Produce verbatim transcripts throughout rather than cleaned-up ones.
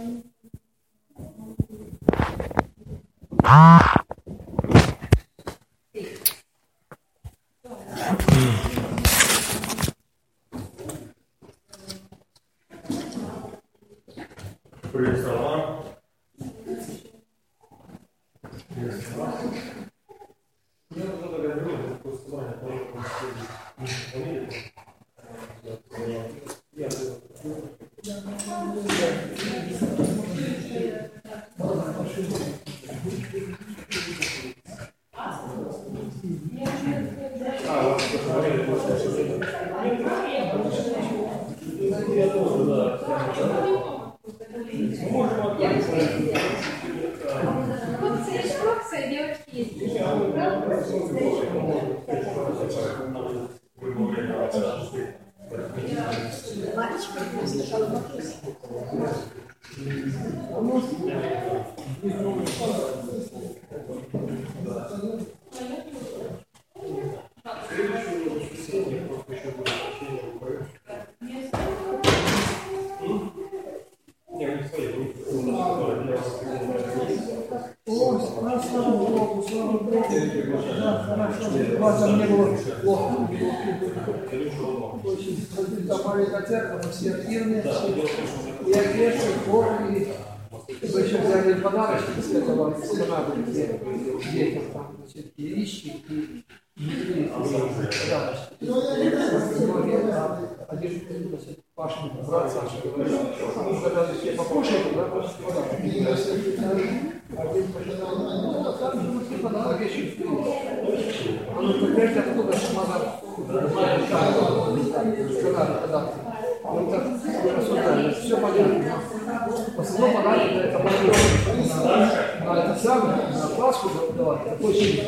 Все активные, и одежда, и формы, и вы еще взяли подарочки с этого канала, где детям там, значит, и речки, и подарочки. Одежду приносит Пашин брат Саша. Когда все покушают, да, подарки. Один пожелал, ну, там все подарки еще впереди. А ну, теперь откуда шмада сказали подарки. Вот так рассуждали, все понятно. В основном подарки это подарки на это самое, на Пасху давать, такой сильный.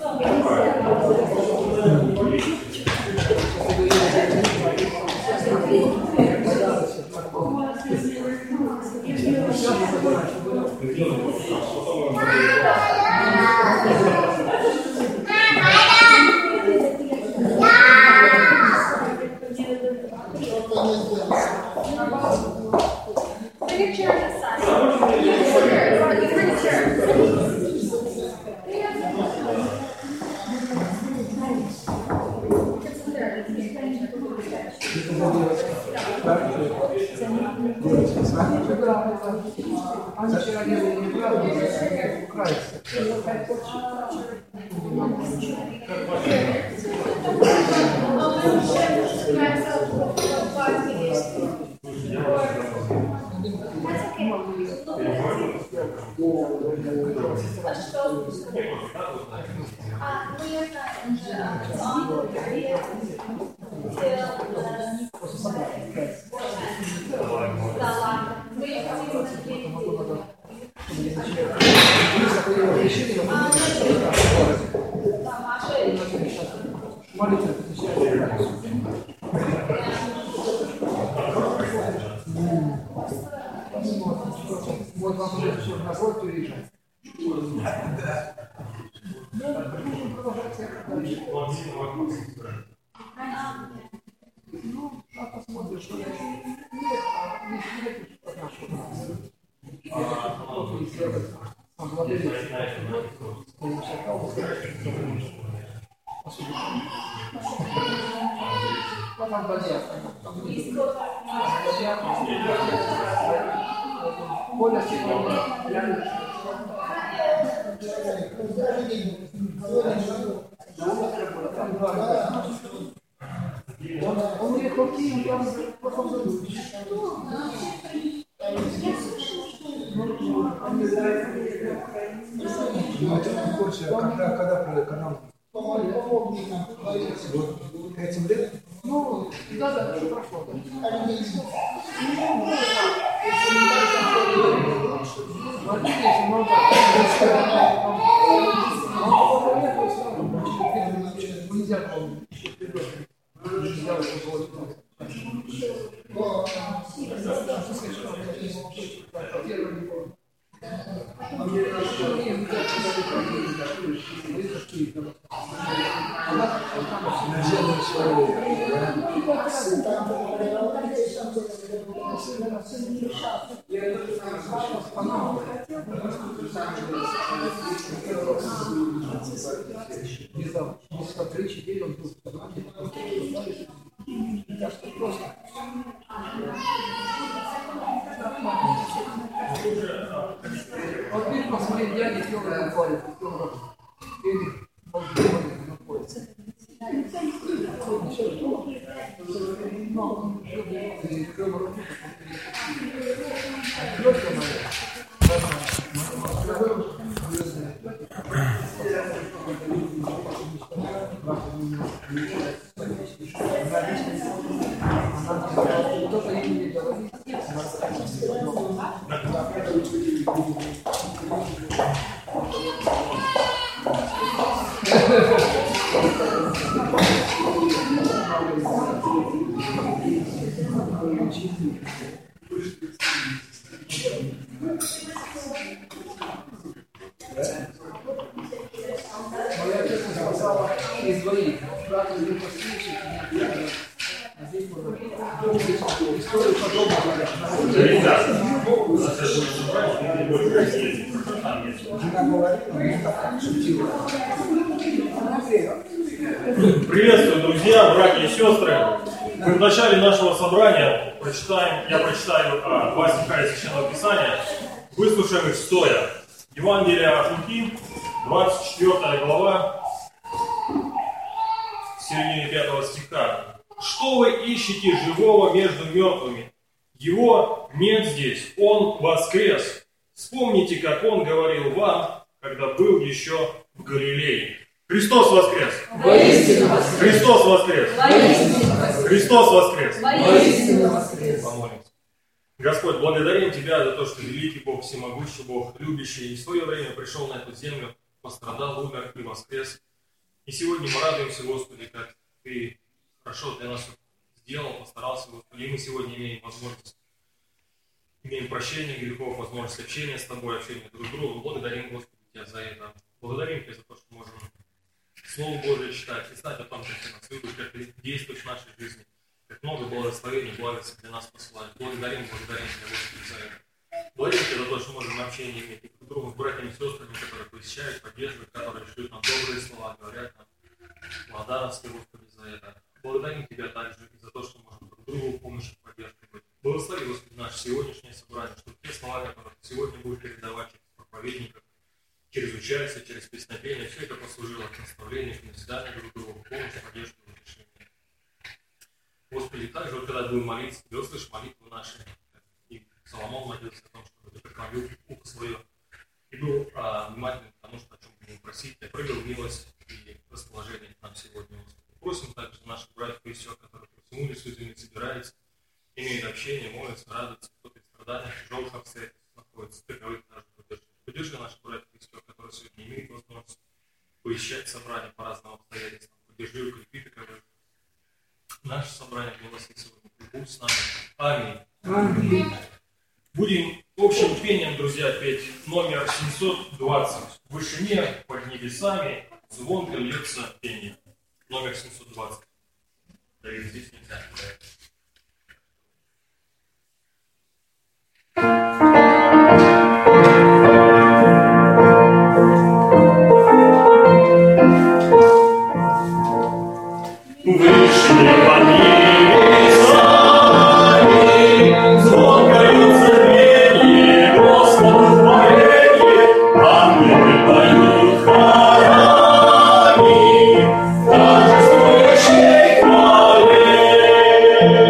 Они вчера делали неправду, украинцы. Вот вам уже все на год переезжать. Ну, а посмотрим, что дальше. Нет, а не смотрите, что нашего нас. Вот и сделать. А владелец, он всякого, вот там бадья. Коля сегодня он, он уехал в Киев, он в прошлом году. Когда, когда проект канал? Этим лет? Ну, да, да, уже прошло. Нельзя помнить. Нельзя Я это знаю, Панама. Не знаю, несколько три-четыре он был в Панаме. Так что просто. Вот ты посмотри, дядя, кто он говорит, кто он говорит. Или он говорит, находится. Моя отец спасала из двоих. Брат из них послушает, а здесь можно историю подобную говорят. Приветствую, друзья, братья и сестры. Мы в начале нашего собрания прочитаем, я прочитаю а, два стиха из Священного Писания, выслушаем их стоя. Евангелие от Луки, двадцать четвёртая глава, в середине пятого стиха. «Что вы ищете живого между мертвыми? Его нет здесь, он воскрес. Вспомните, как он говорил вам, когда был еще в Галилее». Христос воскрес! Воистину воскрес! Христос воскрес! Воистину воскрес! Христос воскрес! Воистину воскрес! Помолимся. Господь, благодарим Тебя за то, что великий Бог, всемогущий Бог, любящий, и в свое время пришел на эту землю, пострадал, умер и воскрес. И сегодня мы радуемся, Господи, как Ты хорошо для нас сделал, постарался, Господи, и мы сегодня имеем возможность, имеем прощение грехов, возможность общения с Тобой, общения друг с другом. Благодарим, Господи, Тебя за это. Благодарим Тебя за то, что можем Слово Божие читать и знать о том, как Ты нас любишь, как Ты действуешь в нашей жизни, как много благословений, благости для нас посылаешь. Благодарим, благодарим Тебя, Господи, за это. Благодарим Тебя за то, что можем общение иметь и друг другу с братьями и сестрами, которые посещают, поддерживают, которые шлют нам добрые слова, говорят нам благодарности, Господи, за это. Благодарим Тебя также и за то, что можем друг другу помощь и поддержку быть. Благослови, Господи, наше сегодняшнее собрание, чтобы те слова, которые Ты сегодня будешь передавать через проповедников, через участие, через песнопение, все это послужило к наставлению, к назиданию друг другу, помощь, поддержку и решение. Господи, также, вот, когда будем молиться, Ты услышишь молитву наши. И Соломон молился о том, чтобы Ты преклонил ухо свое и был а, внимательным к тому, что о чем будем просить, Ты проявил милость и расположение к нам сегодня. Господи. Просим также наших братьев и сестер, которые по всему лесу земли собираются, имеют общение, молятся, радуются, кто-то в страданиях, тяжелых обстоятельствах находится, таковых также поддержи. Поддержи наших братьев и сестер, которые сегодня имеют возможность поезжать в собрание по разным обстоятельствам. Поддержи и укрепи таковых. Наше собрание благослови сегодня. Будь с нами. Аминь. Аминь. Будем общим пением, друзья, петь номер семьсот двадцать. В вышине под небесами звонко льется пение. Номер семьсот двадцать. Да и здесь нельзя. Вышли под небесами, звонко льется пение, Господу творение, ангелы поют хорами, торжествующей хвале.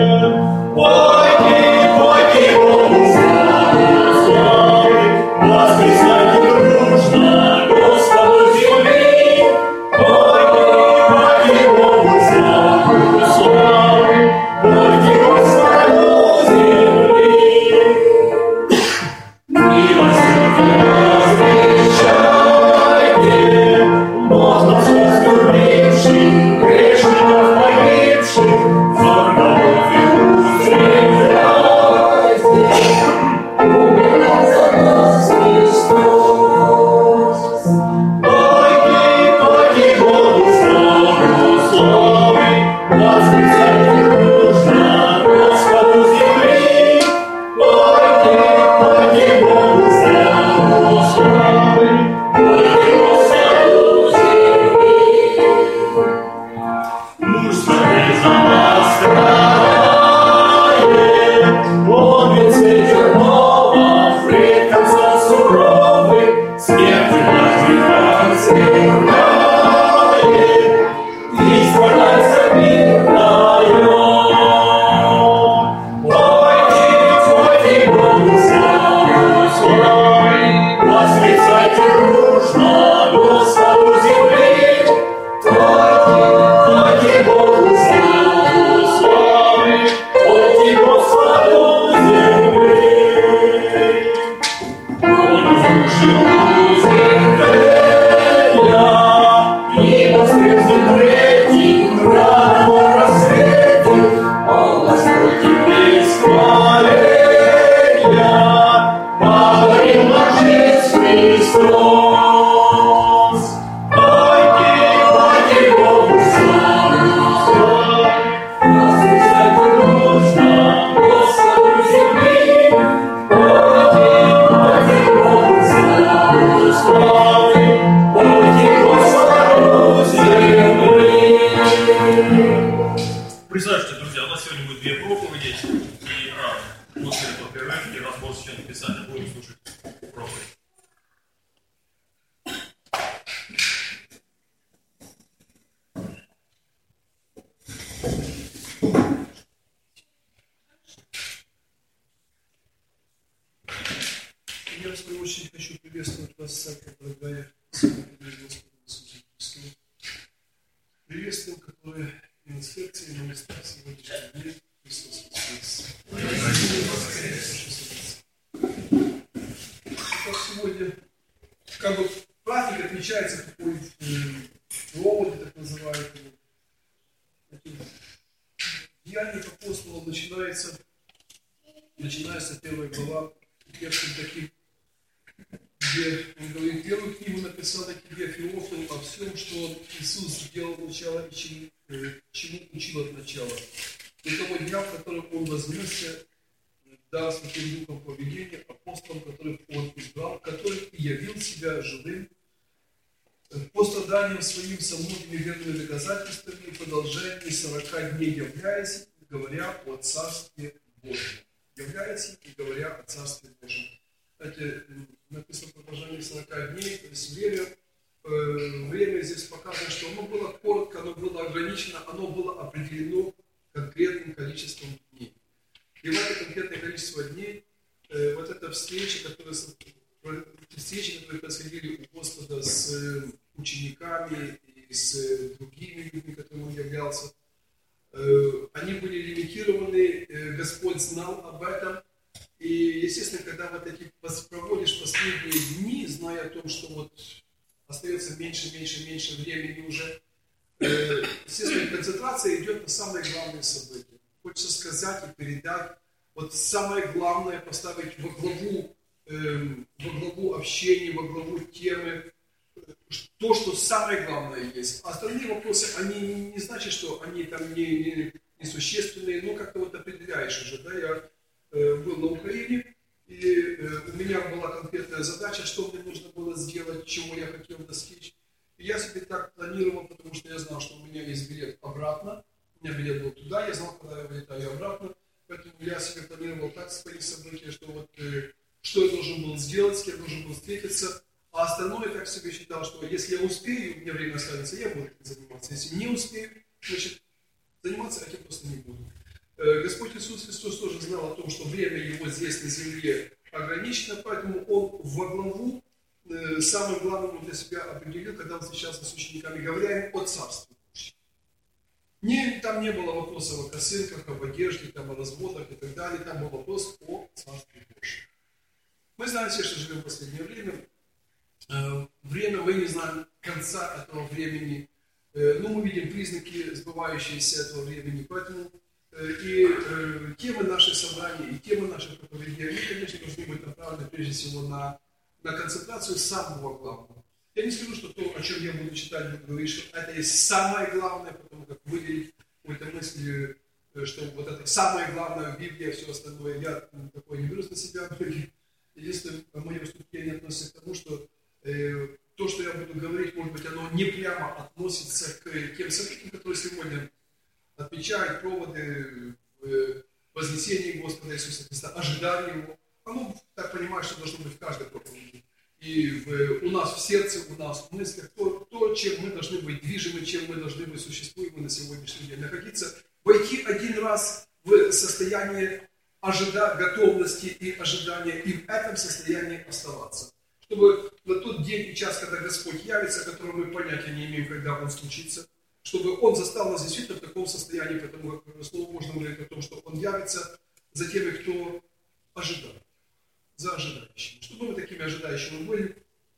перерыв и разбор Священного Писания. Будем слушать проповедь. Я, в свою очередь, хочу приветствовать вас, церковь, дорогая, Господу Иисусу Христу. Приветствуем, которые и на инспекции, и на местах сегодняшнего дня Христос воскрес. Как сегодня, как бы праздник отмечается такой проводе, так называемый. Деяния апостола начинается, начинается первая глава, первым таким, где он говорит, первую книгу написал о тебе, Феофил, о всем, что Иисус сделал от начала и чему, чему учил от начала. До того дня, в котором он вознесся, дал Святым Духом повеление апостолам, которых он избрал, который и явил себя живым, по страданиям своим со многими верными доказательствами и продолжении сорока дней являясь, говоря о Царстве Божьем. Являясь и говоря о Царстве Божьем. Знаете, написано продолжение сорока дней, то есть время, э, время здесь показано, что оно было коротко, оно было ограничено, оно было определено конкретным количеством дней. И в это конкретное количество дней, э, вот эта встреча, которая, встречи, которые происходили у Господа с э, учениками и с э, другими людьми, которым он являлся, э, они были лимитированы, э, Господь знал об этом. И, естественно, когда вот эти проводишь последние дни, зная о том, что вот остается меньше, меньше, меньше времени уже, э, естественно, концентрация идет на самые главные события. Хочется сказать и передать, вот самое главное поставить во главу, э, во главу общения, во главу темы, то, что самое главное есть. А остальные вопросы, они не значат, что они там не, не, не существенные, но как-то вот определяешь уже, да, я был на Украине, и у меня была конкретная задача, что мне нужно было сделать, чего я хотел достичь. И я себе так планировал, потому что я знал, что у меня есть билет обратно, у меня билет был туда, я знал, когда я вылетаю обратно, поэтому я себе планировал так свои события, что вот что я должен был сделать, с кем должен был встретиться, а остальное так себе считал, что если я успею, у меня время останется, я буду этим заниматься. Если не успею, значит, заниматься этим просто не буду. Господь Иисус Христос тоже знал о том, что время Его здесь на земле ограничено, поэтому Он во главу самым главным для себя определил, когда Он встречался с учениками, говоря им о Царстве Божьем. Не, там не было вопросов о косынках, об одежде, там, о разводах и так далее, там был вопрос о Царстве Божьем. Мы знаем все, что живем в последнее время. Время, мы не знаем конца этого времени, но мы видим признаки сбывающиеся этого времени, поэтому и э, темы наших собраний, и темы наших проповедей, они, конечно, должны быть направлены прежде всего на, на концентрацию самого главного. Я не скажу, что то, о чем я буду читать, буду говорить, что это есть самое главное, потому как выделить какую-то мысль, что вот это самое главное в Библии, а все остальное, я такое не беру на себя. Единственное, мое выступление относится к тому, что э, то, что я буду говорить, может быть, оно не прямо относится к тем событиям, которые сегодня отмечают проводы в вознесении Господа Иисуса Христа, ожидание Его. Оно, так понимаю, что должно быть в каждой проповеди. И в, у нас в сердце, у нас в мыслях, то, то, чем мы должны быть движимы, чем мы должны быть существуемы на сегодняшний день. Находиться, войти один раз в состояние ожида, готовности и ожидания, и в этом состоянии оставаться. Чтобы на тот день и час, когда Господь явится, о котором мы понятия не имеем, когда Он случится, чтобы Он застал нас действительно в таком состоянии, потому как Слово Божье говорит о том, что Он явится за теми, кто ожидает, за ожидающими. Чтобы мы такими ожидающими были,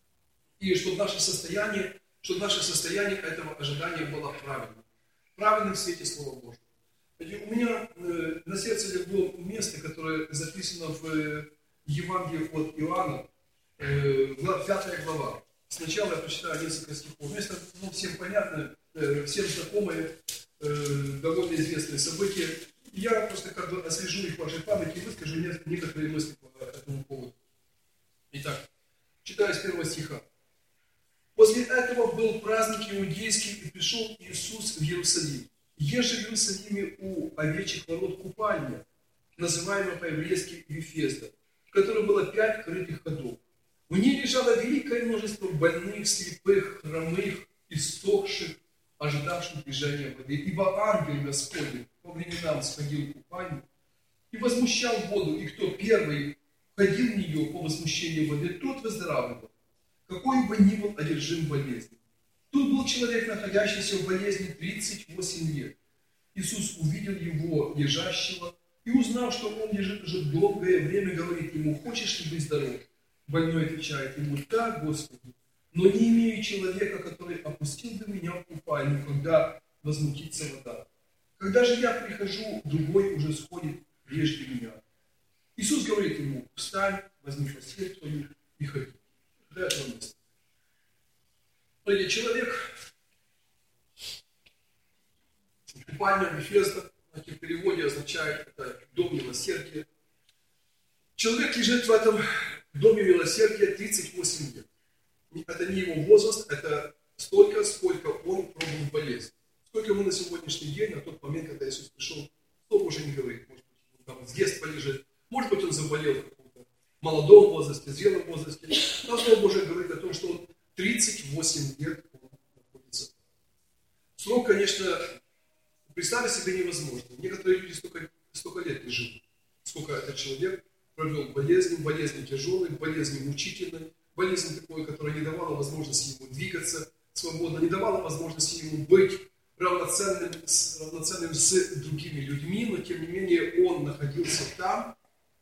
и чтобы наше состояние, чтобы наше состояние этого ожидания было правильным. Правильным в свете Слова Божьего. У меня э, на сердце легло место, которое записано в э, Евангелии от Иоанна, э, пятая глава. Сначала я прочитаю несколько стихов. Место, ну, всем понятно, э, всем знакомое, э, довольно известные события. Я просто как бы освежу их в вашей памяти и выскажу некоторые мысли по этому поводу. Итак, читаю с первого стиха. После этого был праздник иудейский, и пришел Иисус в Иерусалим. Еже в Иерусалиме у овечьих ворот купальня, называемая по-еврейски Вифезда, в которой было пять крытых ходов. В ней лежало великое множество больных, слепых, хромых, иссохших, ожидавших движения воды. Ибо ангел Господень по временам сходил в купальню и возмущал воду, и кто первый входил в нее по возмущению воды, тот выздоравливал, какой бы ни был одержим болезнью. Тут был человек, находящийся в болезни тридцать восемь лет. Иисус увидел его, лежащего, и узнав, что он лежит уже долгое время, говорит ему: хочешь ли быть здоров? Больной отвечает ему: да, Господи, но не имею человека, который опустил бы меня в купальню, когда возмутится вода. Когда же я прихожу, другой уже сходит прежде меня. Иисус говорит ему: встань, возьми постель твою и ходи. До этого места. Человек, купальня Вифезда, в переводе означает это дом милосердия. Человек лежит в этом доме милосердия тридцать восемь лет. Это не его возраст, это столько, сколько он пробовал болезнь. Сколько ему на сегодняшний день, на тот момент, когда Иисус пришел, кто уже не говорит. Может быть, он там с детства лежит. Может быть, он заболел в каком-то молодом возрасте, зрелом возрасте. Но Слово Божие говорит о том, что он тридцать восемь лет он находится. Срок, конечно, представить себе невозможно. Некоторые люди столько, столько лет не живут. Сколько этот человек провел болезни, болезни тяжелые, болезни мучительные, болезнь такой, которая не давала возможности ему двигаться свободно, не давала возможности ему быть равноценным, равноценным с другими людьми, но тем не менее он находился там.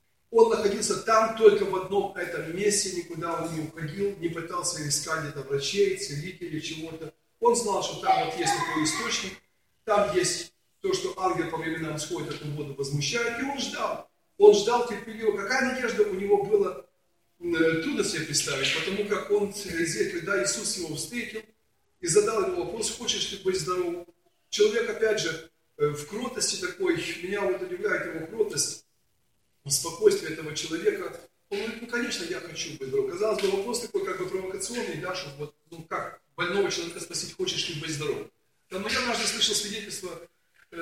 Он находился там только в одном этом месте, никуда он не уходил, не пытался искать где-то врачей, целителей, чего-то. Он знал, что там вот есть такой источник, там есть то, что ангел по временам сходит, эту воду возмущает, и он ждал. Он ждал терпеливо. Какая надежда у него была, трудно себе представить, потому как он, когда Иисус его встретил и задал ему вопрос: хочешь ли быть здоров? Человек, опять же, в кротости такой, меня вот удивляет его кротость, спокойствие этого человека. Он говорит: ну, конечно, я хочу быть здоров. Казалось бы, вопрос такой, как бы провокационный, да, что вот, ну, как больного человека спросить: хочешь ли быть здоров? Да, но я однажды слышал свидетельство, э,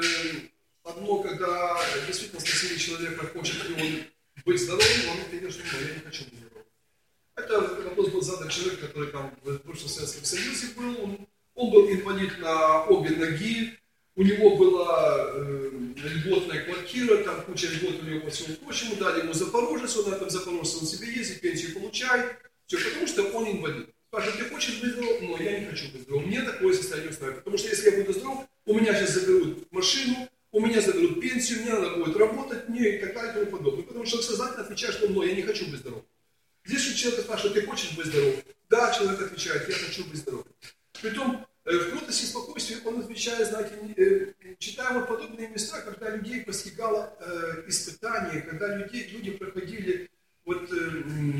одно, когда действительно спросили человека, хочет ли он быть здоровым, он ответил, что ну, я не хочу быть здоровым. Это вопрос был задан человек, который там в бывшем Советском Союзе был, он, он был инвалид на обе ноги, у него была э, льготная квартира, там куча льгот у него по всему прочему, дали ему Запорожец, он на этом Запорожце он себе ездит, пенсию получает, все, потому что он инвалид. Спрашивает: ты хочешь быть здоров? Но я не хочу быть здоров, мне такое состояние устраивает, потому что если я буду здоров, у меня сейчас заберут машину, у меня заберут пенсию, мне надо будет работать, мне и так далее и тому подобное. Потому что сознательно отвечает, что но я не хочу быть здоров. Здесь же человек спрашивает: ты хочешь быть здоров? Да, человек отвечает: я хочу быть здоров. Притом, в кротости и спокойствии он отвечает, знаете, читая вот подобные места, когда людей постигало э, испытание, когда люди, люди проходили вот э,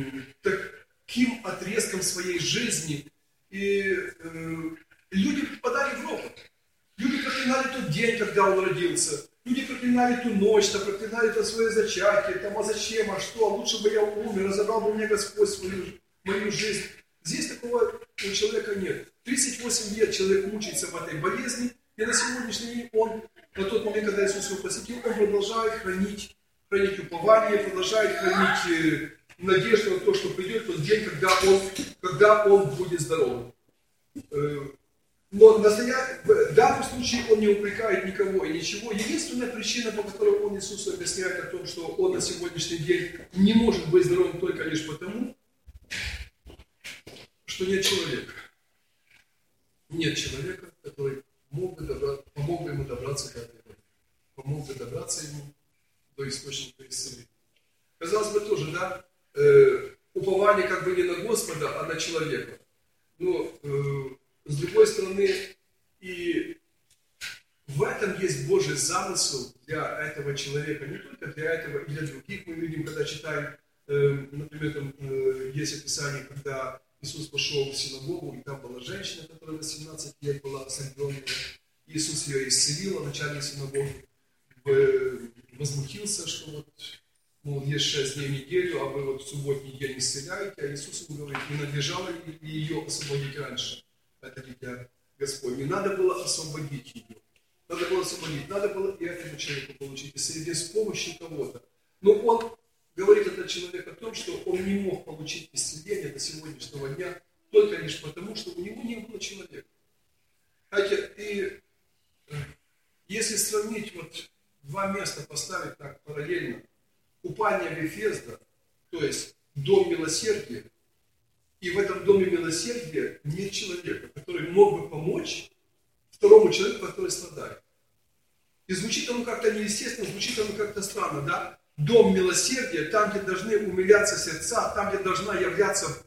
таким отрезком своей жизни, и э, люди попадали в ропот. Люди проклинали тот день, когда он родился. Люди проклинали ту ночь, там, проклинали это свое зачатие, там, а зачем, а что, а лучше бы я умер, разобрал бы мне Господь свою, мою жизнь. Здесь такого у человека нет. тридцать восемь лет человек мучается в этой болезни, и на сегодняшний день он, на тот момент, когда Иисус его посетил, он продолжает хранить, хранить упование, продолжает хранить надежду на то, что придет тот день, когда он, когда он будет здоровым. Но в данном случае он не упрекает никого и ничего. Единственная причина, по которой он Иисусу объясняет о том, что он на сегодняшний день не может быть здоровым только лишь потому, что нет человека. Нет человека, который мог бы добра... помог бы ему добраться до этой воды. Помог бы добраться ему до источника исцеления. Казалось бы, тоже, да, э, упование как бы не на Господа, а на человека. Но э, с другой стороны, и в этом есть Божий замысел для этого человека, не только для этого, и для других. Мы видим, когда читаем, э, например, там э, есть описание, когда Иисус пошел в синагогу, и там была женщина, которая восемнадцать лет была ослепленная. Иисус ее исцелил, а начальник синагоги возмутился, что вот, мол, есть шесть дней в неделю, а вы вот в субботний день исцеляете, а Иисус ему говорит: не надлежало ли ее освободить раньше, это дитя Господь. Не надо было освободить ее. надо было освободить, надо было и этому человеку получить, если без помощи кого-то. Но он говорит этот человек о том, что он не мог получить исцеление до сегодняшнего дня, только лишь потому, что у него не было человека. Знаете, и если сравнить, вот два места поставить так параллельно, купание Вифезда, то есть дом милосердия, и в этом доме милосердия нет человека, который мог бы помочь второму человеку, который страдает. И звучит оно как-то неестественно, звучит оно как-то странно, да? Дом милосердия, там, где должны умиляться сердца, там, где должна являться,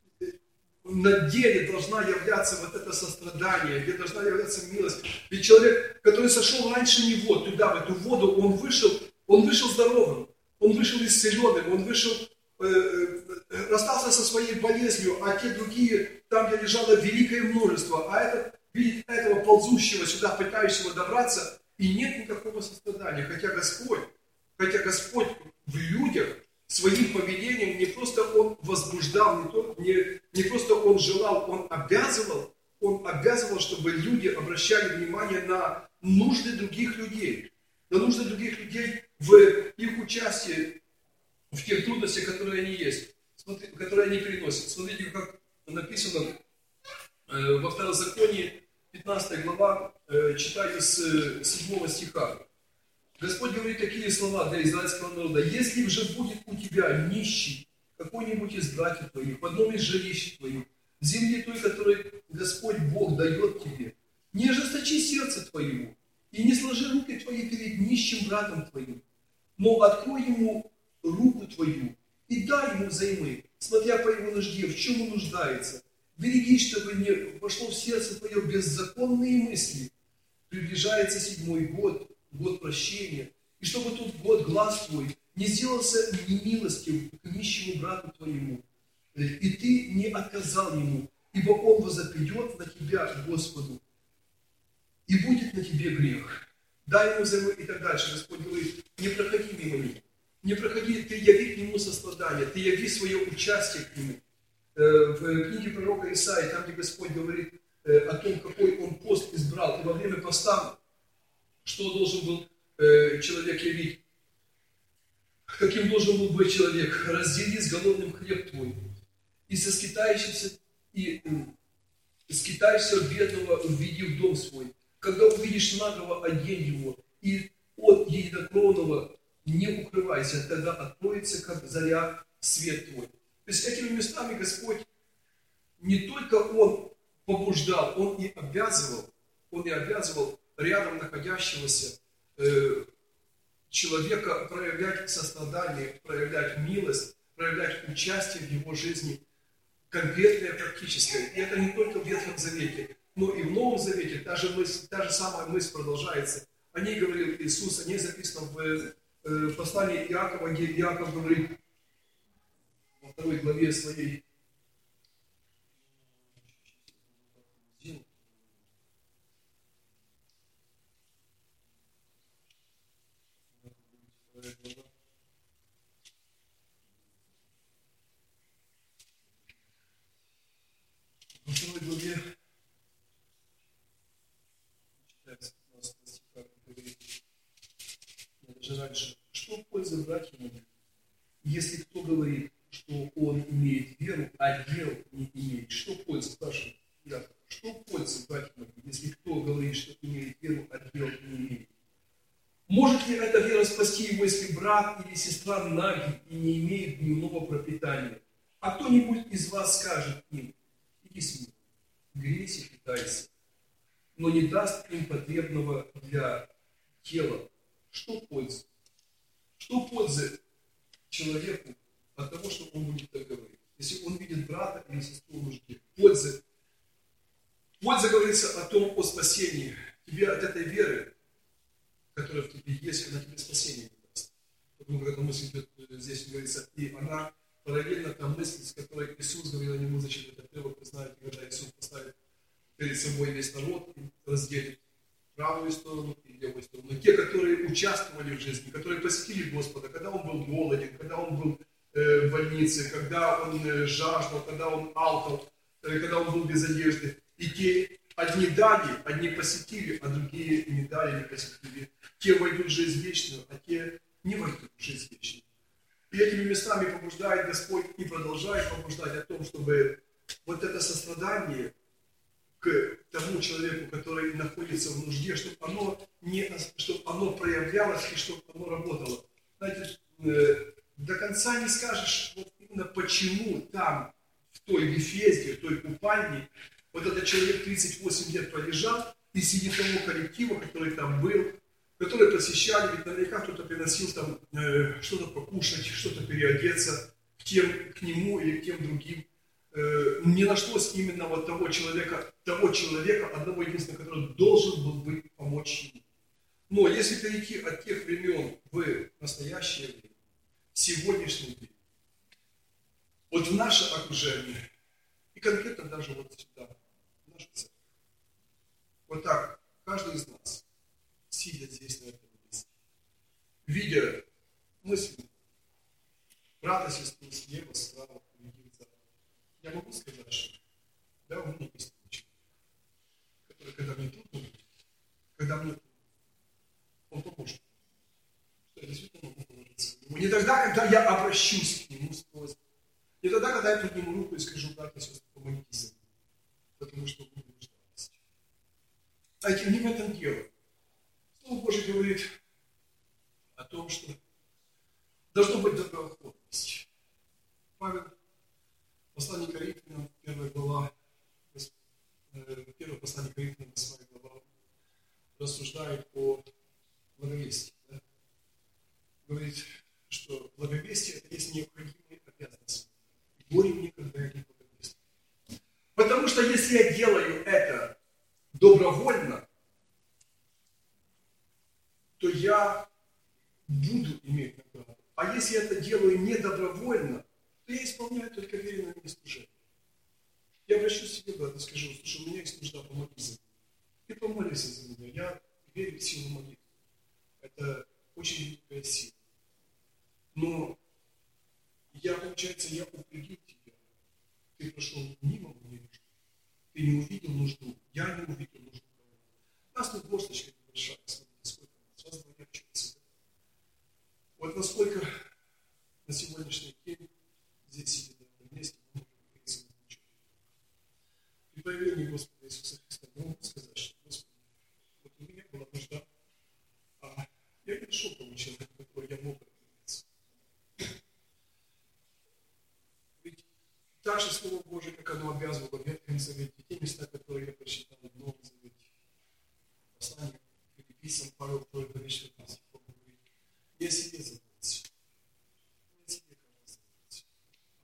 на деле должна являться вот это сострадание, где должна являться милость. Ведь человек, который сошел раньше него туда, в эту воду, он вышел, он вышел здоровым, он вышел исцеленным, он вышел, э, э, расстался со своей болезнью, а те другие, там, где лежало великое множество, а этот видит этого ползущего сюда, пытающего добраться, и нет никакого сострадания, хотя Господь, хотя Господь в людях своим поведением не просто Он возбуждал, не, то, не, не просто Он желал, Он обязывал, Он обязывал, чтобы люди обращали внимание на нужды других людей, на нужды других людей в их участии, в тех трудностях, которые они есть, смотрите, которые они переносят. Смотрите, как написано э, во Второзаконии, пятнадцатая глава, э, читаю с э, седьмого стиха. Господь говорит такие слова для израильского народа. «Если же будет у тебя нищий, какой-нибудь из братьев твоих, в одном из жилищ твоих, в земле той, которую Господь Бог дает тебе, не ожесточи сердце твоему, и не сложи руки твои перед нищим братом твоим, но открой ему руку твою и дай ему взаймы, смотря по его нужде, в чем он нуждается. Береги, чтобы не вошло в сердце твое беззаконные мысли. Приближается седьмой год, год прощения, и чтобы тут год глаз твой не сделался немилостив к нищему брату твоему, и ты не отказал ему, ибо он возопьет на тебя Господу, и будет на тебе грех. Дай ему взаймы» и так дальше. Господь говорит, не проходи мимо них, не проходи, ты яви к нему сострадание, ты яви свое участие к нему. В книге пророка Исаии, там, где Господь говорит о том, какой он пост избрал, и во время поста, что должен был э, человек явить? Каким должен был быть человек? Раздели с голодным хлеб твой, и со скитающимся, и э, скитающегося бедного введи в дом свой. Когда увидишь нагого, одень его, и от единокровного не укрывайся, тогда откроется, как заря, свет твой. То есть этими местами Господь не только Он побуждал, Он и обязывал, Он и обязывал рядом находящегося э, человека проявлять сострадание, проявлять милость, проявлять участие в его жизни, конкретное, практическое. И это не только в Ветхом Завете, но и в Новом Завете та же, мысль, та же самая мысль продолжается. О ней говорил Иисус, о ней записано в э, послании Иакова, где Иаков говорит во второй главе своей. Во второй главе, читается пятнадцатого стиха, говорит, даже раньше, что пользы братья мои, если кто говорит, что он имеет веру, а дел не имеет? Что пользы, спрашивает Яков, что пользы, братья мои, если кто говорит, что имеет веру, а дел не имеет? Может ли эта вера спасти его, если брат или сестра наги и не имеет дневного пропитания? А кто-нибудь из вас скажет им, иди с ним, грейся, питайся, но не даст им потребного для тела? Что пользы? Что пользы человеку от того, что он будет так говорить? Если он видит брата или сестру в нужде, пользы. Польза говорится о том, о спасении. Тебе от этой веры, которая в тебе есть, она тебе спасение не даст. Потому как эта мысль идет, здесь говорится, и она параллельно та мысль, с которой Иисус говорил, не буду зачем этот отрывок, вы знаете, когда Иисус поставит перед собой весь народ и разделит правую сторону и левую сторону. Но те, которые участвовали в жизни, которые посетили Господа, когда Он был голоден, когда Он был э, в больнице, когда Он э, жаждал, когда Он алкал, э, когда Он был без одежды, и те Одни дали, одни посетили, а другие не дали, не посетили. Те войдут в жизнь вечную, а те не войдут в жизнь вечную. И этими местами побуждает Господь и продолжает побуждать о том, чтобы вот это сострадание к тому человеку, который находится в нужде, чтобы оно, не, чтобы оно проявлялось и чтобы оно работало. Знаете, до конца не скажешь, вот именно почему там, в той Вифезде, в той купальне, вот этот человек тридцать восемь лет пролежал, и среди того коллектива, который там был, которые посещали, ведь наверняка кто-то приносил там э, что-то покушать, что-то переодеться к, тем, к нему или к тем другим. Э, не нашлось именно вот того человека, того человека, одного единственного, который должен был быть помочь ему. Но если перейти от тех времен в настоящее время, в сегодняшний день, вот в наше окружение, и конкретно даже вот сюда, в нашу церковь, вот так, каждый из нас, сидя здесь, на этом месте, видя мысль брата, сестру слева, справа, я могу сказать, что да, у меня есть человек, который, когда мне трудно, когда мне трудно, он поможет. Что я действительно могу положиться к нему. Не тогда, когда я обращусь к нему с просьбой. Не тогда, когда я подниму руку и скажу: братья, сестры, помогите за меня, потому что вы не нуждаетесь. Знаете, не в этом дело. Слово Божие говорит о том, что должна быть доброохотность. Павел, послание Коринфянам, первая глава, первое послание Коринфянам, восьмая глава, рассуждает о благовестии. Да? Говорит, что благовестие – это есть необходимая обязанность. Горе мне, когда я не благовествую. Потому что если я делаю это добровольно, то я буду иметь награду. А если я это делаю не добровольно, то я исполняю только веренное мне служение. Я обращусь к себе, брат, и скажу: слушай, у меня есть нужда, помоги за меня. Ты помолись за меня. Я верю в силу молитвы. Это очень великая сила. Но я, получается, я упредил тебя. Ты прошел мимо моей нужды. Ты не увидел нужду. Я не увидел нужду. У нас тут горсточка небольшая. Смотрите, сколько нас. Раз, два, три, четыре. Вот насколько на сегодняшний день здесь сидит на этом месте, мы можем говорить своим ключом. При появлении Господа Иисуса Христа мы можем сказать, что Господи, вот у меня была нужда, а я не нашел того человека, который я мог обратиться. Ведь так же Слово Божие, как оно обязывало в Ветхом Завете, те места, которые я прочитал в Новом Завете, послание к Филиппийцам, Павел второй главе четвёртым стихом говорит: не о себе заботься, не о себе заботься, а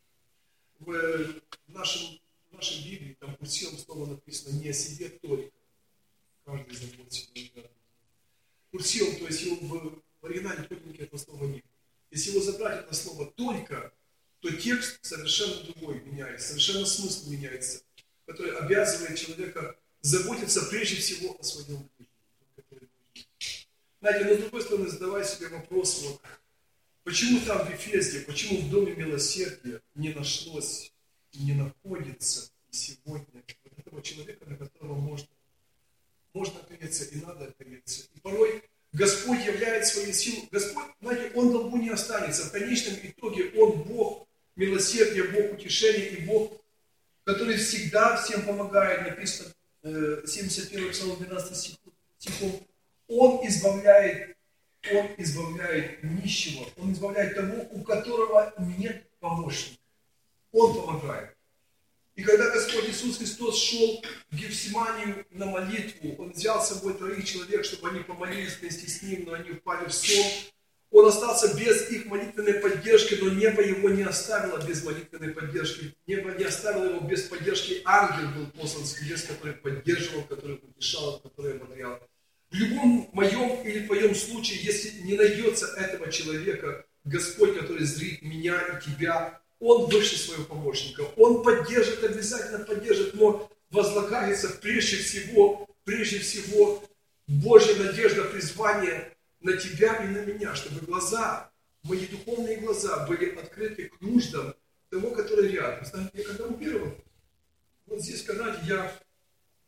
других. В, нашем, в нашей Библии, там курсивом слово написано: не о себе только, каждый заботится о других. Курсивом, то есть его в, в оригинале подлиннике этого слова нет. Если его забрать это слово только, то текст совершенно другой меняется, совершенно смысл меняется, который обязывает человека заботиться прежде всего о своем ближнем. Знаете, но с другой стороны, задавая себе вопрос, вот, почему там в Ефезде, почему в Доме Милосердия не нашлось, не находится и сегодня вот этого человека, на которого можно, можно опереться и надо опереться. И порой Господь являет свою силу. Господь, знаете, Он долгу не останется. В конечном итоге Он Бог милосердия, Бог утешения и Бог, который всегда всем помогает. Написано семьдесят первый Псалом двенадцатым стихом. Он избавляет, Он избавляет нищего, Он избавляет того, у которого нет помощника. Он помогает. И когда Господь Иисус Христос шел в Гефсиманию на молитву, Он взял с собой троих человек, чтобы они помолились вместе с Ним, но они упали в сон. Он остался без их молитвенной поддержки, но небо его не оставило без молитвенной поддержки. Небо не оставило его без поддержки. Ангел был послан с небес, который поддерживал, который утешал, который ободрял. В любом моем или твоем случае, если не найдется этого человека, Господь, который зрит меня и тебя, Он выше своего помощника. Он поддержит, обязательно поддержит, но возлагается прежде всего, прежде всего Божья надежда, призвание на тебя и на меня, чтобы глаза, мои духовные глаза были открыты к нуждам того, который рядом. Знаете, я когда умирал, вот здесь в Канаде, я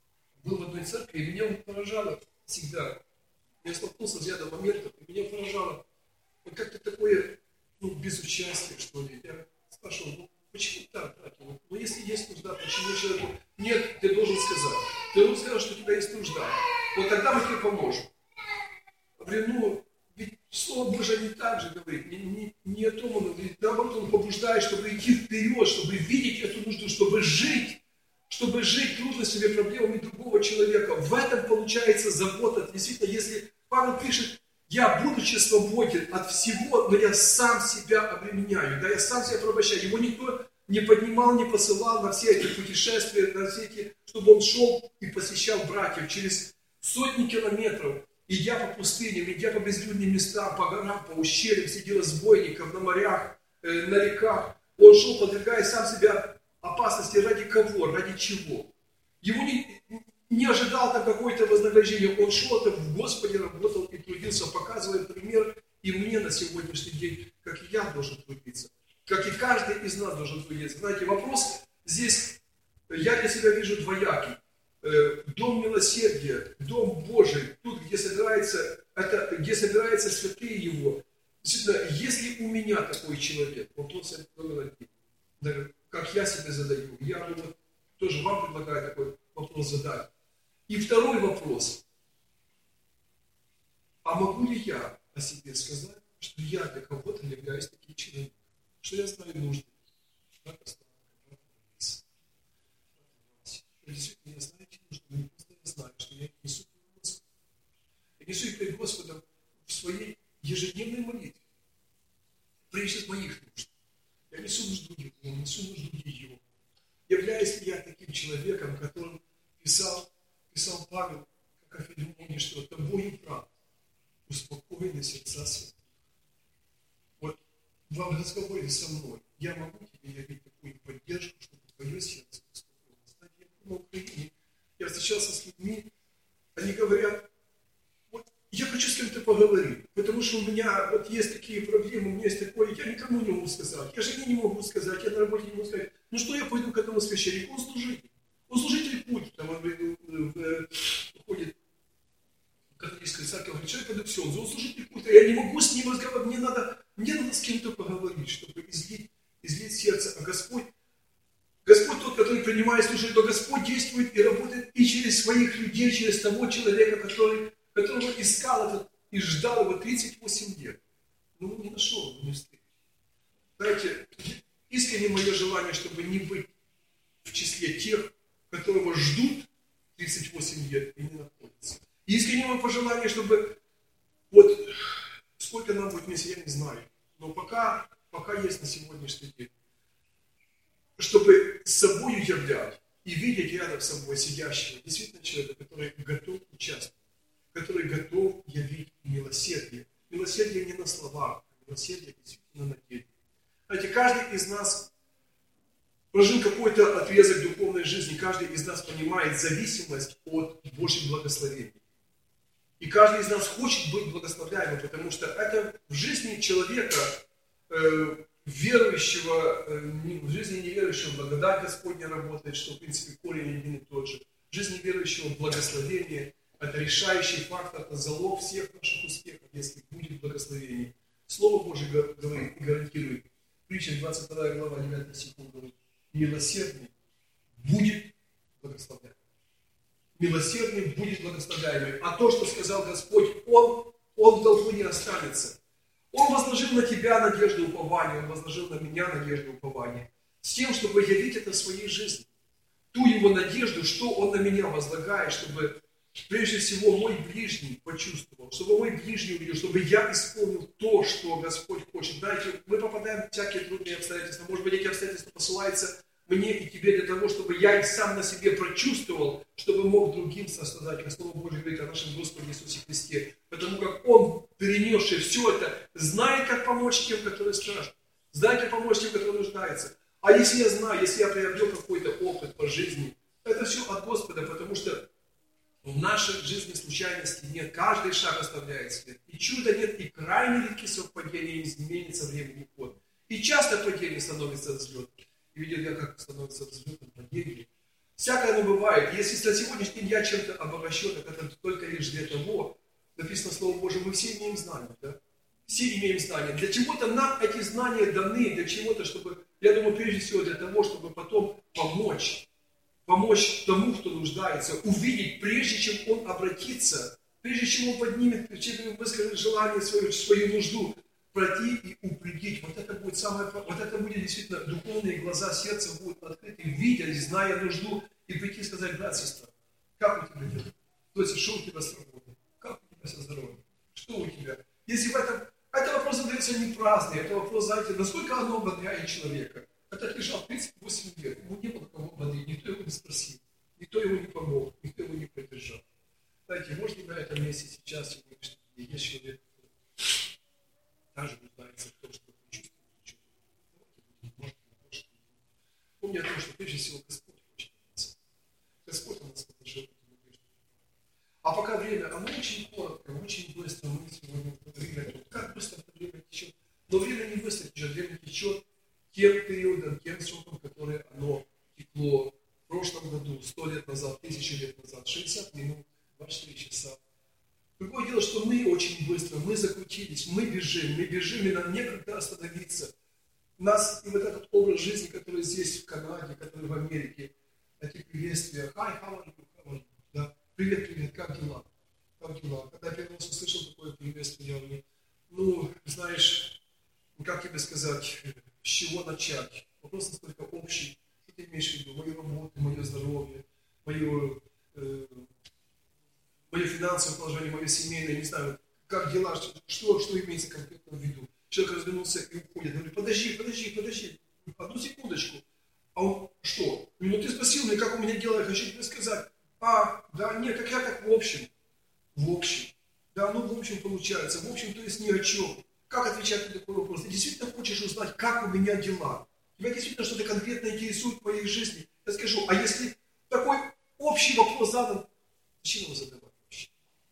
был в одной церкви, и меня вот поражало всегда. Я столкнулся с рядом моментов, и меня поражало вот как-то такое, ну, безучастие, что ли. Я спрашивал, ну, почему так, братья? Вот, ну, если есть нужда, почему человеку? Нет, ты должен сказать. Ты должен сказать, что у тебя есть нужда. Вот тогда мы тебе поможем. Я говорю, ну, ведь Слово Божие не так же говорит, не, не, не о том он говорит, наоборот, он побуждает, чтобы идти вперед, чтобы видеть эту нужду, чтобы жить, чтобы жить трудностями, проблемами другого человека. В этом получается забота. Действительно, если Павел пишет, я, будучи свободен от всего, но я сам себя обременяю, да, я сам себя порабощаю. Его никто не поднимал, не посылал на все эти путешествия, на все эти, чтобы он шел и посещал братьев через сотни километров, идя по пустыням, идя по безлюдным местам, по горам, по ущельям, среди разбойников, на морях, э, на реках. Он шел, подвергая сам себя опасности. Ради кого? Ради чего? Его не, не ожидал там какое-то вознаграждение. Он шел, это в Господе работал и трудился, показывая пример и мне на сегодняшний день, как и я должен трудиться. Как и каждый из нас должен трудиться. Знаете, вопрос здесь, я для себя вижу двоякий. Дом милосердия, Дом Божий, тут, где собирается, это, где собираются святые Его. Действительно, если у меня такой человек, вопрос номер один, как я себе задаю, я вот, тоже вам предлагаю такой вопрос задать. И второй вопрос. А могу ли я о себе сказать, что я для кого-то являюсь таким человеком, что я знаю нужды? Действительно, я знаю эти нужды, но не просто я знаю, что я несу перед Господом. Я несу их перед Господом в своей ежедневной молитве. Прежде моих нужд. Я несу нужду Его, несу нужду ее. Являюсь ли я таким человеком, которым писал, писал Павел, как о Филимоне, что тобою правда успокоены сердца святых. Вот в разговоре со мной я могу тебе явить такую поддержку, чтобы твое сердце успокоилось. На Украине я встречался с людьми, они говорят, вот я хочу с кем-то поговорить, потому что у меня вот есть такие проблемы, у меня есть такое, я никому не могу сказать, я жене не могу сказать, я на работе не могу сказать, ну что я пойду к этому священнику, он служитель, он служитель путь, там он уходит в католическую церковь, говорит, что я пойду к Сионзу, он служитель путь, а я не могу с ним разговаривать, мне надо, мне надо с кем-то поговорить, чтобы излить, излить сердце, а Господь, Господь тот, который принимает служение, то Господь действует и работает и через своих людей, через того человека, который, которого искал этот, и ждал его тридцать восемь лет. Но он не нашел, не встретил. Знаете, искренне мое желание, чтобы не быть в числе тех, которого ждут тридцать восемь лет и не находятся. Искренне мое пожелание, чтобы вот сколько нам будет вместе, я не знаю, но пока, пока есть на сегодняшний день, чтобы с собой являть и видеть рядом с собой сидящего действительно человека, который готов участвовать, который готов явить милосердие. Милосердие не на словах, а милосердие действительно на деле. Знаете, каждый из нас прожил какой-то отрезок духовной жизни, каждый из нас понимает зависимость от Божьих благословений. И каждый из нас хочет быть благословляемым, потому что это в жизни человека, э, верующего, в жизни неверующего благодать Господня работает, что в принципе корень один и тот же. В жизни верующего благословение – это решающий фактор, это залог всех наших успехов, если будет благословение. Слово Божие говорит и гарантирует. Притча двадцать вторая глава, девятый стих говорит: милосердный будет благословляемый. Милосердный будет благословляемый. А то, что сказал Господь, Он, Он в долгу не останется. Он возложил на тебя надежду и упование, Он возложил на меня надежду и упование, с тем, чтобы явить это в своей жизни. Ту Его надежду, что Он на меня возлагает, чтобы прежде всего мой ближний почувствовал, чтобы мой ближний увидел, чтобы я исполнил то, что Господь хочет. Знаете, мы попадаем в всякие трудные обстоятельства. Может быть, эти обстоятельства посылаются мне и тебе для того, чтобы я их сам на себе прочувствовал, чтобы мог другим сострадать. Как Слово Божие говорит о нашем Господе Иисусе Христе. Потому как Он, перенесший все это, знает, как помочь тем, которые страждут. Знает, как помочь тем, которые нуждаются. А если я знаю, если я приобрел какой-то опыт по жизни, это все от Господа, потому что в нашей жизни случайности нет. Каждый шаг оставляет след. И чуда нет, и крайне редкие совпадения, и изменится времени ход. И часто падение становится взлетом. И видел я, как становится взлетом падение. Всякое оно бывает. Если на сегодняшний день я чем-то обогащен, так это только лишь для того, написано Слово Божие, мы все имеем знания, да? Все имеем знания. Для чего-то нам эти знания даны, для чего-то, чтобы, я думаю, прежде всего для того, чтобы потом помочь, помочь тому, кто нуждается, увидеть, прежде чем он обратится, прежде чем он поднимет, чем выскажет желание, свою, свою нужду, пройти и упредить. Вот это будет самое, вот это будет действительно, духовные глаза сердца будут открыты, видя, зная нужду, и прийти и сказать: брат, сестра, как у тебя дела? То есть, что у тебя с работой? Как у тебя со здоровьем? Что у тебя? Если в этом, это вопрос задается не праздный, это вопрос, знаете, насколько оно ободряет человека. Этот лежал тридцать восемь лет, ему не было кого ободрить, никто его не спросил, никто его не помог, никто его не поддержал. Знаете, может быть, на этом месте сейчас сегодняшний день есть человек, который также нуждается в том, чтобы почувствовать чудо. Помни о том, что прежде всего Господь хочет нас. Господь у нас положил. А пока время, оно очень коротко, очень быстро, мы сегодня говорили о том, как быстро это время течет. Но время не быстро течет, время течет тем периодом, тем сроком, который оно текло в прошлом году, сто лет назад, тысячу лет назад, шестьдесят минут, двадцать четыре часа. Другое дело, что мы очень быстро, мы закрутились, мы бежим, мы бежим, и нам некогда остановиться. Нас и вот этот образ жизни, который здесь, в Канаде, который в Америке, эти приветствия, hi, how are you, how are you, да? Привет, привет, как дела? Как дела? Когда я первый раз услышал такое приветствие, я говорю, ну, знаешь, как тебе сказать, с чего начать? Вопрос настолько общий, что ты имеешь в виду? Мою работу, мое здоровье, мое, э, мое финансовое положение, мое семейное, не знаю, как дела, что, что имеется конкретно в виду. Человек развернулся и уходит. Я говорю, подожди, подожди, подожди, одну секундочку. А он, что? Ну, ты спросил меня, как у меня дела, я хочу тебе сказать. А, да, нет, как я так в общем. В общем. Да, ну в общем получается. В общем, то есть ни о чем. Как отвечать на такой вопрос? Ты действительно хочешь узнать, как у меня дела? Тебя действительно что-то конкретно интересует в моей жизни? Я скажу, а если такой общий вопрос задан, зачем его задавать вообще?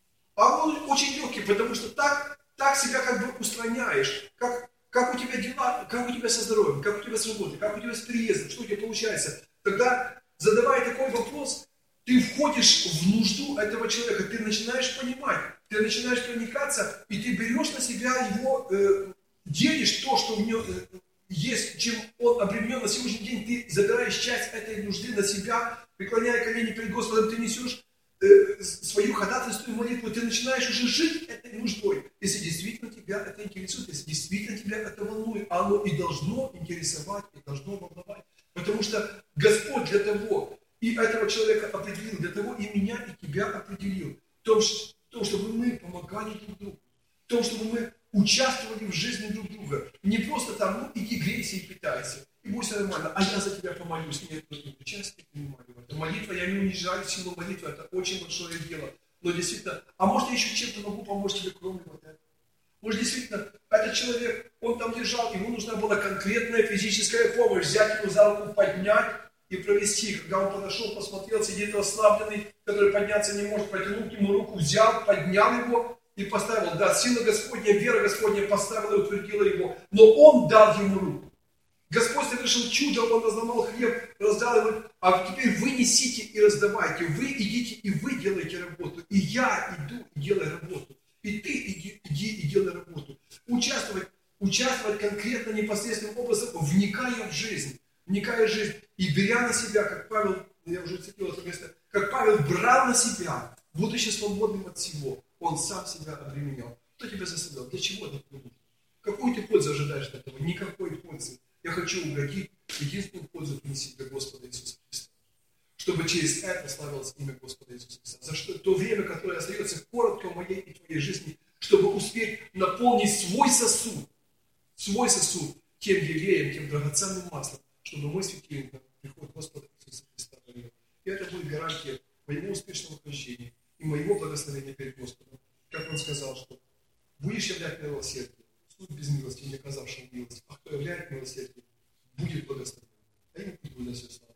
А он очень легкий, потому что так, так себя как бы устраняешь. Как, как у тебя дела, как у тебя со здоровьем, как у тебя с работой, как у тебя с переездом, что у тебя получается. Тогда, задавая такой вопрос, ты входишь в нужду этого человека, ты начинаешь понимать, ты начинаешь проникаться, и ты берешь на себя его, э, делишь то, что в нем э, есть, чем он обременен. На сегодняшний день ты забираешь часть этой нужды на себя, преклоняя колени перед Господом, ты несешь э, свою ходатайственную молитву, ты начинаешь уже жить этой нуждой. Если действительно тебя это интересует, если действительно тебя это волнует, оно и должно интересовать, и должно волновать. Потому что Господь для того, и этого человека определил, для того и меня, и тебя определил. В том, в том, чтобы мы помогали друг другу. В том, чтобы мы участвовали в жизни друг друга. Не просто там, ну иди грейся и питайся. И будет все нормально. А я за тебя помолюсь. Нет, нужно участие принимать в этом. Молитва, я не унижаю силу молитвы, это очень большое дело. Но действительно, а может я еще чем-то могу помочь тебе, кроме вот этого? Может действительно, этот человек, он там лежал, ему нужна была конкретная физическая помощь. Взять его за руку, поднять и провести. Когда он подошел, посмотрел, сидит расслабленный, который подняться не может, протянул к нему руку, взял, поднял его и поставил. Да, сила Господня, вера Господня поставила и утвердила его. Но он дал ему руку. Господь совершил чудо, он разломал хлеб, раздал его. А теперь вы несите и раздавайте. Вы идите и вы делаете работу. И я иду и делаю работу. И ты иди, иди и делай работу. Участвовать, участвовать конкретно, непосредственным образом, вникая в жизнь. Вникая в жизнь и беря на себя, как Павел, я уже цитировал это место, как Павел брал на себя, будучи свободным от всего, он сам себя обременял. Кто тебя заставлял? Для чего это нужно? Какую ты пользу ожидаешь от этого? Никакой пользы. Я хочу угодить, единственную пользу принести для Господа Иисуса Христа. Чтобы через это славилось имя Господа Иисуса Христа. За что то время, которое остается коротко в моей и твоей жизни, чтобы успеть наполнить свой сосуд, свой сосуд тем елеем, тем драгоценным маслом, чтобы мы светили на приход Господа Иисуса Христа. И это будет гарантия моего успешного хождения и моего благословения перед Господом. Как он сказал, что будешь являть милосердие, суд без милости, не оказавшему милость. А кто являет милосердие, будет благословен. А ему будет на все слава.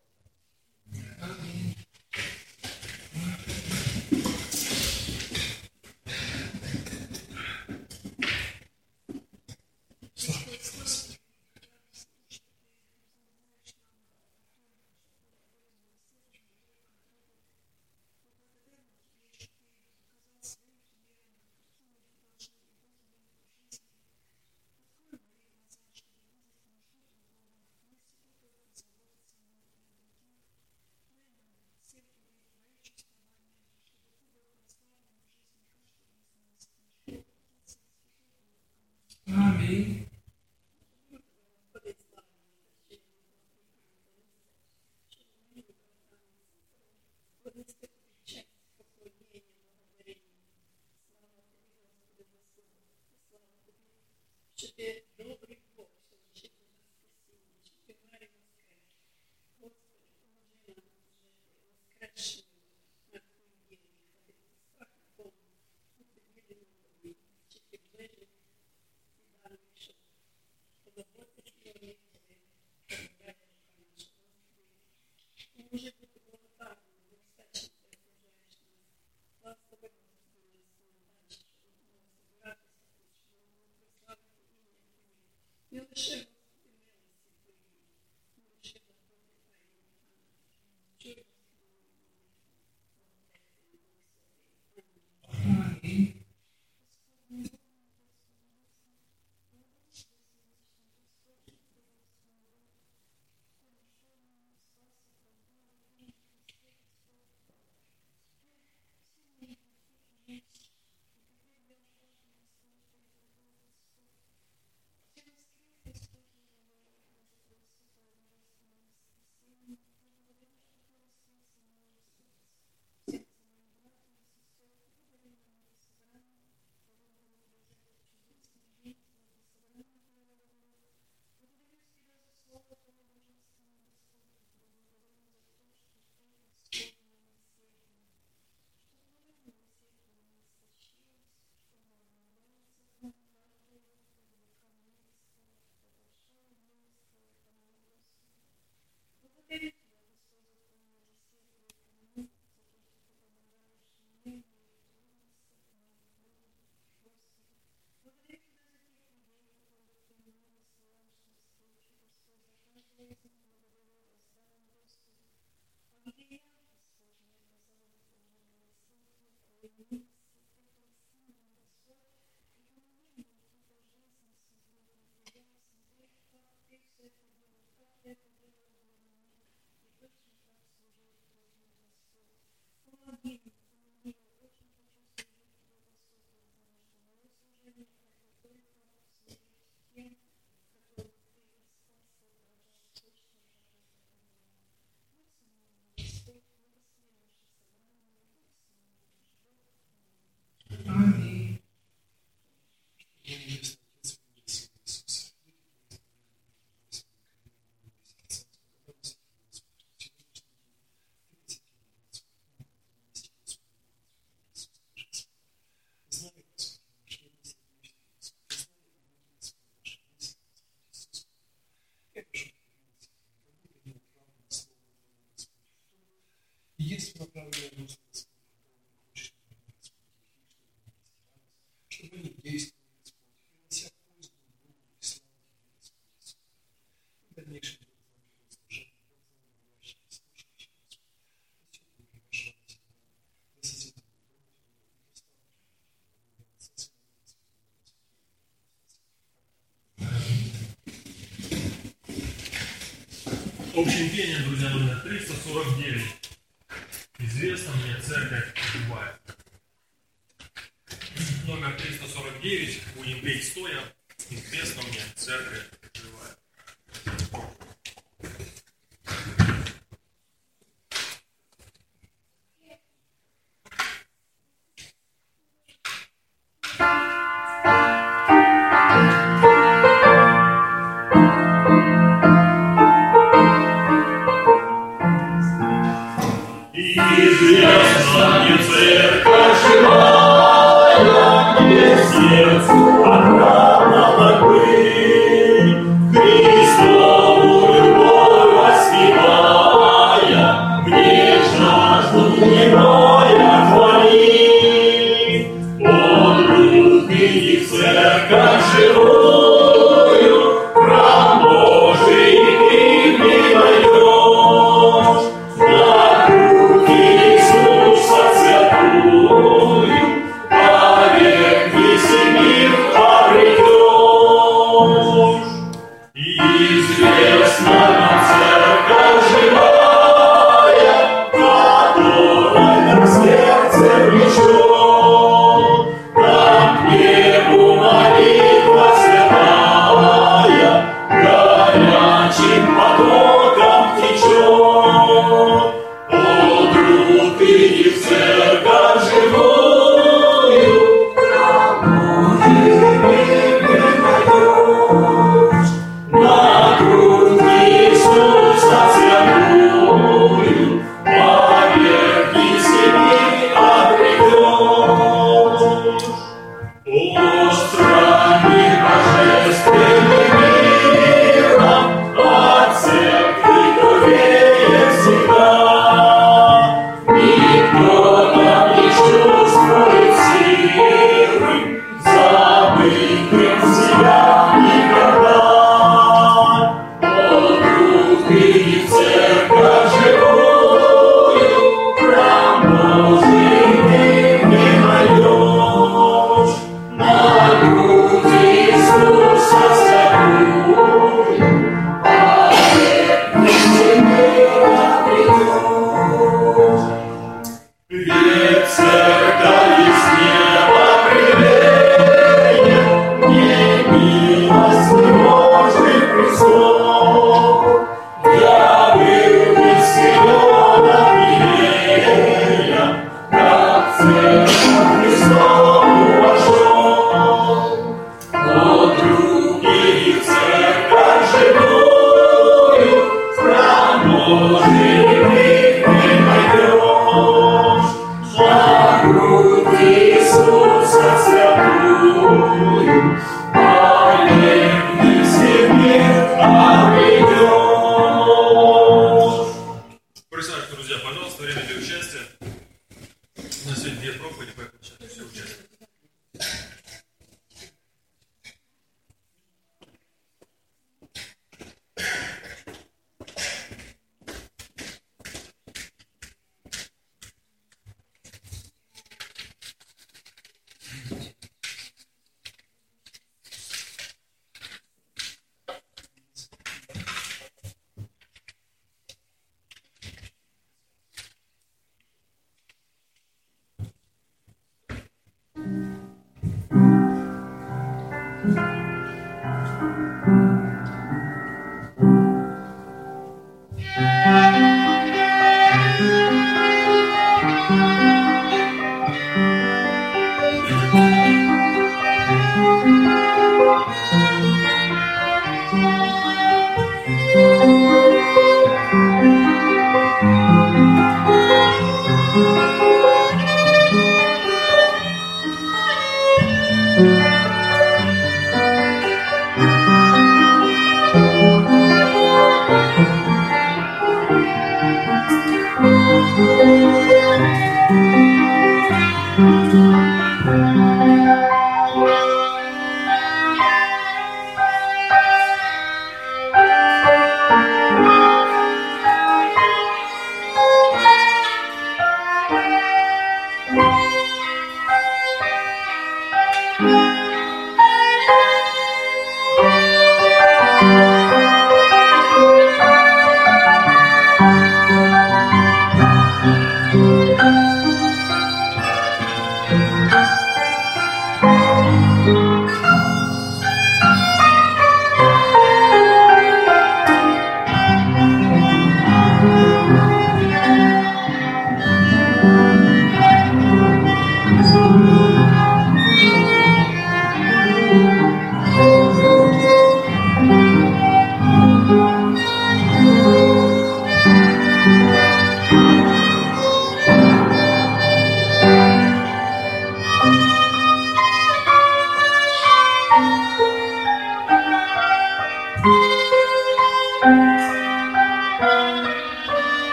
Аминь. Общим пением, друзья, номер триста сорок девять. Известна мне церковь живая. Номер триста сорок девять. Будем петь стоя. Известна мне церковь живая. Известна мне церковь живая, где сердцу отрадно быть, Христову любовь воспевая, мне жажду героя хвалить. Он любит в церковь живую, храм Божий ты мне даешь. Yeah.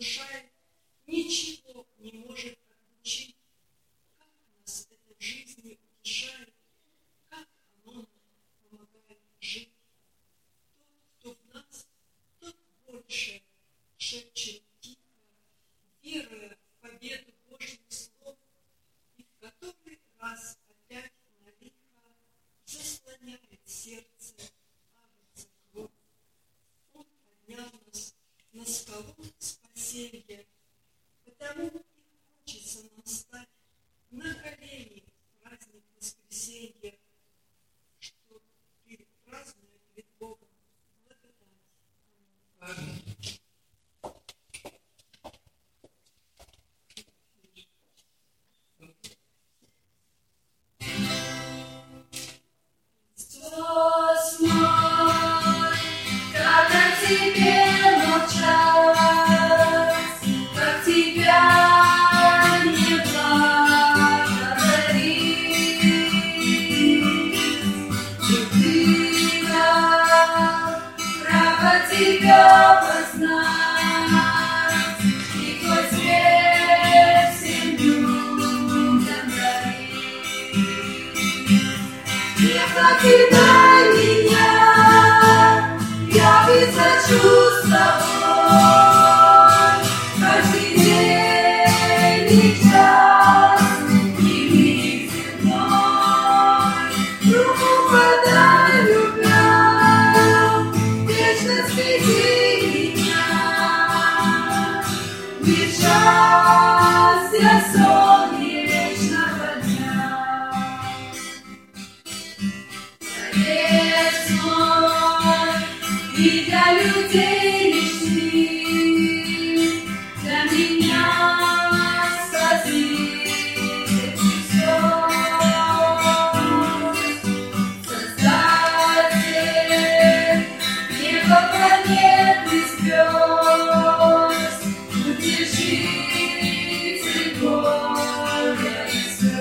внушает, ничего не может отличить. Как нас это в жизни утешает, как оно нам помогает жить. Тот, кто в нас, тот больше шепчет тихо, веруя в победу Божьих слов, и в который раз опять навека заслоняет сердце, кажется, кровь. Он поднял нас на скалу спасения, потому и хочется нам стать на колени в праздник воскресенья, что празднуя перед Богом благодать. Аминь. Тебя познать, и твой свет всем людям дарить. Не покидай меня, я высочу с тобой. Каждый день и час, и миг земной, руку подай, любя, вечно свети меня, ведь счастье солнечного дня. Творец мой, и для людей лишних, для меня Спаситель Христос, Создатель неба, планеты, звезд, утешитель горя и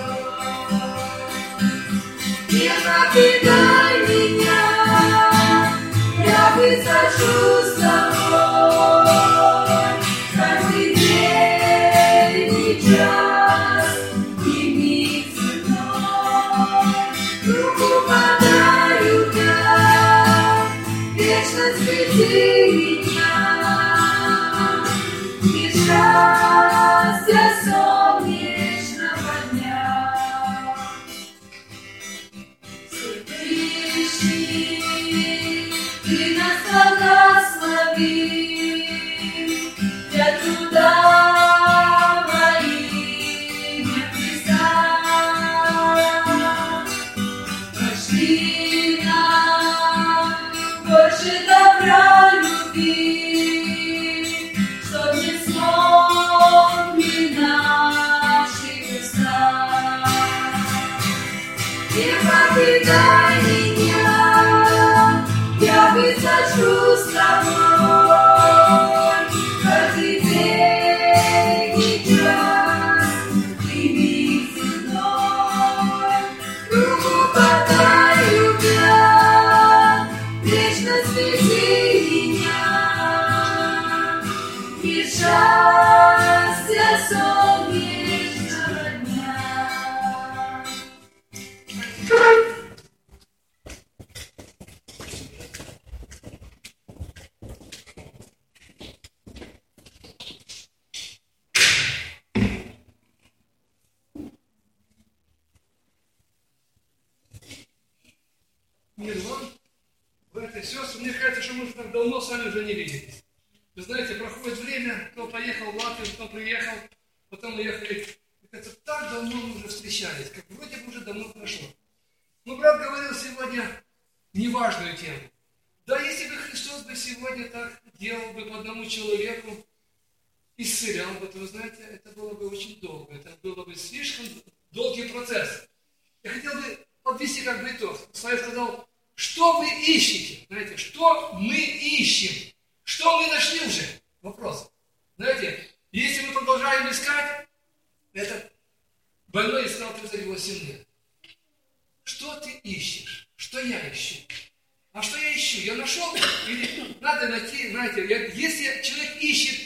слез. Не покидай меня, я высочу с тобой. Каждый день и час, и миг земной, руку подай, любя, вечно свети меня, ведь счастье солнечного дня. Всевышний, ты нас благослови для труда во имя Христа. Пошли нам больше добра, любви, чтоб не смогли наши уста. Не покидай меня, я высочу с тобой. Каждый день и час, и миг земной, руку подай, любя, вечно свети меня, и счастье солнечного дня. Мир вам, братья и сестры, мне кажется, что мы уже так давно с вами уже не виделись. Вы знаете, проходит время, кто поехал в Латвию, кто приехал, потом уехали. Мне кажется, так давно мы уже встречались, как вроде бы уже давно прошло. Но брат говорил сегодня неважную тему. Да, если бы Христос бы сегодня так делал бы по одному человеку, исцелял бы, то вы знаете, это было бы очень долго, это было бы слишком долгий процесс. Я хотел бы подвести как бы итог. Славик сказал, что вы ищете? Знаете, что мы ищем? Что мы нашли уже? Вопрос. Знаете, если мы продолжаем искать, это больной искал тридцать восемь лет. Что ты ищешь? Что я ищу? А что я ищу? Я нашел? Или надо найти, знаете, я, если человек ищет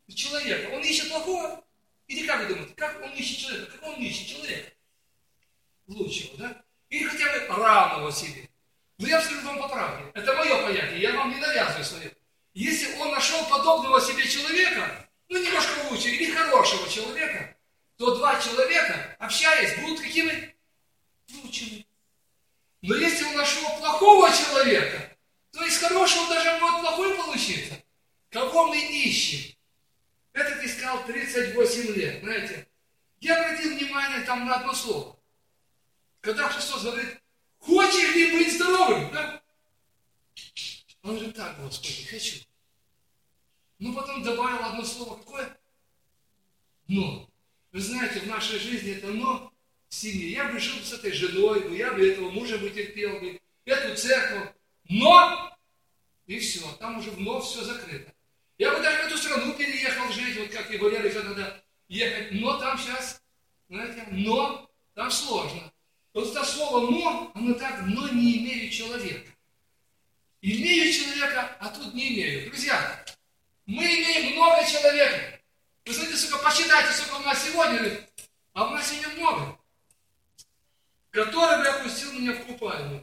человека. Он ищет плохого? Или как вы думаете, как он ищет человека? Как он ищет человека? Лучшего, да? Или хотя бы равного себе. Но я скажу вам по правде. Это мое понятие, я вам не навязываю свое. Если он нашел подобного себе человека, ну немножко лучше, или хорошего человека, то два человека, общаясь, будут какими? Лучшими. Но если он нашел плохого человека, то из хорошего даже может плохой получиться. Кого мы ищем? Этот искал тридцать восемь лет, знаете. Я обратил внимание там на одно слово. Когда Христос говорит, хочешь ли быть здоровым? Да? Он говорит, так, Господи, хочу. Ну, потом добавил одно слово, какое? Но. Вы знаете, в нашей жизни это но в семье. Я бы жил с этой женой, бы, я бы этого мужа бы терпел, бы, эту церковь. Но! И все, там уже вновь все закрыто. Я бы даже в эту страну переехал жить, вот как и Валерий надо ехать. Но там сейчас, знаете, но там сложно. Вот это слово «но», оно так, но не имею человека. Имею человека, а тут не имею. Друзья, мы имеем много человека. Вы знаете, сколько, посчитайте, сколько у нас сегодня, а у нас имя много. Который бы опустил меня в купальню.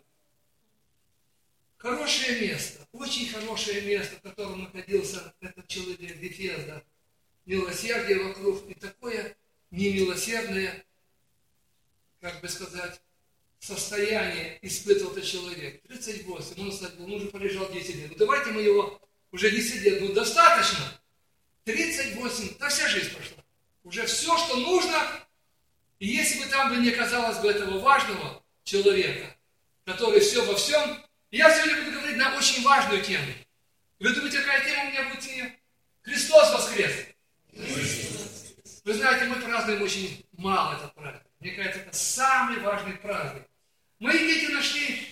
Хорошее место, очень хорошее место, в котором находился этот человек, Вифезда. Милосердие вокруг и такое немилосердное, как бы сказать, состояние испытывал этот человек. тридцать восемь, он, кстати, он уже полежал десять лет. Ну давайте мы его уже десять лет, ну достаточно. тридцать восемь, да вся жизнь прошла. Уже все, что нужно. И если бы там бы не оказалось бы этого важного человека, который все во всем, я сегодня буду говорить на очень важную тему. Вы думаете, какая тема у меня будет сегодня? Христос воскрес. Вы знаете, мы празднуем очень мало этот праздник. Мне кажется, это самый важный праздник. Мои дети нашли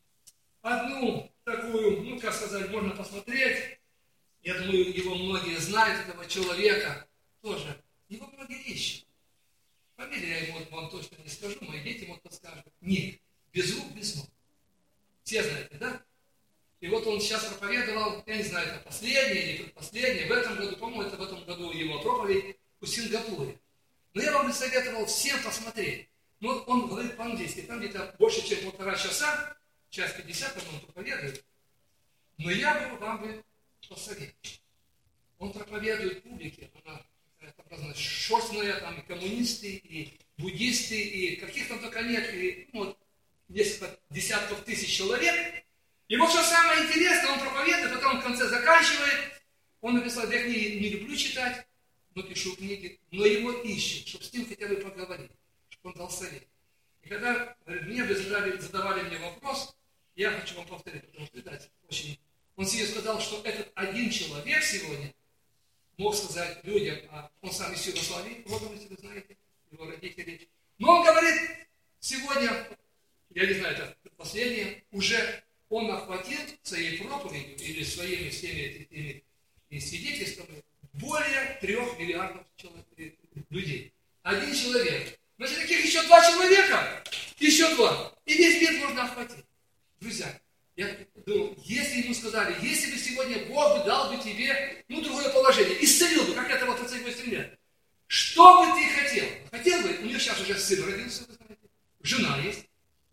одну такую, ну, как сказать, можно посмотреть. Я думаю, его многие знают, этого человека тоже. Его многие ищут. Фамилию я ему вам точно не скажу, мои дети ему подскажут. Ник. Без рук, без ног. Все знаете, да? И вот он сейчас проповедовал, я не знаю, это последнее или предпоследнее, в этом году, по-моему, это в этом году его проповедь в Сингапуре. Но я вам бы советовал всем посмотреть. Ну, он говорит по-английски, там где-то больше, чем полтора часа, час пятьдесят, он проповедует. Но я бы вам бы посоветовал. Он проповедует публике, она, это праздно, шерстная, там и коммунисты, и буддисты, и каких там только нет, и ну, вот, несколько десятков тысяч человек. И вот что самое интересное, он проповедует, потом в конце заканчивает. Он написал, я книги не люблю читать, но пишу книги, но его ищет, чтобы с ним хотя бы поговорить, чтобы он дал совет. И когда мне задавали, задавали мне вопрос, я хочу вам повторить, потому что, видать, очень... Он себе сказал, что этот один человек сегодня мог сказать людям, а он сам из Югославии, родом, если вы знаете, его родители. Но он говорит, сегодня, я не знаю, это последнее, уже он охватил своей проповедью или своими всеми этими свидетельствами более трех миллиардов человек, людей. Один человек. Значит, таких еще два человека, еще два. И весь мир можно охватить. Друзья, я думаю, если ему сказали, если бы сегодня Бог бы дал бы тебе, ну, другое положение, исцелил бы, как это вот тридцать восемь лет, что бы ты хотел? Хотел бы, у него сейчас уже сын родился, вы знаете, жена есть.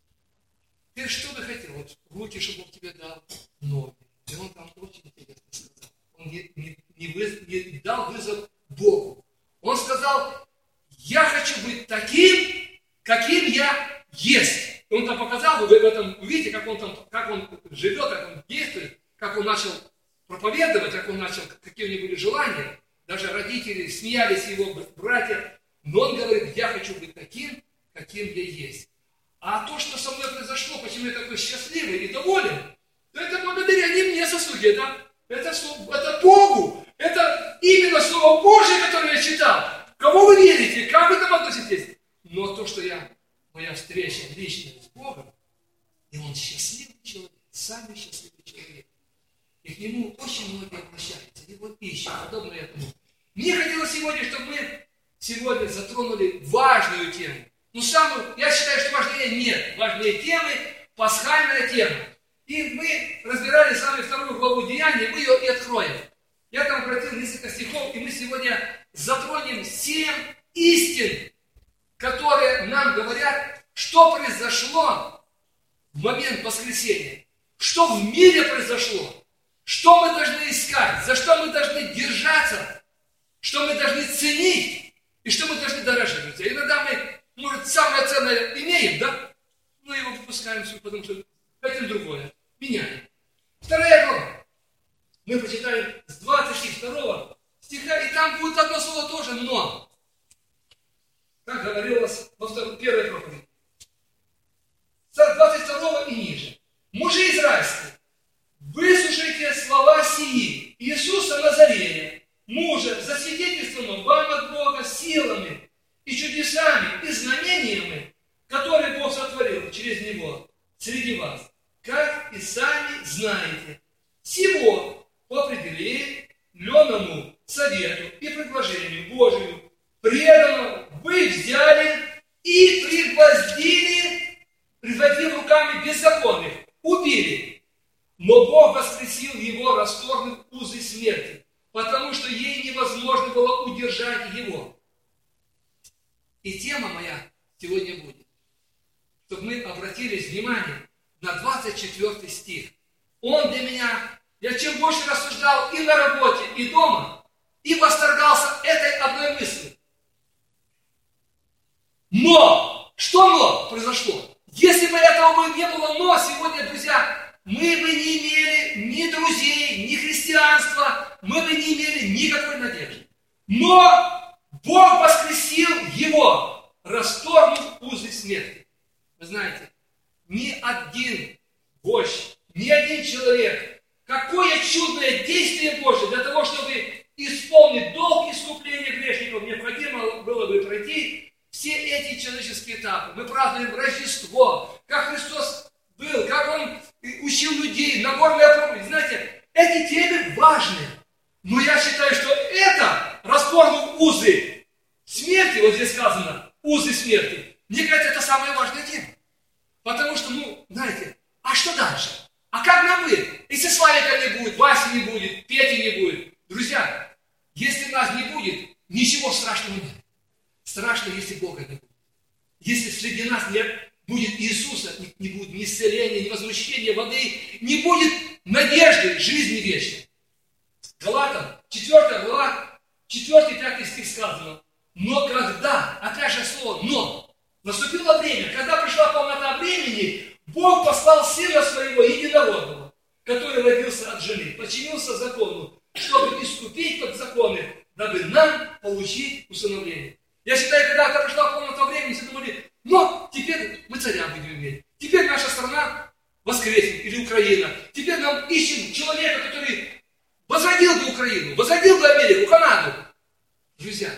Ты что бы хотел? Вот руки, чтобы Бог тебе дал, ноги. И он там очень интересно сказал. Он не, не, не, выз, не дал вызов Богу. Он сказал, я хочу быть таким, каким я есть. И он там показал, вы в этом увидите, как он там, как он живет, как он действует, как он начал проповедовать, как он начал, какие у него были желания. Даже родители смеялись, его братья. Но он говорит, я хочу быть таким, каким я есть. А то, что со мной произошло, почему я такой счастливый и доволен, то это благодаря не мне заслуги, это, это, это Богу, это именно Слово Божие, которое я читал. Кого вы верите, как вы к этому относитесь? Но то, что я, моя встреча личная с Богом, и он счастливый человек, самый счастливый человек. И к нему очень многие обращаются, его ищут, подобно этому. Мне хотелось сегодня, чтобы мы сегодня затронули важную тему. Ну, самую, я считаю, что важнее нет. Важнее темы, пасхальная тема. И мы разбирали с вами вторую главу Деяния, мы ее и откроем. Я там обратил несколько стихов, и мы сегодня затронем семь истин, которые нам говорят, что произошло в момент воскресения, что в мире произошло, что мы должны искать, за что мы должны держаться, что мы должны ценить и что мы должны дорожить. Друзья. Иногда мы, может, самое ценное имеем, да? Но его выпускаем, потому что хотим другое. Меняем. Вторая глава. Мы почитаем с двадцать второго стиха, и там будет одно слово тоже «но». Как говорилось во второй, первой проповеди. С двадцать второго и ниже. Мужи израильские, выслушайте слова сии Иисуса Назарея, мужа, засвидетельствованного вам от Бога силами и чудесами и знамениями, которые Бог сотворил через Него среди вас, как и сами знаете. Сего по определенному совету и предложению Божию преданного вы взяли и пригвоздили, пригвоздив руками беззаконных, убили. Но Бог воскресил его, расторгнув узы смерти, потому что ей невозможно было удержать его. И тема моя сегодня будет, чтобы мы обратились внимание на двадцать четвёртый стих. Он для меня, я чем больше рассуждал и на работе, и дома, и восторгался этой одной мыслью. Но! Что но произошло? Если бы этого бы не было но, сегодня, друзья, мы бы не имели ни друзей, ни христианства, мы бы не имели никакой надежды. Но Бог воскресил его, расторгнув узы смерти. Вы знаете, ни один вождь, ни один человек, какое чудное действие Божье для того, чтобы исполнить долг искупления грешников, необходимо было бы пройти все эти человеческие этапы. Мы празднуем Рождество, как Христос был, как Он учил людей, Нагорная проповедь. Знаете, эти темы важны. Но я считаю, что это, расторгнув узы смерти, вот здесь сказано, узы смерти, мне кажется, это самая важная тема. Потому что, ну, знаете, а что дальше? А как нам быть? Если Славика не будет, Васи не будет, Пети не будет. Друзья, если нас не будет, ничего страшного нет. Страшно, если Бога не будет. Если среди нас не будет Иисуса, не, не будет ни исцеления, ни возмущения воды, не будет надежды жизни вечной. Галатам, четвёртая глава, четвёртый, пятый стих сказано. Но когда, опять же слово «но», наступило время, когда пришла полнота времени, Бог послал Сына Своего Единородного, который родился от жены, подчинился закону, чтобы искупить подзаконных, дабы нам получить усыновление. Я считаю, когда это пришла полнота времени, все думали, ну, теперь мы царя будем иметь. Теперь наша страна воскреснет, или Украина. Теперь нам ищем человека, который возродил бы Украину, возродил бы Америку, Канаду. Друзья,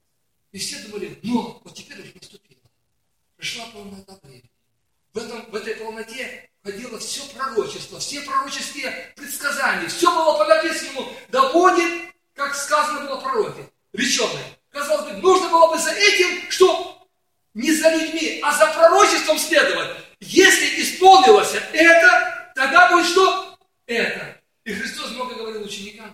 и все думали, но вот теперь уже наступило. Пришла полнота времени. В, этом, в этой полноте входило все пророчество, все пророческие предсказания. Все было по написанному. Да будет, как сказано было пророке, реченое. Казалось бы, нужно было бы за этим, что не за людьми, а за пророчеством следовать. Если исполнилось это, тогда будет что? Это. И Христос много говорил ученикам.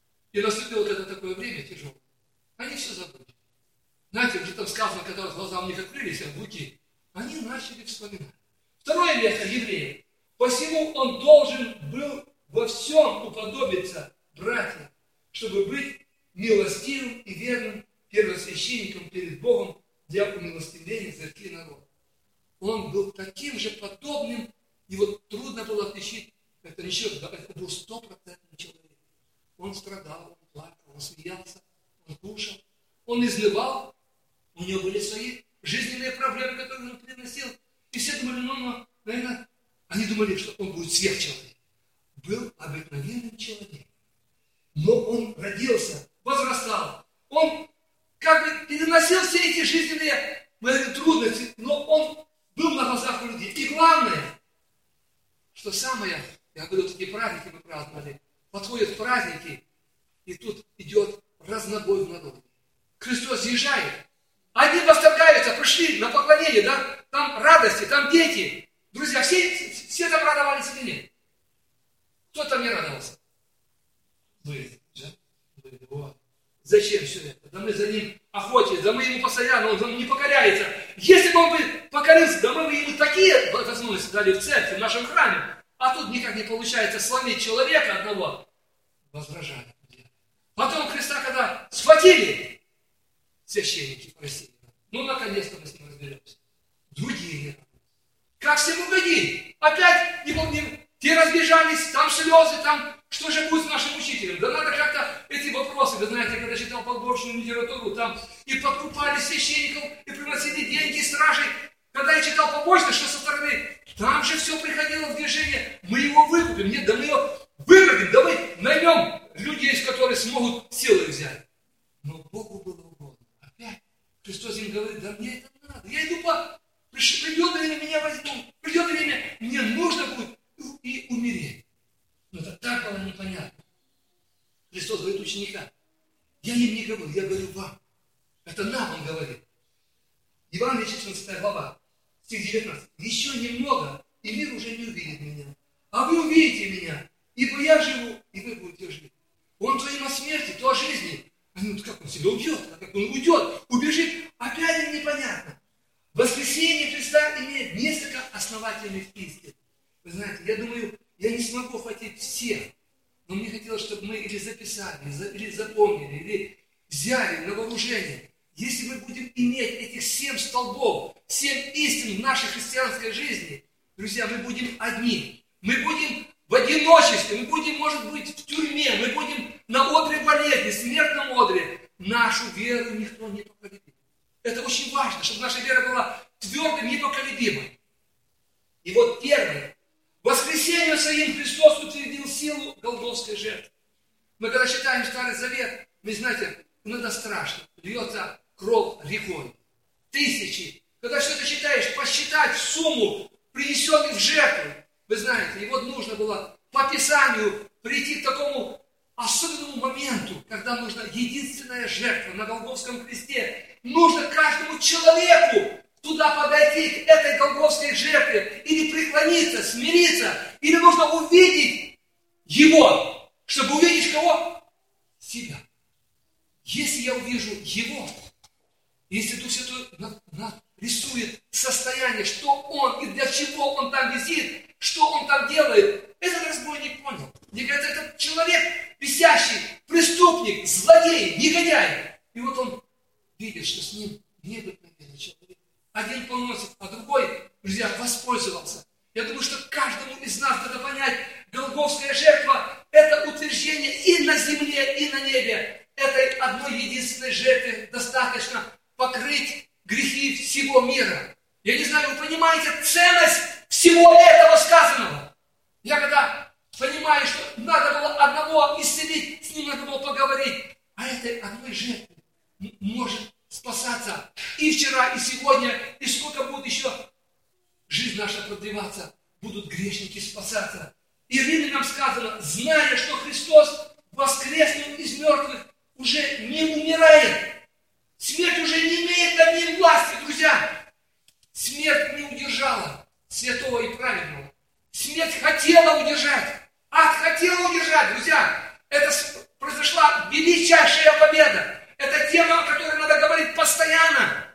И наступило вот это такое время тяжелое. Они все забыли. Знаете, уже там сказано, когда глаза у них открылись, а руки, они начали вспоминать. Второе место евреев. Посему он должен был во всем уподобиться братьям, чтобы быть милостивым и верным первосвященником перед Богом для умилостивления церкви народа. Он был таким же подобным, его трудно было отличить, это ничего, это был стопроцентный человек. Он страдал, он плакал, он смеялся, он кушал, он изнывал, у него были свои жизненные проблемы, которые он приносил. И все думали, ну, ну, наверное, они думали, что он будет сверхчеловек. Был обыкновенным человеком. Но он родился, возрастал, он как бы переносил все эти жизненные трудности, но он был на глазах у людей. И главное, что самое, я говорю, такие праздники мы праздновали, подходят праздники, и тут идет разнобой в народе. Христос съезжает, одни восторгаются, пришли на поклонение, да, там радости, там дети. Друзья, все, все там радовались или нет? Кто там не радовался? Вы, да? Зачем все это? Да мы за ним охотимся, да мы ему постоянно, он не покоряется. Если бы он бы покорился, да мы бы ему такие возможности дали в церкви, в нашем храме. А тут никак не получается сломить человека одного. Возражали. Потом Христа, когда схватили священники фарисеи, ну, наконец-то мы с ним разберемся. Другие. Как всем угодить? Опять не помним. Те разбежались, там слезы, там, что же будет с нашим учителем? Да надо как-то эти вопросы, вы знаете, когда читал подборочную литературу, там и подкупали священников, и приносили деньги стражей. Когда я читал побочно, что со стороны, там же все приходило в движение, мы его выкупим, нет, да мы его выкупим, да мы наймем людей, которые смогут силой взять. Но Богу было угодно. Опять Христос им говорит, да мне это надо, я иду по... Придет время, меня возьмут, придет время, мне нужно будет и умереть. Но это так было непонятно. Христос говорит ученикам, я им не говорю, я говорю вам. Это нам Он говорит. Евангелие четырнадцатая глава, стих девятнадцатый. Еще немного, и мир уже не увидит меня. А вы увидите меня, ибо я живу, и вы будете жить. Он то им о смерти, то о жизни. Они говорят, как он себя убьет, а как он уйдет, убежит. Опять им непонятно. Воскресение Христа имеет несколько основательных истин. Вы знаете, я думаю, я не смогу охватить всех, но мне хотелось, чтобы мы или записали, или запомнили, или взяли на вооружение. Если мы будем иметь этих семь столбов, семь истин в нашей христианской жизни, друзья, мы будем одни. Мы будем в одиночестве, мы будем, может быть, в тюрьме, мы будем на одре болезни, смертном одре. Нашу веру никто не поколебит. Это очень важно, чтобы наша вера была твердой, непоколебимой. И вот первое. Воскресению своим Христос утвердил силу голгофской жертвы. Мы когда читаем Старый Завет, вы знаете, иногда страшно. Льется кровь рекой. Тысячи. Когда что-то читаешь, посчитать сумму принесенных в жертву. Вы знаете, и вот нужно было по Писанию прийти к такому особенному моменту, когда нужна единственная жертва на Голгофском кресте. Нужно каждому человеку туда подойти, к этой голгофской жертве, или преклониться, смириться, или нужно увидеть Его, чтобы увидеть кого? Себя. Если я увижу Его, если Дух Святой рисует состояние, что Он и для чего Он там висит, что Он там делает, этот разбойник понял. Мне кажется, этот человек, висящий, преступник, злодей, негодяй. И вот он видит, что с ним необыкновенный человек. Один поносит, а другой, друзья, воспользовался. Я думаю, что каждому из нас надо понять, голгофская жертва – это утверждение и на земле, и на небе. Этой одной единственной жертвы достаточно покрыть грехи всего мира. Я не знаю, вы понимаете ценность всего этого сказанного? Я когда понимаю, что надо было одного исцелить, с ним надо было поговорить, а этой одной жертвы может спасаться и вчера, и сегодня, и сколько будет еще жизнь наша продлеваться, будут грешники спасаться. И Римлянам сказано, зная, что Христос воскреснул из мертвых, уже не умирает. Смерть уже не имеет над ним власти, друзья. Смерть не удержала святого и праведного. Смерть хотела удержать. Ад хотел удержать, друзья. Это произошла величайшая победа. Это тема, о которой надо говорить постоянно.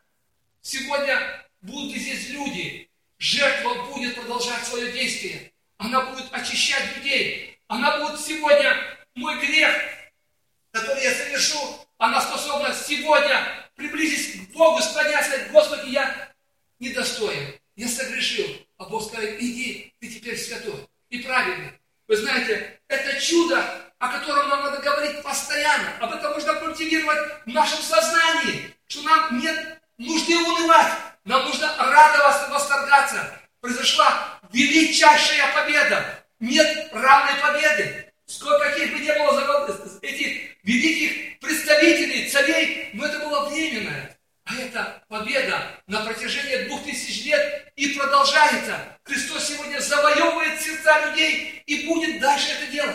Сегодня будут здесь люди. Жертва будет продолжать свое действие. Она будет очищать людей. Она будет сегодня, мой грех, который я совершу, она способна сегодня приблизиться к Богу, склоняться, сказать, Господи, я недостоин, я согрешил. А Бог скажет, иди, ты теперь святой и праведный. Вы знаете, это чудо, о котором нам надо говорить постоянно. Об этом нужно культивировать в нашем сознании, что нам нет нужды унывать, нам нужно радоваться, восторгаться. Произошла величайшая победа. Нет равной победы. Сколько каких бы не было этих великих представителей, царей, но это было временное. А это победа на протяжении двух тысяч лет и продолжается. Христос сегодня завоевывает сердца людей и будет дальше это делать.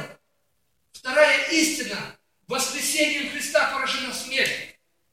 Вторая истина. Воскресением Христа поражена смерть.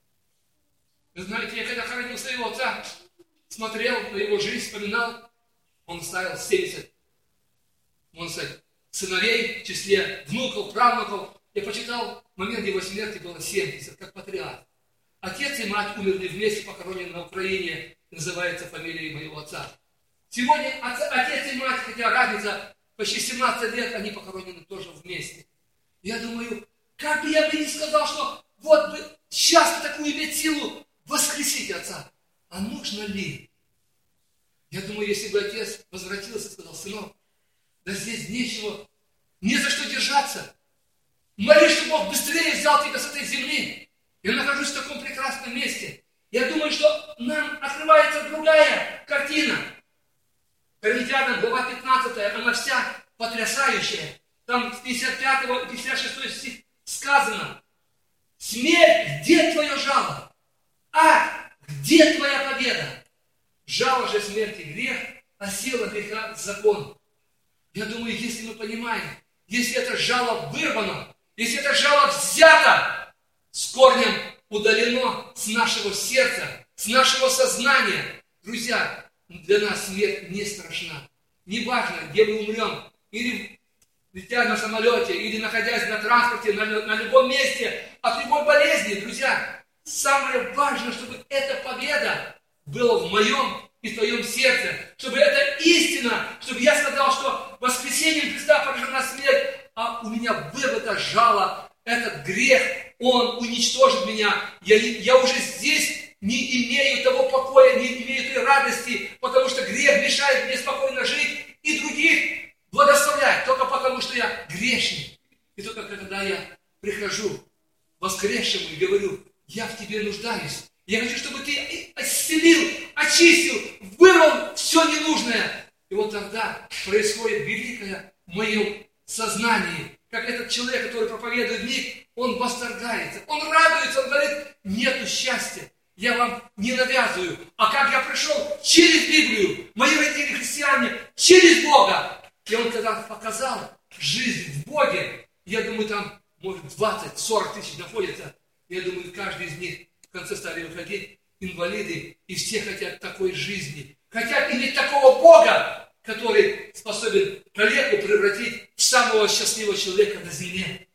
Вы знаете, я когда хоронил своего отца, смотрел на его жизнь, вспоминал, он оставил семьдесят, можно сказать, сыновей, в числе внуков, правнуков. я почитал, момент его смерти было семьдесят, как патриарх. Отец и мать умерли вместе, похоронены на Украине, называется фамилией моего отца. Сегодня отец и мать, хотя разница почти семнадцать лет, они похоронены тоже вместе. Я думаю, как бы я бы не сказал, что вот бы сейчас такую иметь силу воскресить отца. А нужно ли? Я думаю, если бы отец возвратился и сказал: сынок, да здесь нечего, не за что держаться. Молись, чтобы Бог быстрее взял тебя с этой земли. Я нахожусь в таком прекрасном месте. Я думаю, что нам открывается другая картина. Коринфянам, глава пятнадцатая, она вся потрясающая. Там с пятьдесят пятого и пятьдесят шестого стих сказано: смерть, где твое жало? Ад, где твоя победа? Жало же смерти грех, а сила греха закон. Я думаю, если мы понимаем, если это жало вырвано, если это жало взято, с корнем удалено с нашего сердца, с нашего сознания, друзья, для нас смерть не страшна. Неважно, где мы умрем, или летя на самолете, или находясь на транспорте, на, на любом месте, от любой болезни, друзья, самое важное, чтобы эта победа была в моем и в твоем сердце, чтобы эта истина, чтобы я сказал, что воскресением Христа поражена смерть, а у меня было это жало, этот грех, он уничтожит меня. Я, я уже здесь не имею того покоя, не имею той радости, потому что грех мешает мне спокойно жить и других благословлять, только потому что я грешник. И только когда я прихожу воскресшему и говорю: я в тебе нуждаюсь, я хочу, чтобы ты исцелил, очистил, вырвал все ненужное. И вот тогда происходит великое в моем сознании, как этот человек, который проповедует миг, он восторгается, он радуется, он говорит: нету счастья, я вам не навязываю. А как я пришел через Библию, мои родители христиане, через Бога. И он когда показал жизнь в Боге, я думаю, там, может, двадцать-сорок тысяч находится. Я думаю, каждый из них в конце стали выходить инвалиды, и все хотят такой жизни. Хотят иметь такого Бога, который способен калеку превратить в самого счастливого человека на земле.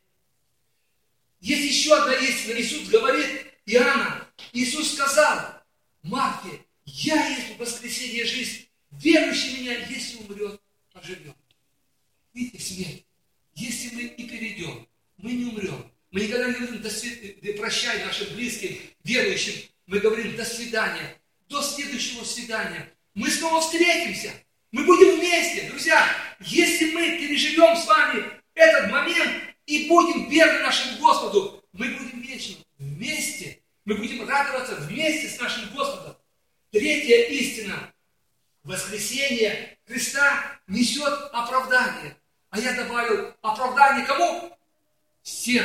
Есть еще одна истина. Иисус говорит Иоанна. Иисус сказал Марке: я есть воскресение и жизнь. Верующий в меня, если умрет, оживет. Видите, смерть. Если мы и перейдем, мы не умрем. Мы никогда не говорим до свид... прощай нашим близким, верующим. Мы говорим до свидания, до следующего свидания. Мы снова встретимся. Мы будем вместе, друзья. Если мы переживем с вами этот момент и будем верны нашему Господу, мы будем вечно вместе. Мы будем радоваться вместе с нашим Господом. Третья истина. Воскресение Христа несет оправдание. А я добавил оправдание кому? Всем.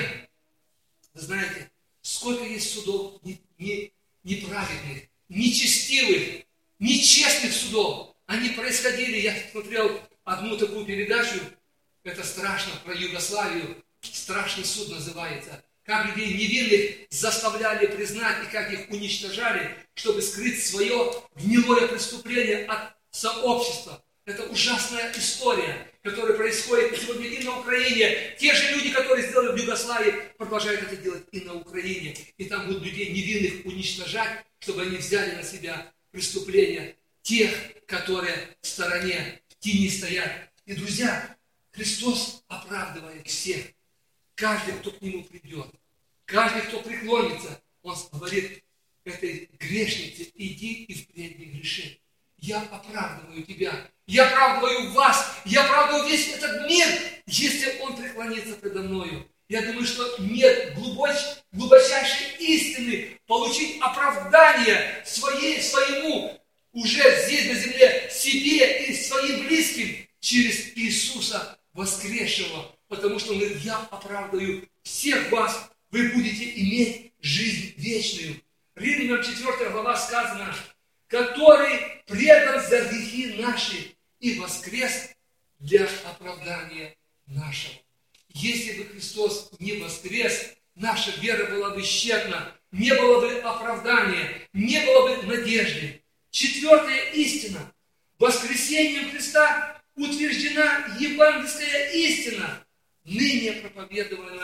Вы знаете, сколько есть судов не, не, неправедных, нечестивых, нечестных судов. Они происходили, я смотрел одну такую передачу, это страшно, про Югославию, страшный суд называется. Как людей невинных заставляли признать и как их уничтожали, чтобы скрыть свое гнилое преступление от сообщества. Это ужасная история, которая происходит сегодня и на Украине. Те же люди, которые сделали в Югославии, продолжают это делать и на Украине. И там будут людей невинных уничтожать, чтобы они взяли на себя преступления тех, которые в стороне, в тени стоят. И, друзья, Христос оправдывает всех. Каждый, кто к Нему придет, каждый, кто преклонится, Он говорит этой грешнице: иди и впредь не греши. Я оправдываю тебя, я оправдываю вас, я оправдываю весь этот мир, если он преклонится предо мною. Я думаю, что нет глубоч, глубочайшей истины получить оправдание своей, своему, уже здесь на земле, себе и своим близким через Иисуса воскресшего. Потому что он говорит: я оправдаю всех вас, вы будете иметь жизнь вечную. Римлянам четвёртая глава сказано: который предан за грехи наши и воскрес для оправдания нашего. Если бы Христос не воскрес, наша вера была бы тщетна, не было бы оправдания, не было бы надежды. Четвертая истина. Воскресением Христа утверждена евангельская истина, ныне проповедована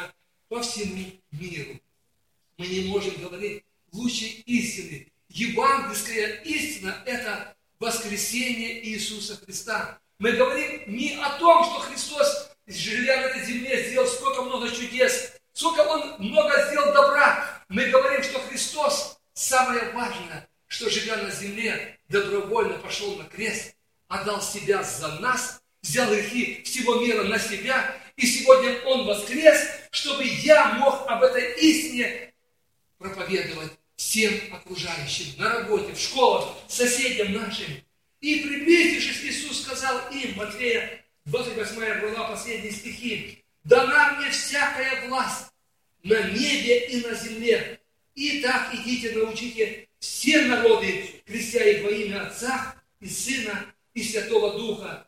по всему миру. Мы не можем говорить лучшей истины. Евангельская истина – это воскресение Иисуса Христа. Мы говорим не о том, что Христос, живя на этой земле, сделал сколько много чудес, сколько Он много сделал добра. Мы говорим, что Христос, самое важное, что, живя на земле, добровольно пошел на крест, отдал себя за нас, взял грехи всего мира на себя, и сегодня Он воскрес, чтобы я мог об этой истине проповедовать всем окружающим, на работе, в школах, соседям нашим. И приблизившись, Иисус сказал им, Матфея, двадцать восьмая глава, последние стихи: «Дана мне всякая власть на небе и на земле. И так идите, научите все народы, крестя их во имя Отца и Сына и Святого Духа,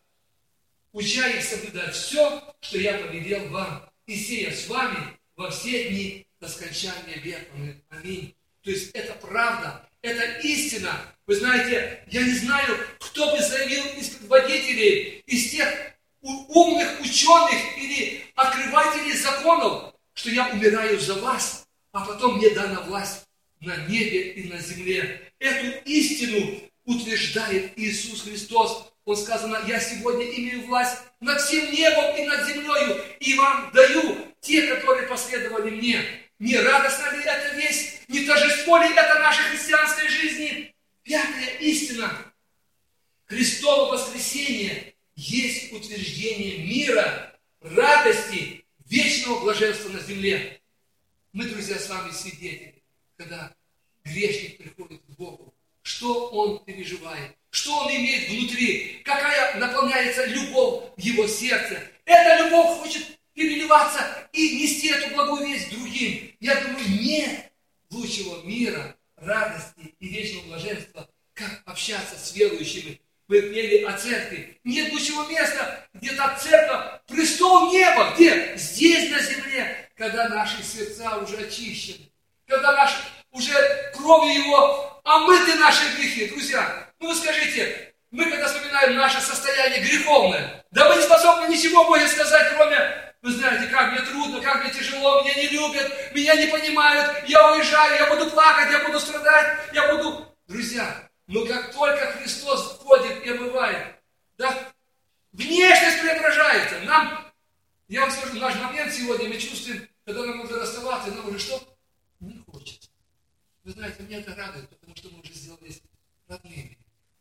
уча их соблюдать все, что я повелел вам, и сея с вами во все дни до скончания века». Аминь. То есть это правда, это истина. Вы знаете, я не знаю, кто бы заявил из предводителей, из тех умных ученых или открывателей законов, что я умираю за вас, а потом мне дана власть на небе и на земле. Эту истину утверждает Иисус Христос. Он сказано: «Я сегодня имею власть над всем небом и над землею, и вам даю те, которые последовали мне». Не радостна ли эта весть? Не торжество ли это нашей христианской жизни? Пятая истина. Христово воскресение есть утверждение мира, радости, вечного блаженства на земле. Мы, друзья, с вами свидетели, когда грешник приходит к Богу, что он переживает, что он имеет внутри, какая наполняется любовь в его сердце. Эта любовь хочет переливаться и нести эту благую весть другим. Я думаю, нет лучшего мира, радости и вечного блаженства, как общаться с верующими. Мы пели о церкви. Нет лучшего места, где та церковь, престол неба, где? Здесь, на земле, когда наши сердца уже очищены, когда наши, уже кровью Его омыты наши грехи. Друзья, ну вы скажите, мы когда вспоминаем наше состояние греховное, да мы не способны ничего Боге сказать, кроме: вы знаете, как мне трудно, как мне тяжело, меня не любят, меня не понимают, я уезжаю, я буду плакать, я буду страдать, я буду... Друзья, но как только Христос входит и омывает, да, внешность преображается. Нам, я вам скажу, наш момент сегодня мы чувствуем, когда нам нужно расставаться, нам уже что? Не хочется. Вы знаете, меня это радует, потому что мы уже сделались родными.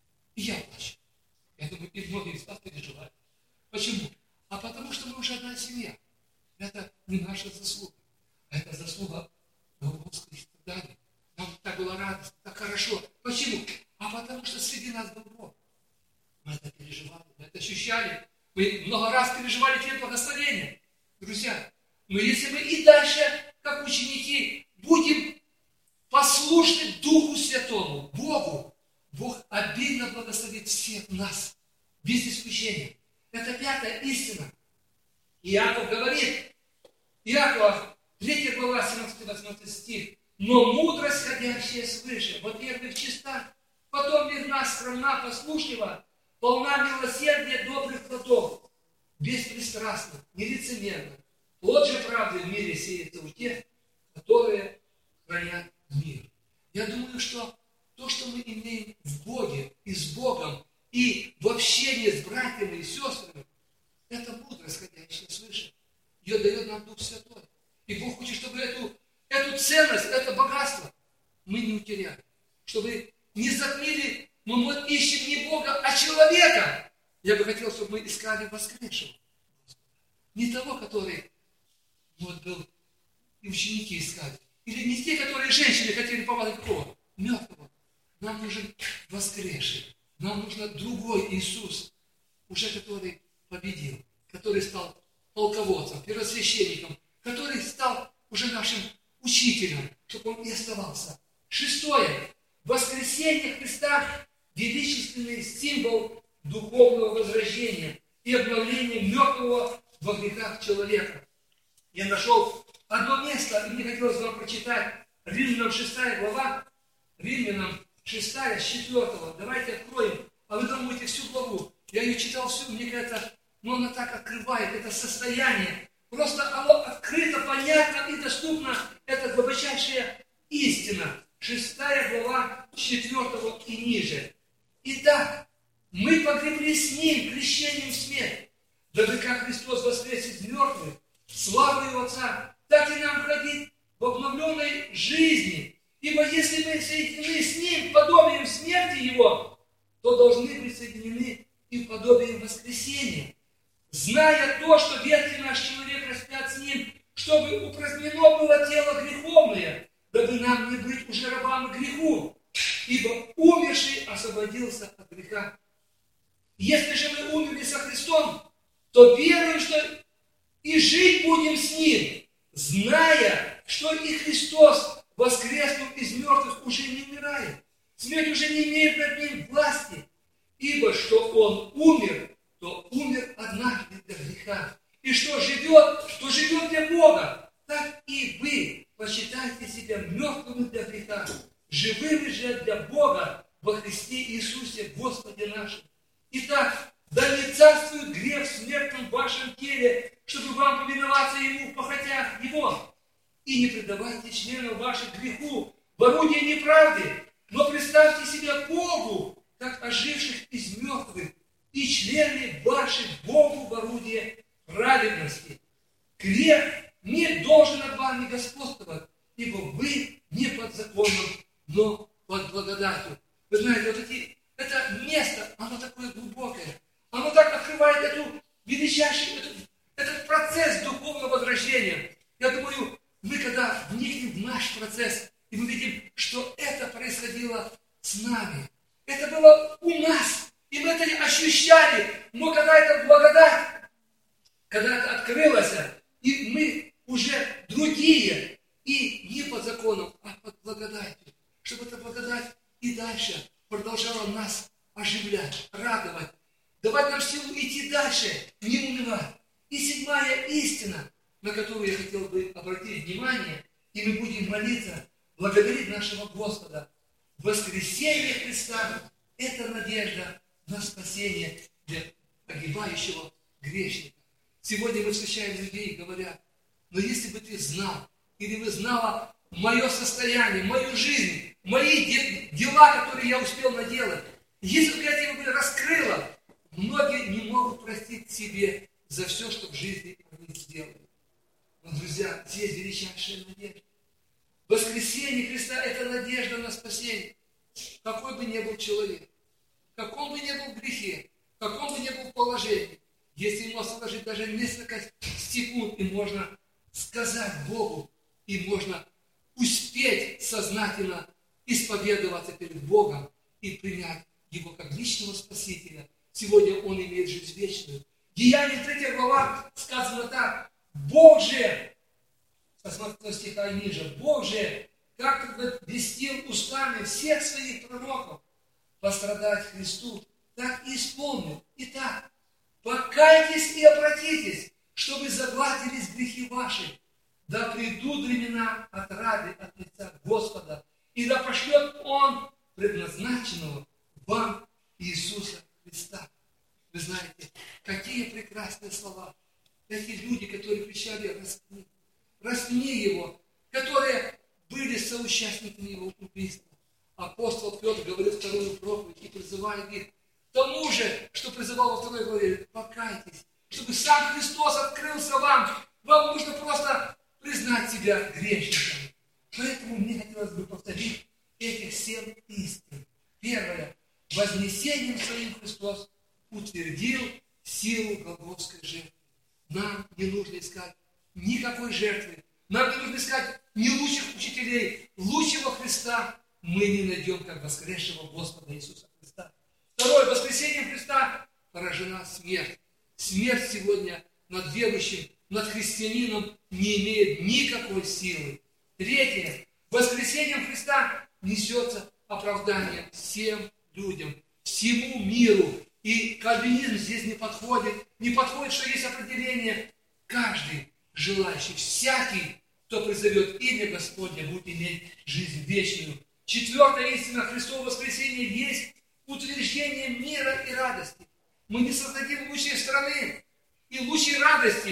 И я плачу. Я думаю, и многие из вас переживают. Почему? А потому что мы уже одна семья. Это не наша заслуга. Это заслуга Голгофских страданий. Нам так было радостно, так хорошо. Почему? А потому что среди нас был Бог. Мы это переживали, мы это ощущали. Мы много раз переживали те благословения. Друзья, но если мы и дальше, как ученики, будем послушны Духу Святому, Богу, Бог обильно благословит всех нас, без исключения. Это пятая истина. Иаков говорит, Иакова, третья глава, семнадцатый-восемнадцатый стих: «Но мудрость, ходящая свыше, во-первых, чиста, потом верна, скромна, послушлива, полна милосердия, добрых плодов, беспристрастна, нелицемерна. Плод же правды в мире сеется у тех, которые хранят мир». Я думаю, что то, что мы имеем в Боге и с Богом, и в общении с братьями и сестрами, это мудрость, ходящая свыше. Ее дает нам Дух Святой. И Бог хочет, чтобы эту, эту ценность, это богатство мы не утеряли. Чтобы не затмили, но мы ищем не Бога, а человека. Я бы хотел, чтобы мы искали воскресшего. Не того, который вот был, и ученики искали. Или не те, которые женщины хотели помазать кого? Мертвого. Нам нужен воскресший. Нам нужен другой Иисус, уже который победил, который стал полководцем, первосвященником, который стал уже нашим учителем, чтобы он и оставался. Шестое. Воскресение Христа – величественный символ духовного возрождения и обновления мертвого во грехах человека. Я нашел одно место, и мне хотелось вам прочитать. Римлянам шестая глава, Римлянам шестая, с четвертого. Давайте откроем. А вы думаете всю главу. Я ее читал всю, мне кажется, но она так открывает это состояние Просто оно открыто, понятно и доступно. Это глубочайшая истина. Шестая глава, четвертого и ниже. Итак, мы погребли с Ним крещением в смерть, дабы как Христос воскрес из мертвых, славу Его Отца, так и нам ходить в обновленной жизни. Ибо если мы соединены с Ним подобием смерти Его, то должны быть соединены и подобием воскресения. Зная то, что ветхий наш человек распят с Ним, чтобы упразднено было тело греховное, дабы нам не быть уже рабами греху, ибо умерший освободился от греха. Если же мы умерли со Христом, то веруем, что и жить будем с Ним, зная, что и Христос, воскреснув из мертвых, уже не умирает. Смерть уже не имеет над Ним власти, ибо что Он умер, то умер однажды для греха. И что живет, то живет для Бога. Так и вы почитайте себя мертвыми для греха, живыми же для Бога во Христе Иисусе, Господе нашим. Итак, да не царствует грех в смертном вашем теле, чтобы вам повиноваться Ему в похотях Его. И не предавайте членов ваших греху в орудие неправды, но представьте себя Богу, как оживших из мертвых, и члены ваши Богу в орудие праведности. Грех не должен над вами господствовать, ибо вы не под законом, но под благодатью. Вы знаете, вот эти, это место, оно такое глубокое. Оно так открывает эту величайший, этот, этот процесс духовного возрождения. Я думаю, мы когда вникнем в наш процесс, и мы видим, что это происходило с нами. Это было у нас, и мы это не ощущали. Но когда это благодать, когда это открылось, и мы уже другие, и не под законом, а под благодатью, чтобы эта благодать и дальше продолжала нас оживлять, радовать, давать нам силу идти дальше, не унывать. И седьмая истина, на которую я хотел бы обратить внимание, и мы будем молиться, благодарить нашего Господа. Воскресение Христа – это надежда на спасение для погибающего грешника. Сегодня мы встречаем людей и говорят: но если бы ты знал, или вы знала мое состояние, мою жизнь, мои дела, которые я успел наделать, если бы я тебе бы раскрыла, многие не могут простить себе за все, что в жизни они сделали. Но, друзья, здесь величайшая надежда. Воскресение Христа – это надежда на спасение. Какой бы ни был человек, в каком бы ни был грехе, в каком бы ни был положении, если ему освободить даже несколько секунд, и можно сказать Богу, и можно успеть сознательно исповедоваться перед Богом и принять Его как личного Спасителя. Сегодня Он имеет жизнь вечную. Деяние третья глава сказано так: Бог же, посмотрите стиха ниже, Бог же, как вестил устами всех своих пророков пострадать Христу, так и исполнил. Итак, покайтесь и обратитесь, чтобы загладились грехи ваши, да придут времена отрады от лица Господа, и да пошлет Он предназначенного вам Иисуса Христа. Вы знаете, какие прекрасные слова. Эти люди, которые кричали: распни, распни Его, которые были соучастниками Его убийства. Апостол Петр говорил вторую проповедь и призывает их к тому же, что призывал во второй главе: покайтесь, чтобы сам Христос открылся вам. Вам нужно просто признать себя грешником. Поэтому мне хотелось бы повторить этих семь истин. Первое. Вознесением своим Христос утвердил силу Голгофской жертвы. Нам не нужно искать никакой жертвы. Нам не нужно искать ни лучших учителей. Лучшего Христа мы не найдем, как воскресшего Господа Иисуса Христа. Второе. Воскресением Христа поражена смерть. Смерть сегодня над верующим, над христианином не имеет никакой силы. Третье. Воскресением Христа несется оправдание всем людям, всему миру. И кальвинизм здесь не подходит. Не подходит, что есть определение. Каждый желающий, всякий, кто призовет имя Господня, будет иметь жизнь вечную. Четвертая истина: Христово воскресение есть утверждение мира и радости. Мы не создадим лучшей страны и лучшей радости,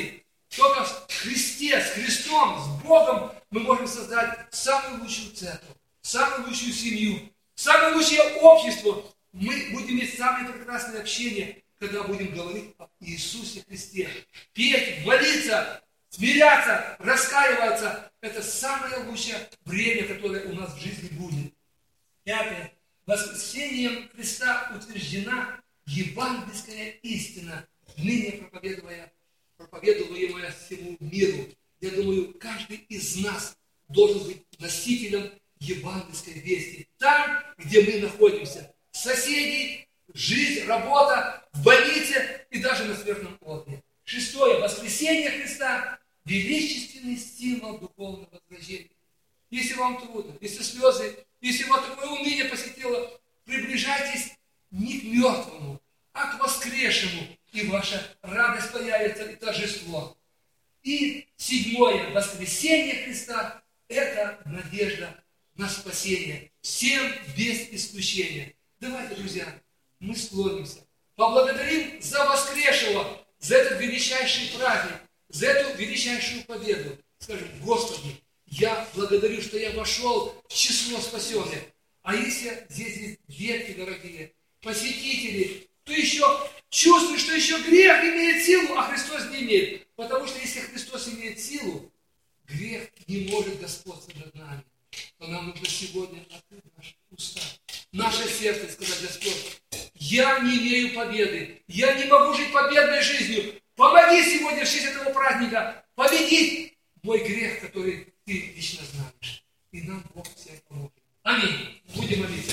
Только в Христе, с Христом, с Богом мы можем создать самую лучшую церковь, самую лучшую семью, самое лучшее общество. Мы будем иметь самое прекрасное общение, когда будем говорить об Иисусе Христе. Петь, молиться, смиряться, раскаиваться. Это самое лучшее время, которое у нас в жизни будет. Пятое. Воскресением Христа утверждена евангельская истина, ныне проповедуемая, проповедуемая всему миру. Я думаю, каждый из нас должен быть носителем евангельской вести. Там, где мы находимся. Соседи, жизнь, работа, в больнице и даже на смертном одре. Шестое. Воскресение Христа – величественный символ духовного возрождения. Если вам трудно, если слезы, если вас такое уныние посетило, приближайтесь не к мертвому, а к воскресшему, и ваша радость появится и торжество. И седьмое. Воскресение Христа – это надежда на спасение. Всем без исключения. Давайте, друзья, мы склонимся. Поблагодарим за воскресшего, за этот величайший праздник, за эту величайшую победу. Скажем: Господи, я благодарю, что я вошел в число спасенных. А если здесь есть детки дорогие, посетители, кто еще чувствует, что еще грех имеет силу, а Христос не имеет. Потому что если Христос имеет силу, грех не может господствовать над нами. То нам нужно сегодня открыть наши уста, наше сердце и сказать: Господь, я не имею победы, я не могу жить победной жизнью. Помоги сегодня в честь этого праздника победить мой грех, который Ты лично знаешь. И нам Бог всем поможет. Аминь. Будем молиться.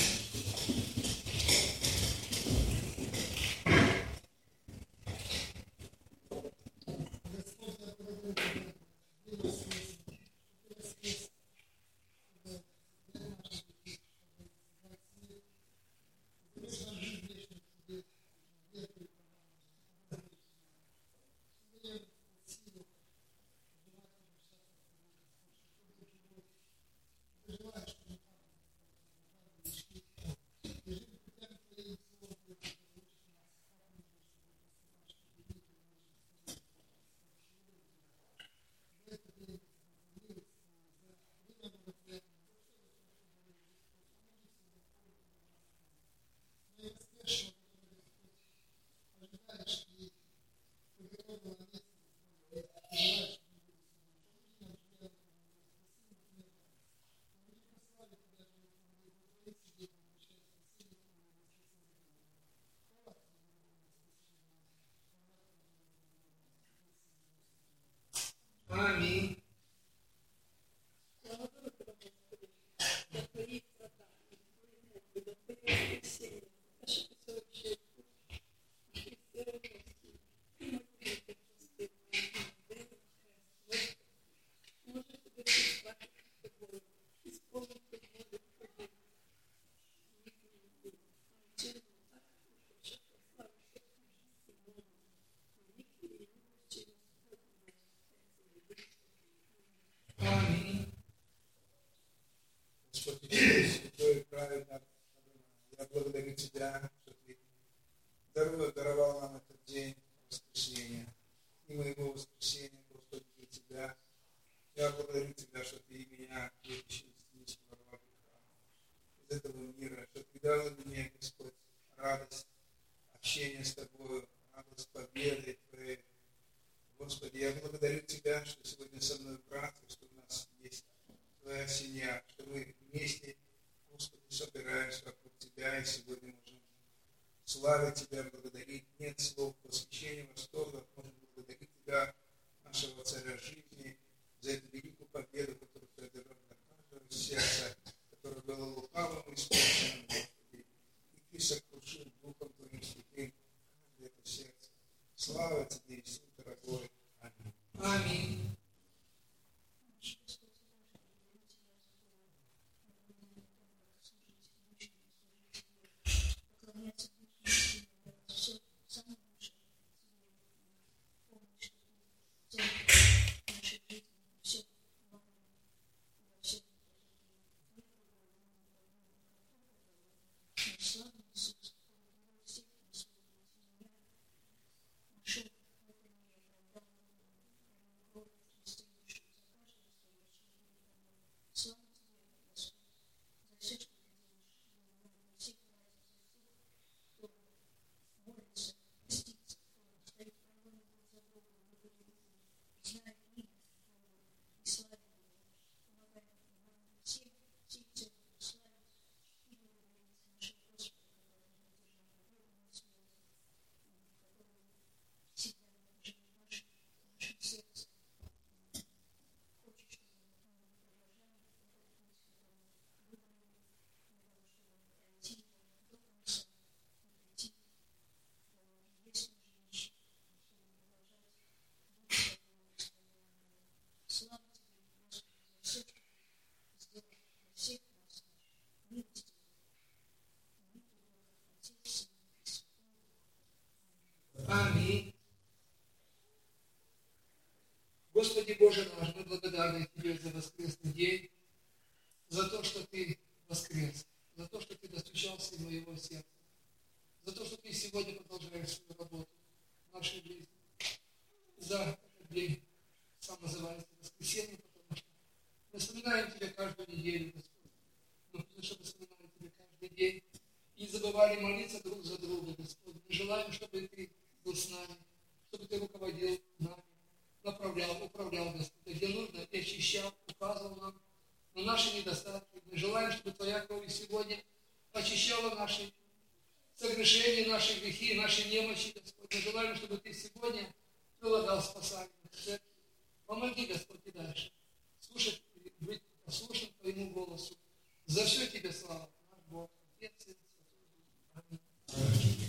Аминь. Святой, праведный, я благодарю Тебя, что Ты даровал, даровал нам этот день воскресения. И моего воскресения, Господи, для Тебя. Я благодарю Тебя, что Ты меня вытащил из низкого греха, из этого мира, что Ты дал мне, Господь, радость общения с Тобой, радость победы Твоей. Господи, я благодарю Тебя, что сегодня со мной братья, что у нас есть Твоя семья, что мы вместе, Господи, собираемся вокруг Тебя, и сегодня можем славить Тебя, благодарить. Нет слов восхищения, восторга, можем благодарить Тебя, нашего Царя жизни, за эту великую победу, которую Ты даровал для каждого сердца, которое было лукавым и испорченным, Господи. И Ты сокрушил Духом Твоим святым каждое это сердце. Слава Тебе, Иисус, дорогой. Аминь. Аминь. всех нас милости. Аминь. Господи Боже наш, мы благодарны Тебе за воскресный день, за то, что Ты воскрес, за то, что Ты достучался в моего сердца, за то, что Ты сегодня продолжаешь свою работу в нашей жизни, за этот день, сам называется воскресенье, потому что мы вспоминаем Тебя каждую неделю, Господь, но потому что мы вспоминаем Тебя каждый день и не забывали молиться друг за друга, Господь. Мы желаем, чтобы Ты был с нами, чтобы Ты руководил нами, направлял, управлял, Господь, где нужно, и очищал, указывал нам на наши недостатки. Мы желаем, чтобы Твоя кровь сегодня очищала наши согрешения, наши грехи, наши немощи, Господь. Мы желаем, чтобы Ты сегодня прилагал спасание в церкви. Помоги, Господь, и дальше слушать, быть послушным Твоему голосу. За все Тебе слава, наш Бог, Отец, Сын, Святой Дух. Аминь.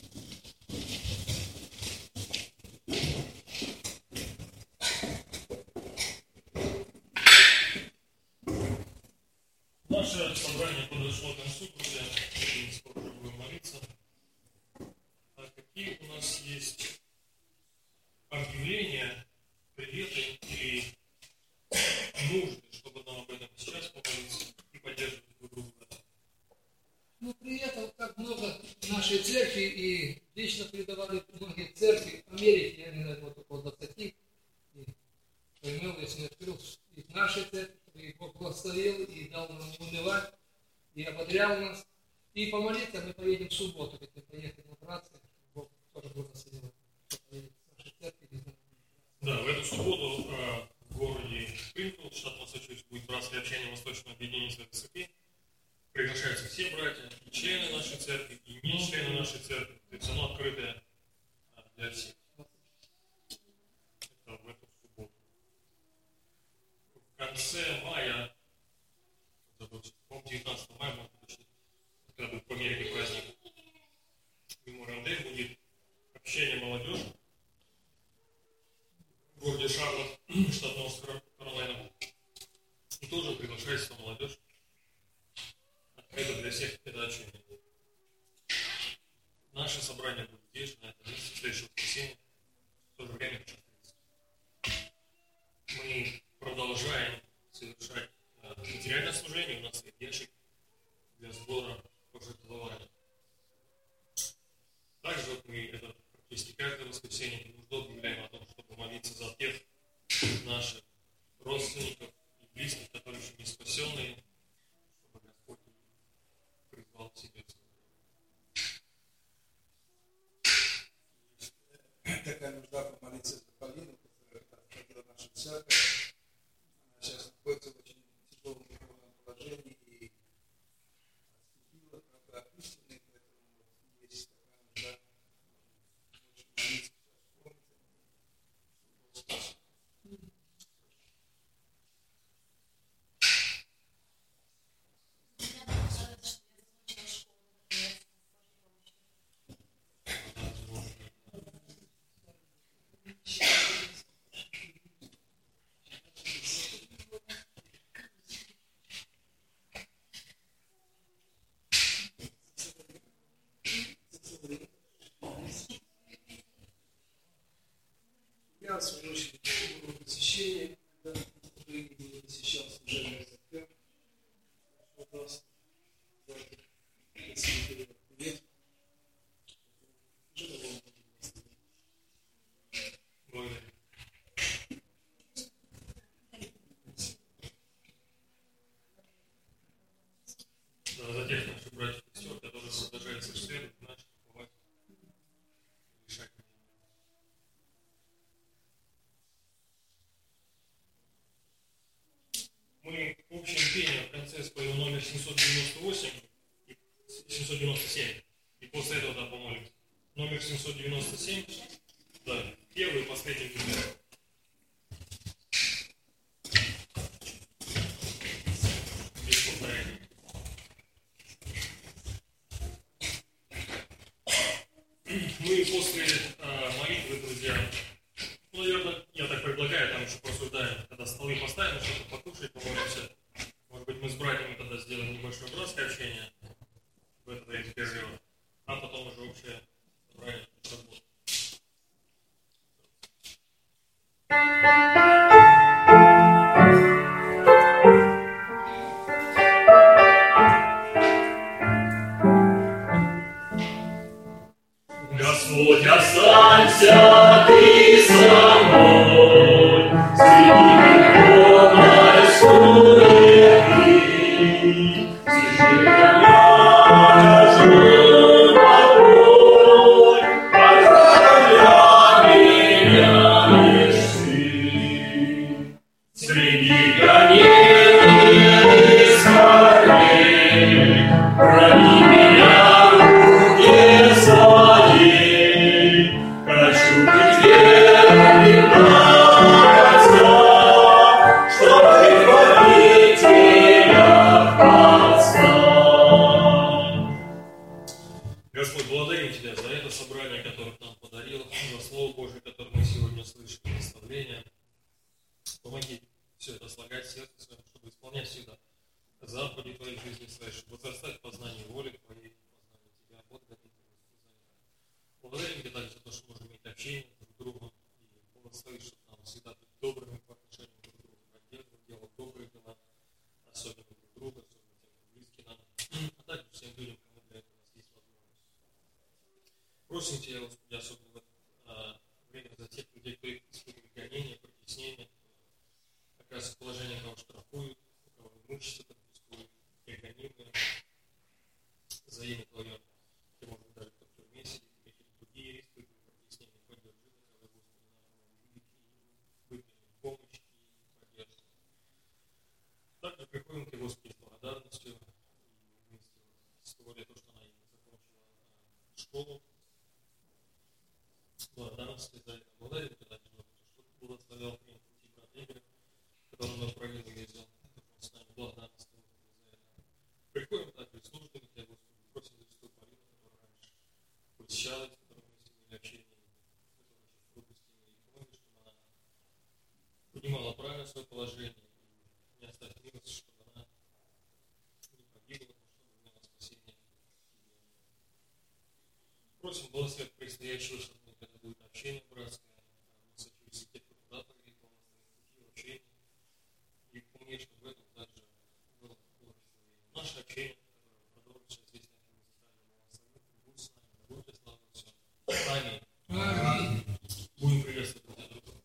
Наше собрание подошло к концу, друзья. Мы скоро уже будем молиться. А какие у нас есть объявления, приветы или нужды, чтобы нам об этом сейчас помолиться и поддерживать друг друга? Ну, при этом, как много нашей церкви, и лично передавали многие церкви Америки, я не знаю, вот около двадцати, и поймел, если не открыл, и в нашей церкви, и Бог благословил, и дал нам унывать, и ободрял нас. И помолиться мы поедем в субботу, ведь мы поехали на братство, Бог тоже благословил. Нашей церкви, да, в эту субботу э, в городе Спрингфилд, штат Массачусетс, будет братское общение Восточного объединения Святой Церкви. Приглашаются все братья, и члены нашей церкви, и не члены нашей церкви. То есть оно открытое для всех. Это в эту субботу. В конце мая, по-моему, девятнадцатого мая, можно уточнить, когда будет в Америке праздник Мемориал Дэй, будет общение молодежи в городе Шарлотт, штат Норт-Каролайна. И тоже приглашается молодежь. Это для всех передач. Наше собрание будет здесь, на этом месте, в следующее воскресенье, в то же время в час тридцать. Мы продолжаем совершать э, материальное служение. У нас есть ящик для сбора пожертвований. Также вот мы это практически каждое воскресенье нужду объявляем о том, чтобы молиться за тех наших родственников и близких, которые еще не спасенные, чтобы Господь призвал к себе. Такая нужда помолиться за Полину, которая входила в нашу церковь. Она сейчас находится в очень тяжелом духовном положении и отступила, правда, от истины, поэтому есть такая нужда. Очень молиться сейчас помните. Я, в свою очередь, было посещение, когда уже не было посещал служебную церковь. Пожалуйста, привет. Уже довольно Благодарю. Да, за тех наших братьев и сестер, которые продолжают совершать наши духовать, решать. Мы общим пением в конце споем номер семьсот девяносто восемь и семьсот девяносто семь. И после этого, да, помолимся. Номер семьсот девяносто семь, да, первый и последний куплет. Без повторения. Мы после э, молитвы, друзья, ну, наверное, я так предлагаю, там еще порассуждаем, когда столы поставим, что-то покушать, помолимся. Может быть, мы с братьями тогда сделаем небольшое братское общение в это время перерыва, а потом уже общее собрание работы. Господь, останься ты со мной, среди темной суеты. Сейчас я кажу покой, отправля меня лишь ты. Среди гонений и скорбей храни меня в руке своей. Хочу быть верным до конца, чтобы хвалить тебя в конца. Господь, благодарим Тебя за это собрание, которое Ты нам подарил, за Слово Божие, которое мы сегодня слышали, наставление. Помоги все это слагать в сердце своем, чтобы исполнять всегда заповеди Твоей жизни своей, чтобы возрастать в познании воли Твоей, познании Тебя, благодарим Тебя. Благодарим Тебя также за то, что можем иметь общение друг с другом, и благослови, чтобы нам всегда быть добрыми по отношению друг к другу, поддерживать, делать добрые дела, особенно друг друга, особенно тем, кто близки нам, а также всем людям, кому для этого у нас есть возможность. Просим Тебя, Господи, особенно в это а, время за тех людей, кто испытывает гонения, притеснения, оказывается положение, кого штрафуют, у кого имущество конфискуют, те гонимые за имя Твое, ты, может быть, даже кто в тюрьме сидит, какие-то другие риски, притеснения, поддержи, когда Господи, нам великий, выполним помощь и поддержку. Также приходим к Тебе, Господи, с благодарностью, и вместе с Тобой, то, что она закончила школу, благодарности за это. Благодарим Тебя также за то, что Ты благословил мне пути брата Игоря, который он отправил и ездил, который с нами благодарность за это. Приходим также с нуждами Тебя, Господи, просим за святую Полину, которая раньше посещалась, которая вместе были общение, которая сейчас в трудности имели, и помоги, чтобы она понимала правильно свое положение и не оставь милость, чтобы она не погибла, но чтобы имела спасение. Просим благословить предстоящего, чтобы это будет общение братское, мы сочувствуем тех, кто туда погиб, на пути общения, и помни, чтобы в этом также было благословение. Наше общение, которое продолжится здесь, на этом месте, будет с нами, да будет слава все. Аминь. Аминь. Будем приветствовать друг друга.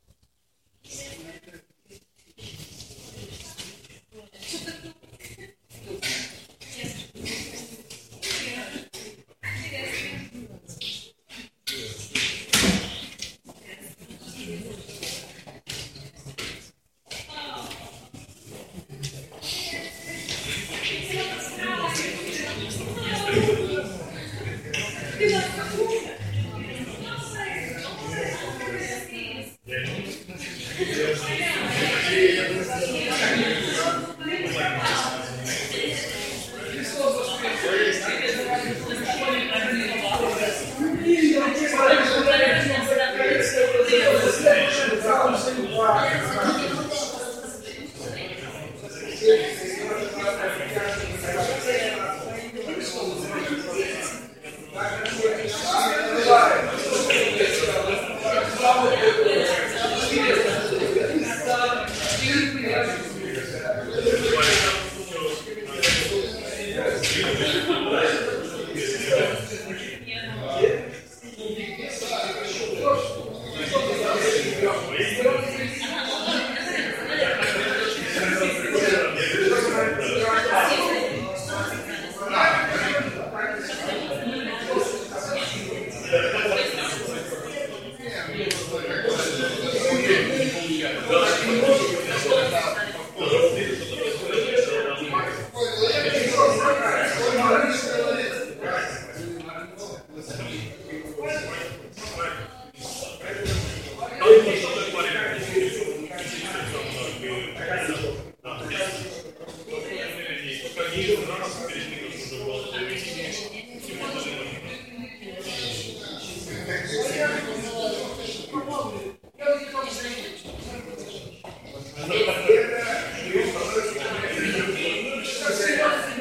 Спасибо.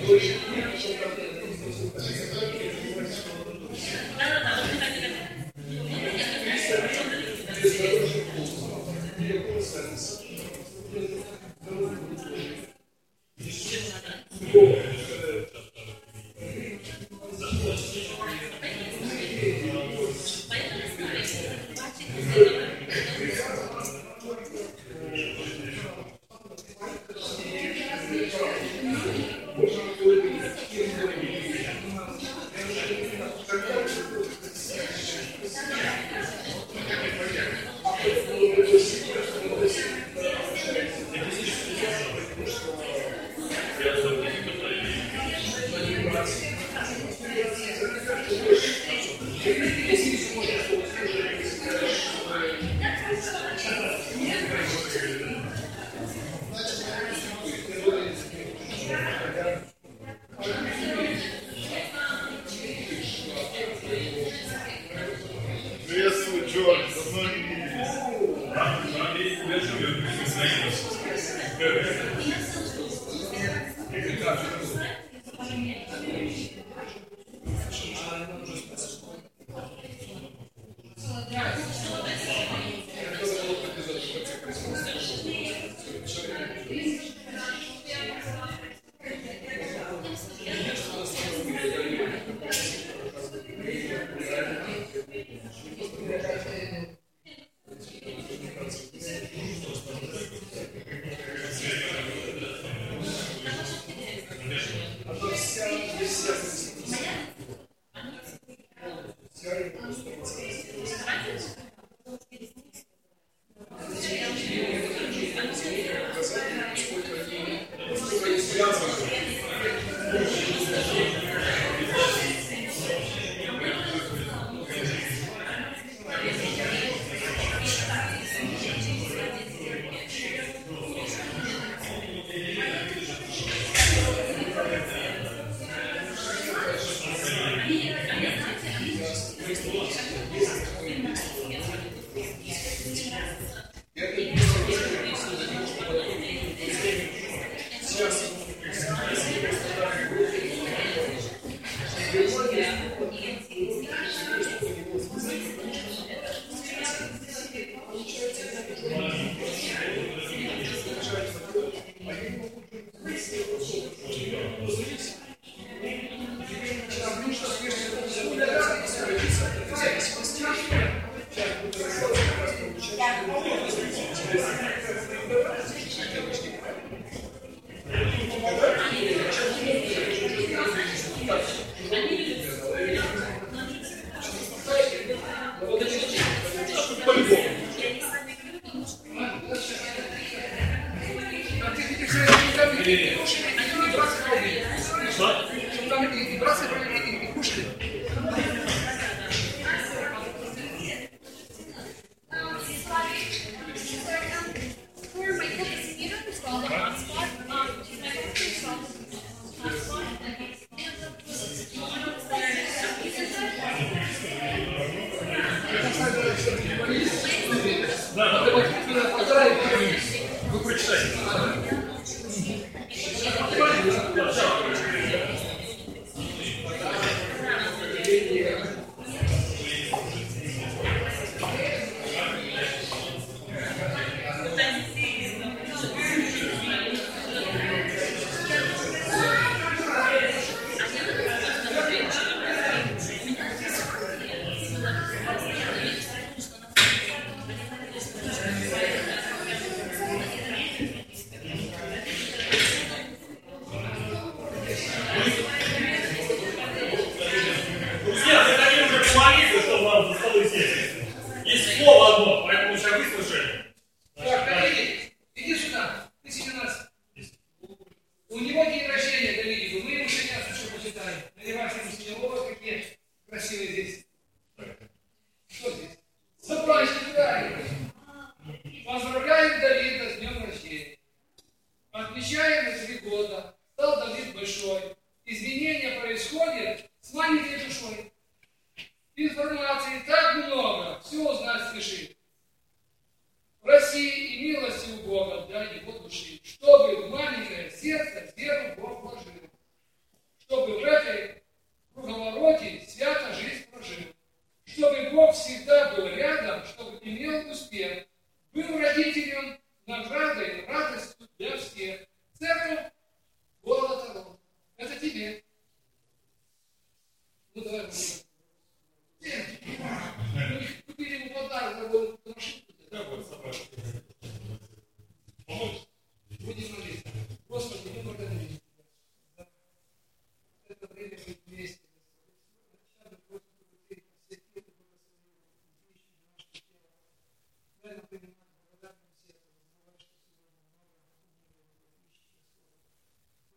Вы прочитайте.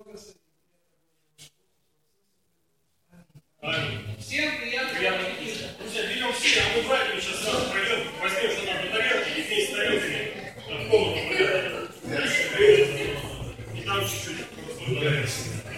Всем приятного Приятного аппетита. аппетита. Друзья, берем все, а мы братьями сейчас сразу пройдем, возьмем что нам на тарелке и вместе с тарелками в комнату пойдем. И там чуть-чуть просто.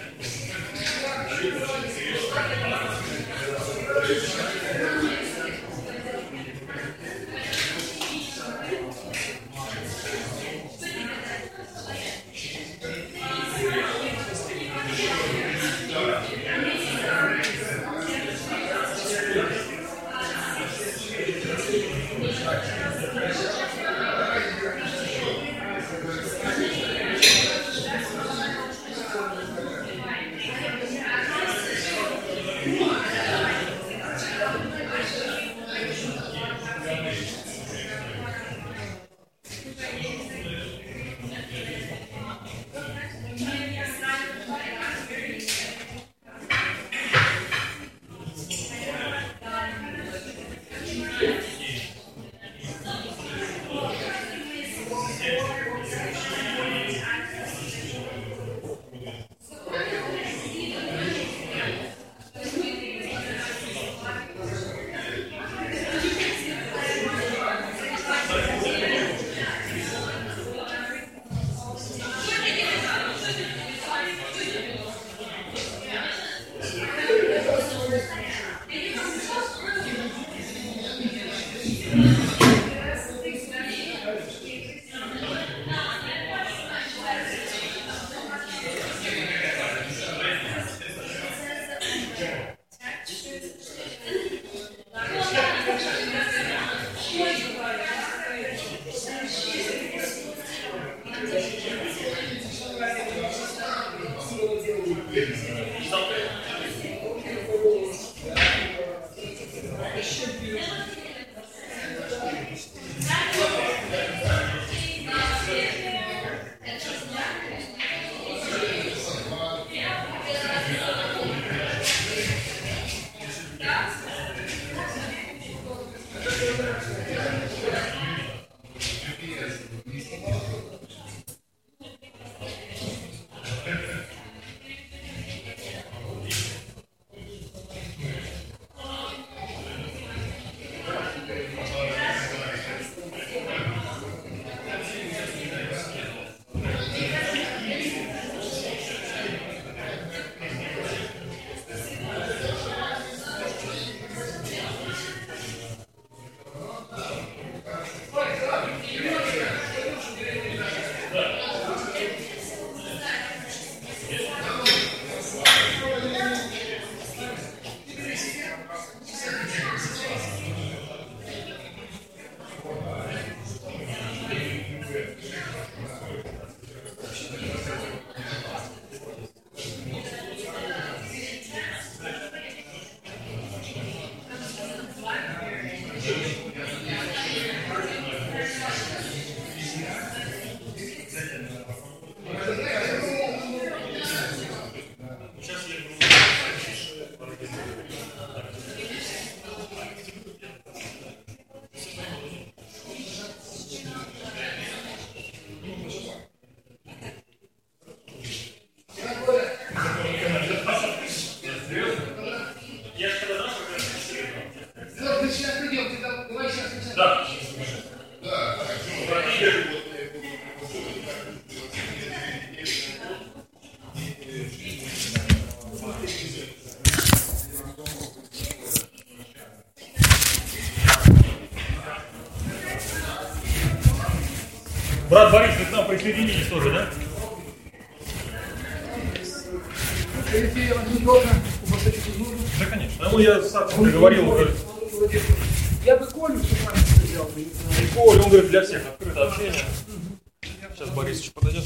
Брат Борис, вы к нам присоединились тоже, да? Да, конечно. Ну, я с отцом договорил уже. Я бы Колю все взял. И Коля, он говорит, для всех открыто общение. Сейчас Борис еще подойдет.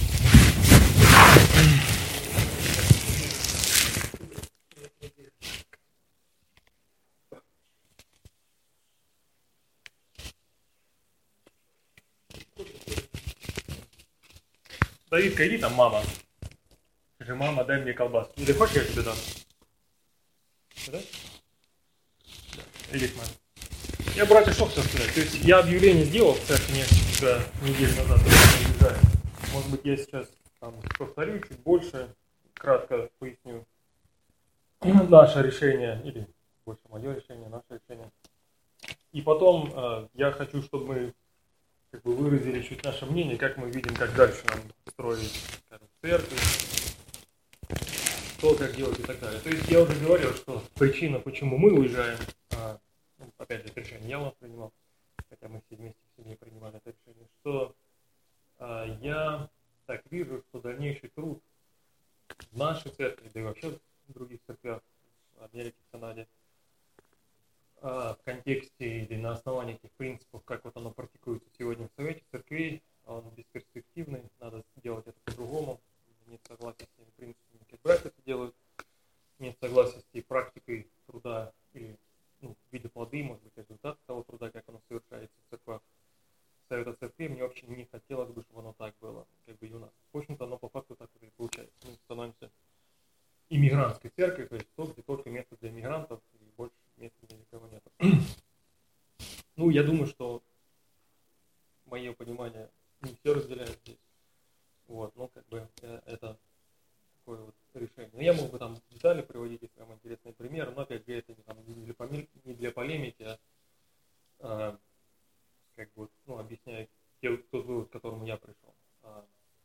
Давидка, иди там, мама. Скажи, мама, дай мне колбаску. Или хочешь, я тебе дам? Да? Иди к маме. Я, братья, что хотел сказать. То есть я объявление сделал в церкви несколько недель назад. Может быть, я сейчас там, повторю чуть больше, кратко поясню наше решение, или больше мое решение, наше решение. И потом э, я хочу, чтобы мы как бы выразили чуть наше мнение, как мы видим, как дальше нам строить, скажем, церковь, что, как делать и так далее. То есть я уже говорил, что причина, почему мы уезжаем, а, ну, опять же, это решение я у нас принимал, хотя мы все вместе в семье принимали это решение, что а, я так вижу, что дальнейший труд в нашей церкви, да и вообще в других церквях в Америке, в Канаде, а, в контексте или на основании этих принципов, как вот оно практикуется сегодня в Совете Церквей, он бесперспективный, надо делать это по-другому, нет согласия с теми принципами, как братья это делают, нет согласия с той практикой труда или ну, виде плоды, может быть, результат того труда, как оно совершается в церквах Совета Церквей. Мне вообще не хотелось бы, чтобы оно так было, как бы и у нас. В общем-то, оно по факту так и получается. Мы становимся иммигрантской церковью, то есть то, где только место для иммигрантов и больше места для никого нет. Ну, я думаю, что мое понимание не все разделяют здесь. Вот, ну, как бы это такое вот решение. Но я мог бы там детали приводить, если вам интересные примеры, но опять же это не, там, не, для, полемики, не для полемики, а, а как бы, ну, объясняю тот вывод, к которому я пришел. А,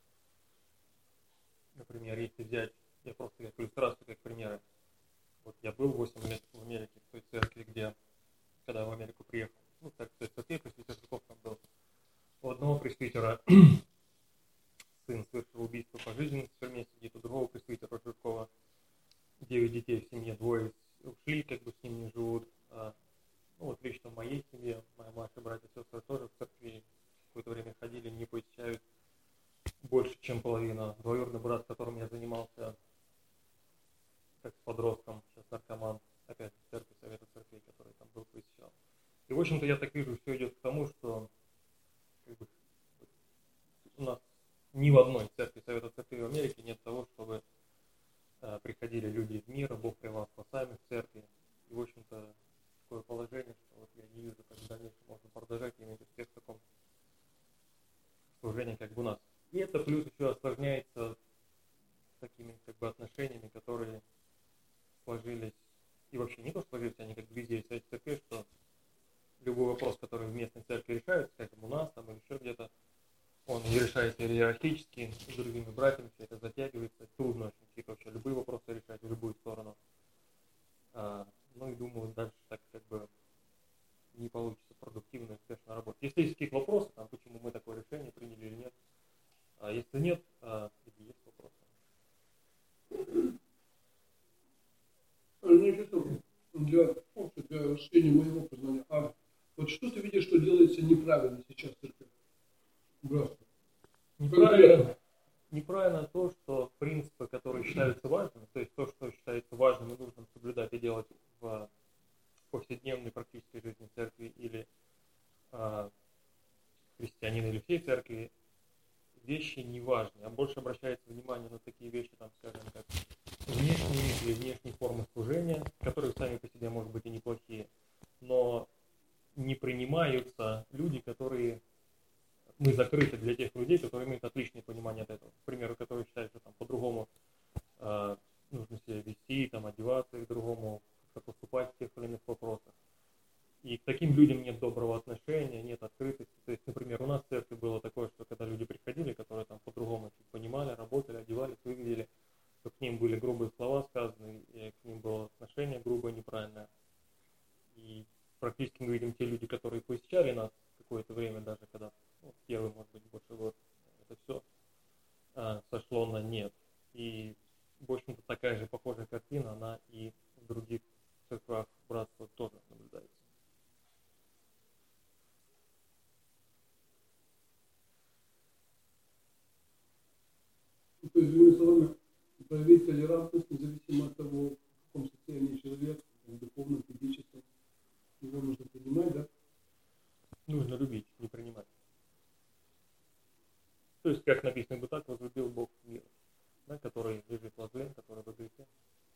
например, если взять, я просто как иллюстрацию, как примеры. Вот я был восемь лет в Америке, в той церкви, где, когда в Америку приехал, ну, так, в той церкви, пресвитерского там был. У одного пресвитера сын совершил убийство пожизненно, в тюрьме сидит, у другого пресвитера Жиркова девять детей в семье, двое ушли, как бы с ним не живут. А, ну вот лично в моей семье, мои младшие братья и сестры тоже в церкви какое-то время ходили, не посещают больше, чем половина. Двоюродный брат, которым я занимался как с подростком, сейчас наркоман, опять в церкви Совета Церквей, который там был, посещал. И в общем-то я так вижу, все идет к тому, что как бы, у нас ни в одной церкви Совета Церквей в Америке нет того, чтобы э, приходили люди из мира, Бог привел сами в церкви. И, в общем-то, такое положение, что вот я не вижу, как в дальнейшем можно продолжать иметь успех в таком служении, как бы у нас. И это плюс еще осложняется такими как бы отношениями, которые сложились, и вообще не то, что сложились, они как бы везде в Совете Церквей, что любой вопрос, который в местной церкви решают, скажем, у нас там или еще где-то, он не решается иерархически, с другими братьями, все это затягивается, трудно очень какие-то вообще любые вопросы решать в любую сторону. А, ну и думаю, дальше так как бы не получится продуктивно и успешно работать. Если есть какие-то вопросы, там, почему мы такое решение приняли или нет, а если нет, а, есть вопросы. Значит, для, для расширения моего познания, а вот что ты видишь, что делается неправильно сейчас в церкви? Братство. Неправильно, неправильно то, что принципы, которые считаются важными, то есть то, что считается важным и нужным соблюдать и делать в повседневной практической жизни церкви или а, христианина или всей церкви, вещи не важны, а больше обращается внимание на такие вещи, там, скажем, как внешние или внешние формы служения, которые сами по себе, может быть, и неплохие, но не принимаются люди, которые мы закрыты для тех людей, которые имеют отличное понимание от этого. К примеру, которые считают, что там по-другому э, нужно себя вести, там, одеваться и по-другому как-то поступать в тех или иных вопросах. И к таким людям нет доброго отношения, нет открытости. То есть, например, у нас в церкви было такое, что когда люди приходили, которые там по-другому чуть понимали, работали, одевались, выглядели, то к ним были грубые слова сказаны, и к ним было отношение грубое, неправильное. И практически мы видим те люди, которые посещали нас какое-то время, даже когда ну, первый, может быть, больше год, это все а, сошло на нет. И, в общем-то, такая же похожая картина, она и в других церквах братства тоже наблюдается. То есть, другими словами, проявить толерантность, независимо от того, в каком состоянии человек, в духовном, физическом, его нужно принимать, да? Нужно любить, не принимать. То есть, как написано, бы так возлюбил Бог мир, да, который лежит во зле, который во грехе.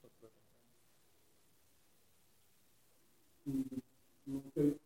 Ну, окей.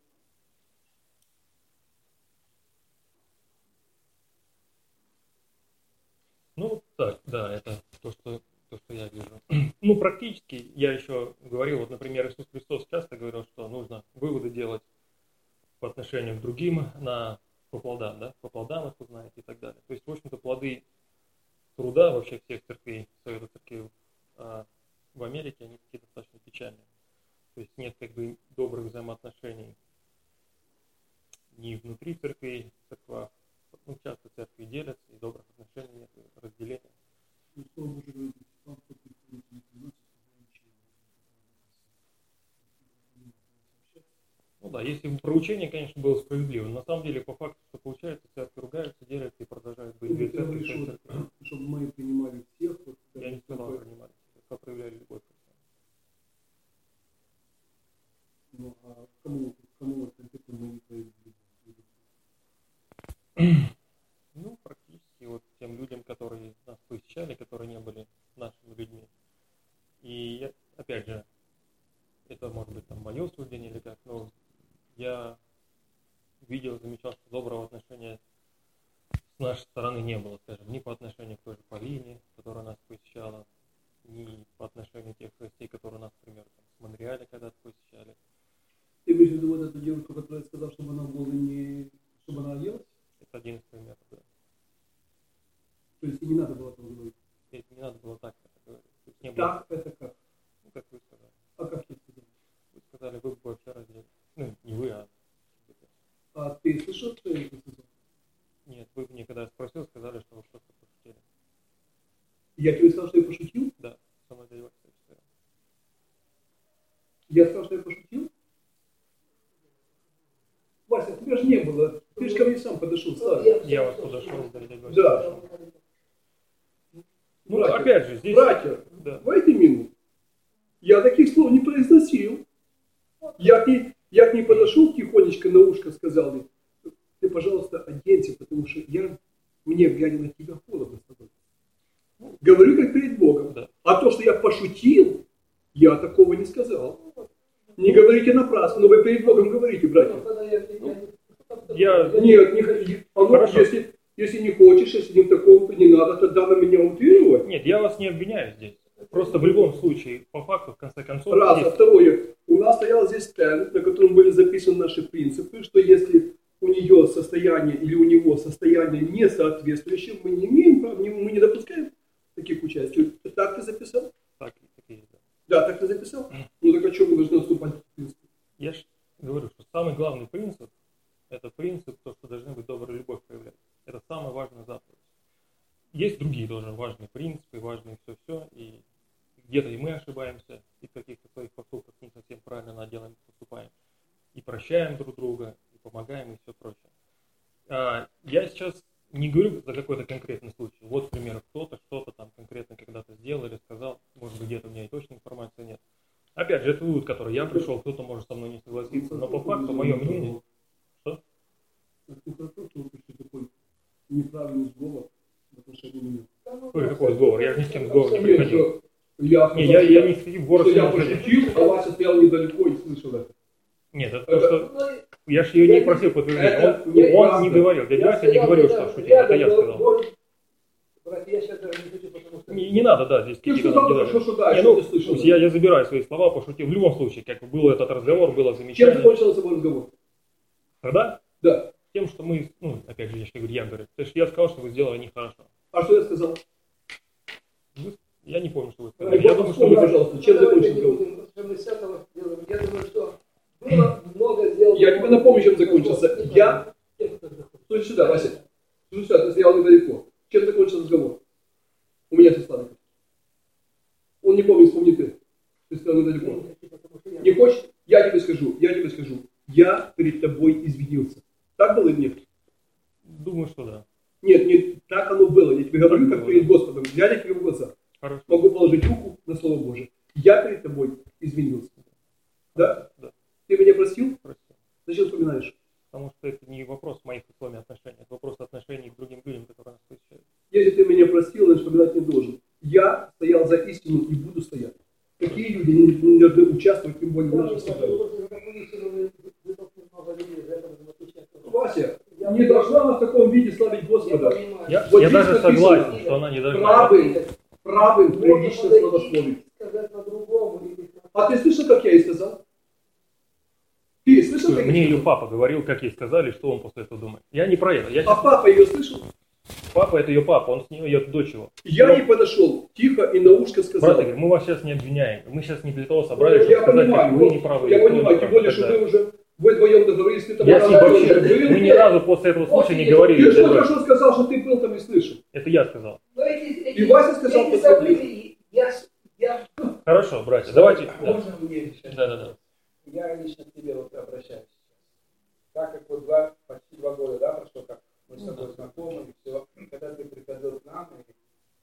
Ну, Да, это то, что, то, что я вижу. Ну, практически, я еще говорил, вот, например, Иисус Христос часто говорил, что нужно выводы делать по отношению к другим на, по плодам, да, по плодам их узнаете и так далее. То есть, в общем-то, плоды труда вообще всех церквей, Совета церквей а, в Америке, они такие достаточно печальные. То есть нет как бы добрых взаимоотношений ни внутри церквей, в церквах. Ну, часто церкви делятся, и добрых отношений нет, разделения. Ну да, если бы проучение, конечно, было справедливым. На самом деле, по факту, что получается, церкви ругаются, делятся и продолжают быть две церкви, что церкви. Чтобы мы принимали всех. Вот, я не сказал, принимали всех, а проявляли любовь. Ну, а кому, кому конкретно мы не проявили? Ну, практически вот тем людям, которые нас посещали, которые не были нашими людьми. И я, опять же, это может быть там мое суждение или как, но я видел, замечал, что доброго отношения с нашей стороны не было, скажем, ни по отношению к той же Полине, которая нас посещала, ни по отношению тех гостей, которые нас, например, там, с Монреаля когда-то посещали. Ты имеешь в виду вот эту девушку, которая сказала, чтобы она была не... чтобы она оделась? Это один из примеров, да. То есть не надо было этого говорить? Это не надо было так это говорить. То есть не было... Так, это как? Ну, как вы сказали. А как ты сказал? Вы сказали, вы бы вообще раздели. Ну, не вы, а... А ты слышал, что я это сказал? Нет, вы мне когда я спросил, сказали, что вы что-то пошутили. Я тебе сказал, что я пошутил? Да, со мной доебаться. Я сказал, что я пошутил? Вася, тебя же не было. Ты же ко мне сам подошел, Слава. Я вас подошел, да, дядя Вася. Да. Ну, братья, опять же, здесь... Братья, да. давайте минут. Я таких слов не произносил. Я к ней, я к ней подошел тихонечко на ушко, сказал ей, ты, пожалуйста, оденься, потому что я, мне, глядя на тебя, холодно с тобой. Говорю, как перед Богом. Да. А то, что я пошутил, я такого не сказал. Не говорите напрасно, но вы перед Богом говорите, братья. Я... Нет, не, а ну, если, если не хочешь, если не в таком, то не надо тогда на меня утверждать. Нет, я вас не обвиняю здесь. Просто в любом случае, по факту, в конце концов... Раз, здесь... а второе, у нас стоял здесь стенд, на котором были записаны наши принципы, что если у нее состояние или у него состояние не соответствующее, мы не имеем права, мы не допускаем таких участий. Так ты записал? Так, такие, да. Да, так ты записал? Ну так о чем мы должны отступать в принципе? Я же говорю, что самый главный принцип, это принцип, то, что должны быть добрая любовь проявлять. Это самая важная заповедь. Есть другие тоже важные принципы, важные все-все, и где-то и мы ошибаемся, и в каких-то своих поступках не совсем правильно делаем, поступаем. И прощаем друг друга, и помогаем, и все прочее. А, я сейчас не говорю за какой-то конкретный случай. Вот, к примеру, кто-то что-то там конкретно когда-то сделал или сказал, может быть, где-то у меня и точной информации нет. Опять же, это вывод, который я пришел, кто-то может со мной не согласиться, но по факту мое мнение... Что? Такой неправильный сговор в отношении меня. Ой, какой сговор? Я же ни с кем сговор не приходил. Я, не, я, я не в город не я приходил. пошутил, а Вася стоял недалеко и слышал это. Нет, это, это то, что... Я же ее не просил подтверждения. Он, не он не говорил. Дядя Вася не говорил, что шутил. Это я сказал. Не, не надо, да, здесь Ты какие-то... сказал, там что, что да, не, что ну, ты слышал. я, я забираю свои слова, пошутил. В любом случае, как бы был этот разговор, было Чем замечание. закончился собой разговор? Когда? Да. Тем, что мы, ну, опять же, я же говорю, я говорю. То есть я сказал, что вы сделали нехорошо. А что я сказал? Вы, я не помню, что вы А, сказали. Я я думаю, что вспомни, вы... пожалуйста, чем закончился разговор? Я думаю, что было много сделано. Я тебе напомню, чем закончился. Я... Слушай сюда, Вася. Слушай сюда, ты стоял недалеко. Чем закончился разговор? У меня со Славиком. Он не помнит, вспомни ты. Ты стоял недалеко. Не хочешь? Я тебе скажу, я тебе скажу. Я перед тобой извинился. Так было или нет? Думаю, что да. Нет, нет, так оно было. Я тебе говорю, как перед Господом. Глядя тебе в глаза. Хорошо. Могу положить руку на Слово Божие. Я перед тобой извинился. Да? Да. Ты меня простил? Прости. Зачем вспоминаешь? Потому что это не вопрос моих с вами отношений, это вопрос отношений к другим людям, которые нас посещают. Если ты меня простил, значит вспоминать не должен. Я стоял за истину и буду стоять. Такие люди не, не должны участвовать, тем более в нашем собрании. Вася, не должна она в таком виде славить Я Господа. понимаю. Я, Вот я здесь даже написано, согласен, что она не должна. Правым, правым Можно прилично подойти славословить. и сказать по-другому. или- А ты слышал, как я ей сказал? Ты слышал, как Мне я ее сказал? папа говорил, как ей сказали, что он после этого думает. Я не про это. Я А папа ее слышал? Папа это ее папа, он с нее, ее дочь его. Я ей подошел, тихо и на ушко сказал. Брат Игорь, мы вас сейчас не обвиняем. Мы сейчас не для того собрались, Ну, я чтобы сказать, понимаю, как вы вот, не правы. я или кто понимаю, не тем прав, более, и что так вы далее. уже, вы вдвоем договорились, ты там Я с ним разговаривал, вообще, был. мы ни разу после этого случая не говорили. Ты что что хорошо сказал, что ты был там и слышал? Это я сказал. Но эти- эти- И Вася сказал эти после события, я, с- я, Хорошо, братья, давайте. Да, Можно мне решать? да, да. да. Я лично к тебе вот обращаюсь сейчас. Так как вот два, почти два года, да, прошло, как мы с тобой знакомы, и все. Когда ты приходил к нам, и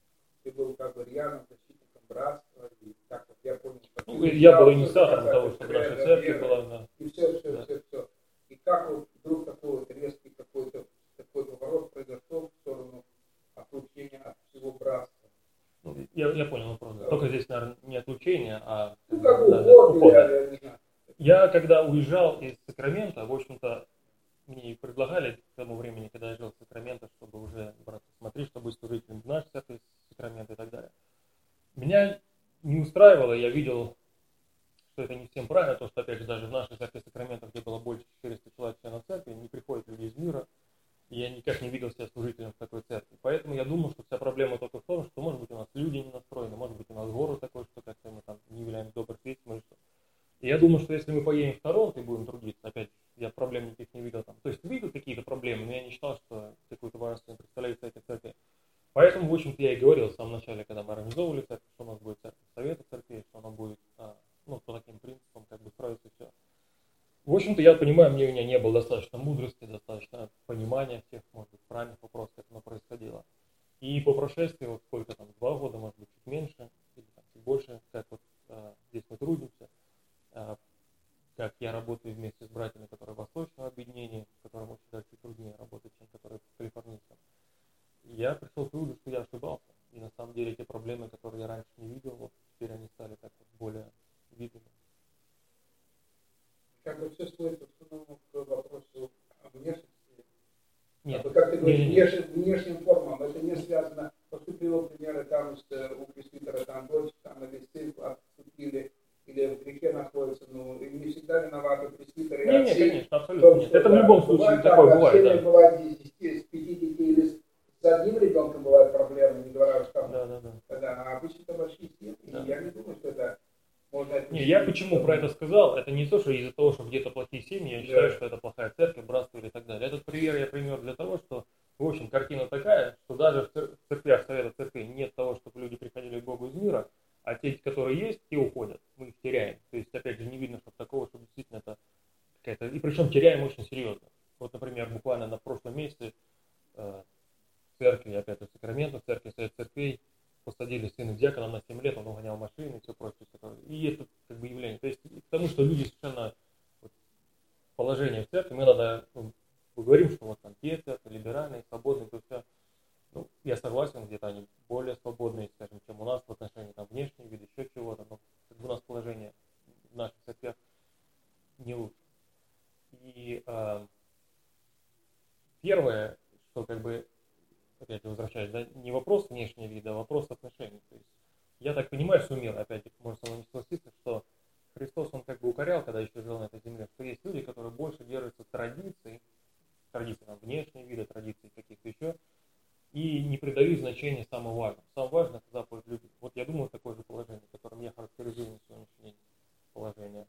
ты был как бы рьяным защитником братства, и так как я понял, что Ну, ты я был изучал, инициатором что того, такое чтобы наша вера, церковь вера, была. Да. и все, все, Да. все, все. И как вот вдруг такой вот резкий какой-то такой поворот произошел в сторону отлучения от всего братства. Ну, я, я понял вопрос. Да. Только здесь, наверное, не отлучение, а Ну, как да, да, уход, уход, я, да. я не знаю. Я, когда уезжал из Сакрамента, в общем-то, мне и предлагали к тому времени, когда я жил в Сакраменто, чтобы уже, брат, смотри, чтобы служителем в нашей церкви Сакрамента и так далее. Меня не устраивало, я видел, что это не всем правильно, то, что, опять же, даже в нашей церкви Сакрамента, где было больше четырёхсот человек членов церкви, не приходят люди из мира, и я никак не видел себя служителем в такой церкви. Поэтому я думал, что вся проблема только в том, что, может быть, у нас люди не настроены, может быть, у нас город такой, что как-то мы там не являемся добрых свидетелем или что. И я думаю, что если мы поедем в Торонто и будем трудиться, опять я проблем никаких не видел там. То есть видел какие-то проблемы, но я не считал, что какую-то важность не представляет этой церкви. Поэтому, в общем-то, я и говорил в самом начале, когда мы организовывали церковь, что у нас будет церковь совета церкви, что она будет, а, ну, по таким принципам, как бы строиться все. В общем-то, я понимаю, мне у меня не было достаточно мудрости, достаточно понимания всех, может быть, правильных вопросов, как оно происходило. И по прошествии, вот сколько там, два года, может быть, чуть меньше, или там, чуть больше, как вот а, здесь мы трудимся, а, как я работаю вместе с братьями, которые в Восточном объединении, с которым очень даже чуть труднее работать, чем которые в Калифорнийском. Я пришел к выводу, что я ошибался. И на самом деле те проблемы, которые я раньше не видел, вот теперь они стали так вот более видными. Как бы все сводится к вопросу о внешности. Нет, Как, как ты говоришь, не, не, не. внешним, внешним формам. Это не связано. Поступил, примеры там с, у пресвитера, там дочь, там или сын отступили, или в грехе находятся, ну, и не всегда виноваты пресвитеры. Не, не, конечно, абсолютно нет. Это в любом случае бывает, такое так, бывает, да. Бывает с десяти, с пяти детей или с, с одним ребенком бывают проблемы, не говоря уж там. Да, да, да. Да, а обычно это большие семьи, Да. и я не думаю, что это можно... Не, я почему про это сказал, это не то, что из-за того, что где-то плохие семьи, я считаю, Да. что это плохая церковь, братство или так далее. Этот пример я пример для того, что, в общем, картина такая, что даже в цер- в церквях Совета Церквей нет того, чтобы люди приходили к Богу из мира, а те, которые есть, те уходят, мы их теряем. То есть, опять же, не видно, чтобы такого, чтобы действительно это какая-то... И причем теряем очень серьезно. Вот, например, буквально на прошлом месяце э, в церкви, опять же, в Сакраменто, в церкви Совет Церквей, посадили сына диакона на семь лет, он угонял машины и все прочее. И это как бы явление. То есть к тому, что люди совершенно вот, положение в церкви, мы надо, ну, мы говорим, что вот там те церкви, либеральные, свободные, то все. Ну, я согласен, где-то они более свободные, скажем, чем у нас в отношении там внешнего вида, еще чего-то, но как бы у нас положение в наших церквях не лучше. И э, первое, что как бы опять возвращаюсь, да, не вопрос внешнего вида, а вопрос отношений. То есть, я так понимаю, суммирую, опять, можно со мной не согласиться, что Христос, он как бы укорял, когда еще жил на этой земле, что есть люди, которые больше держатся традиций, традиций там, внешнего вида, традиций каких-то еще, и не придают значения самому важному. Самое важное – это заповедь любви. Вот я думаю, такое же положение, которым я характеризую на сегодняшний день положение.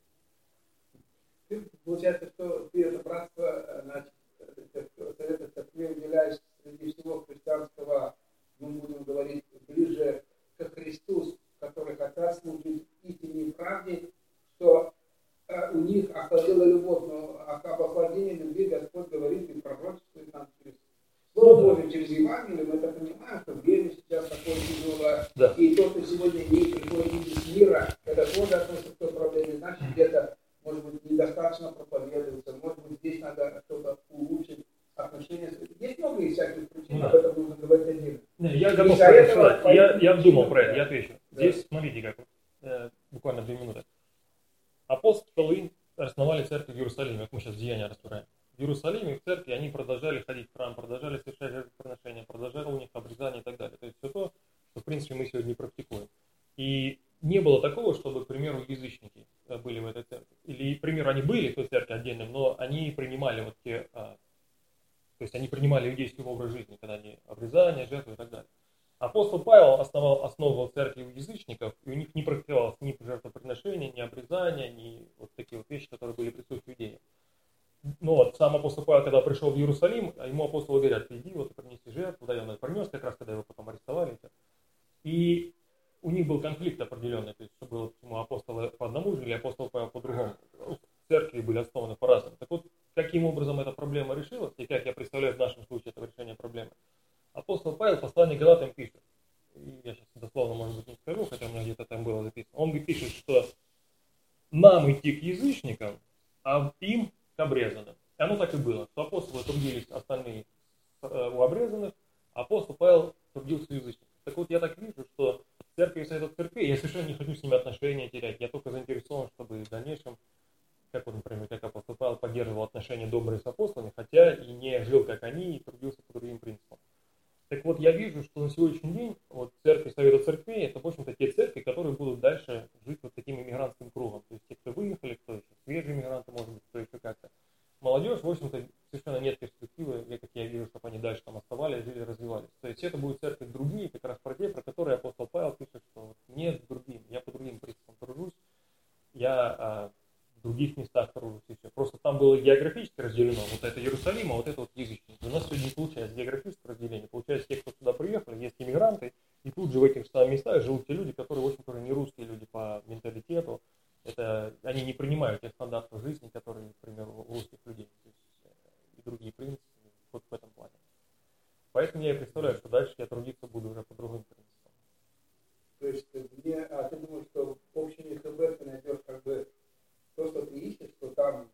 Ты, получается, что ты это братство, значит, Совета Церкви уделяешь среди всего христианского, мы будем говорить, ближе к Христу, которые хотят служить истине и правде, что э, у них охладела любовь, но об охладении любви Господь говорит и пророчествует нам через Слово Божие, через Евангелие. Мы это понимаем, что время сейчас такое тяжелое, Да. и то, что сегодня не приходит из мира, это тоже относится к той проблеме, значит, где-то, может быть, недостаточно проповедуется, может быть, здесь надо что-то улучшить, отношения. Есть много и всяких причин, Да. об этом нужно говорить отдельно. Не, я готов Из-за этого сказать, пойти- я, я думал про это, я отвечу. Да. Здесь, смотрите, как, э, буквально две минуты. Апостолы основали церковь в Иерусалиме, как мы сейчас Деяния разбираем. в Иерусалиме, в церкви, они продолжали ходить в храм, продолжали совершать жертвоприношения, продолжали у них обрезание и так далее. То есть все то, что, в принципе, мы сегодня практикуем. И не было такого, чтобы, к примеру, язычники были в этой церкви. Или, к примеру, они были в той церкви отдельным, но они принимали вот те, а, то есть они принимали иудейский образ жизни, когда они обрезания, жертвы и так далее. Апостол Павел основал, основывал церкви у язычников, и у них не практиковалось ни жертвоприношения, ни обрезания, ни вот такие вот вещи, которые были присущи иудеям. Но вот сам апостол Павел, когда пришел в Иерусалим, ему апостолы говорят: иди, вот принеси жертву, да, и он принес, как раз когда его потом арестовали. И у них был конфликт определенный, то есть что было, почему апостолы по одному жили, апостол Павел по-другому. Церкви были основаны по-разному. Так вот, каким образом эта проблема решилась, и как я представляю в нашем случае это решение проблемы. Апостол Павел в послании к Галатам пишет, и я сейчас дословно, может быть, не скажу, хотя у меня где-то там было записано, он пишет, что нам идти к язычникам, а им к обрезанным. И оно так и было, что апостолы трудились остальные у обрезанных, а апостол Павел трудился у язычников. Так вот, я так вижу, что церковь и совет церкви, я совершенно не хочу с ними отношения терять, я только заинтересован, чтобы в дальнейшем, как вот, например, как апостол Павел поддерживал отношения добрые с апостолами, хотя и не жил, как они, и трудился по другим принципам. Так вот, я вижу, что на сегодняшний день вот, церковь Совета Церквей, это, в общем-то, те церкви, которые будут дальше жить вот таким иммигрантским кругом. То есть те, кто выехали, кто еще свежие иммигранты, может быть, кто еще как-то. Молодежь, в общем-то, совершенно нет перспективы, я, как я вижу, чтобы они дальше там оставались, жили, развивались. То есть это будут церкви другие, как раз про те, про которые апостол Павел пишет, что вот мне с другим, я по другим принципам тружусь, я а, в других местах тружусь и все. Просто там было географически разделено, вот это Иерусалим, а вот это вот язычники. У нас сегодня не получается географическое разделение, получается те, кто сюда приехали, есть иммигранты, и тут же в этих самых местах живут те люди, которые, в общем-то, не русские люди по менталитету. Это, они не принимают тех стандартов жизни, которые, к примеру, у русских людей. То есть, и другие принципы вот в этом плане. Поэтому я и представляю, что дальше я трудиться буду уже по другим принципам. То есть, мне, а ты думаешь, что в общем ХБ ты найдешь как бы то, что ты ищешь, что там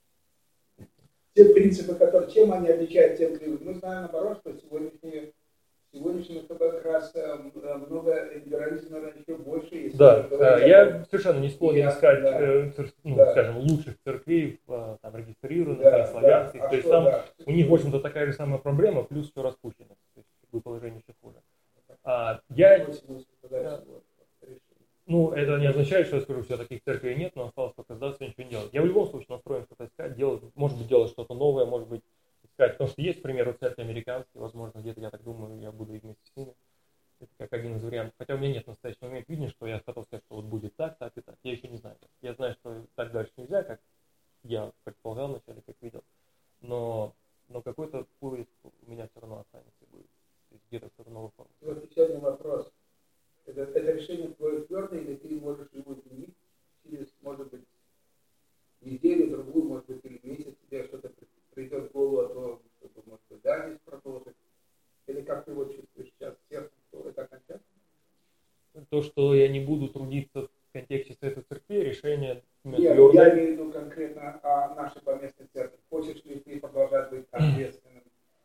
те принципы, которые, чем они отличают тем кривых. Мы знаем, наоборот, что сегодняшние Сегодняшний ХБ как раз много либерализма, наверное, еще больше есть. Да, я совершенно не склонен я, искать, да, э, ну, да. скажем, лучших церквей, там, регистрированных, Да, славянских. да. А То есть что, там да. у них, в общем-то, такая же самая проблема, плюс все распущено. То есть как бы положение еще хуже. А, я, да, ну, это не означает, что я скажу, что таких церквей нет, но осталось только сдаться и ничего не делать. Я в любом случае настроен что-то искать, делать, может быть, делать что-то новое, может быть, искать. Потому что есть, к примеру, церкви американские, возможно, где-то, я так думаю, я буду и вместе с ними. Это как один из вариантов. Хотя у меня нет в настоящий момент видения, что я хотел сказать, что вот будет так, так и так. Я еще не знаю. Я знаю, что так дальше нельзя, как я предполагал вначале, как видел. Но, но какой-то поиск у меня все равно останется и будет. То есть где-то все равно выполнить. Вот еще один вопрос. Это, это решение твое твердое, или ты можешь его изменить через, может быть, неделю, другую, может быть, или месяц, тебе что-то придет в голову о том, чтобы, может быть, да, здесь продолжить. Или как ты его чувствуешь сейчас, сердцем, что это окончательно? То, что я не буду трудиться в контексте Совета Церкви, решение Нет, твердое. я имею в виду конкретно о нашей поместной церкви. Хочешь ли ты продолжать быть ответственным?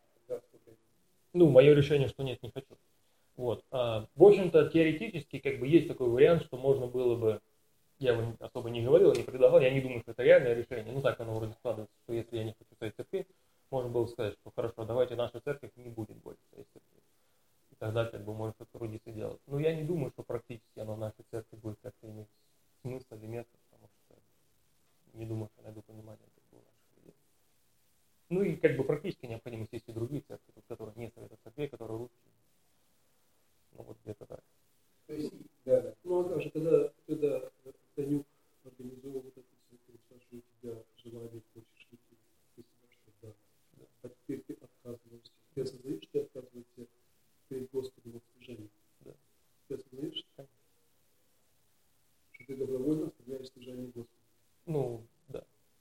Ну, мое решение, что нет, не хочу. Вот. А, в общем-то, теоретически, как бы, есть такой вариант, что можно было бы, я его особо не говорил, не предлагал, я не думаю, что это реальное решение. Ну, так оно вроде складывается, что если я не хочу Совет Церкви, можно было сказать, что хорошо, давайте наша церковь не будет больше Совет Церкви. И тогда, как бы, может что-то трудиться делать. Но я не думаю, что практически оно в нашей церкви будет как-то иметь смысл или место, потому что не думаю, что найду понимание, как бы, у наших людей. Ну и как бы практически необходимость есть и другие церкви, которые не Совета Церкви, которые лучше. Ну вот где-то так. То есть, да, да. Ну а как же, когда, когда Танюк организовал вот эту церковь, спрашиваю тебя желание, хочешь ли ты, ты сказал, что да. да. А теперь ты отказываешься. Ты осознаешь, что ты отказываешься перед Господом в служении? Да. Ты осознаешь, что ты добровольно оставляешь служение Господу? Ну, да.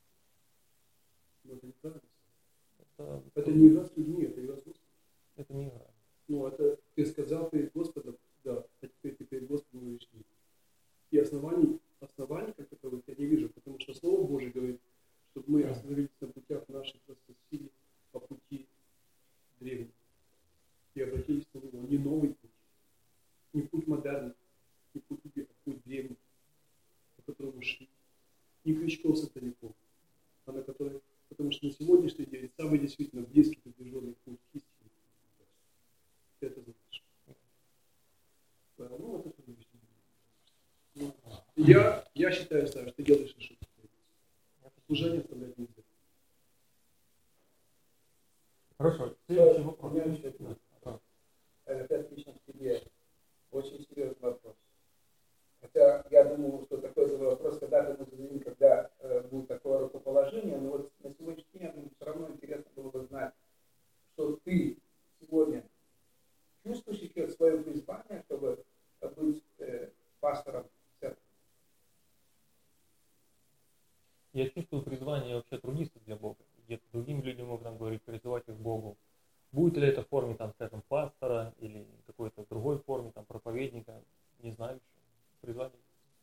Но это неправильно. Это, это не игра с людьми, это игра с Господом. Это не игра. Ну, это ты сказал перед Господом, да, а теперь ты перед Господом говоришь нет. И оснований, оснований как таковых я не вижу, потому что Слово Божие говорит, чтобы мы остановились на путях наших рассосили по пути древних и обратились на него. Не новый путь, не путь модерный, не путь, а путь древний, по которому шли. Не крючков сатаников, а на который, потому что на сегодняшний день самый действительно близкий приближенный путь к истине. Ты это знаешь. Ну, вот это ну, я, я считаю, Саша, что ты делаешь ошибку. Служение оставлять нельзя. Хорошо. Следующий У вопрос. меня еще один. Опять лично к тебе. Очень серьезный вопрос. Хотя я думал, что такой же вопрос когда-то мы зададим, когда э, будет такое рукоположение, но вот на сегодняшний день ну, все равно интересно было бы знать, что ты сегодня чувствуешь еще свое призвание, чтобы быть э, пастором церкви? Я чувствую призвание вообще трудиться для Бога. Где-то другим людям можно говорить, призывать их к Богу. Будет ли это в форме, там, скажем, пастора или какой-то другой форме, там, проповедника, не знаю еще. Призвание.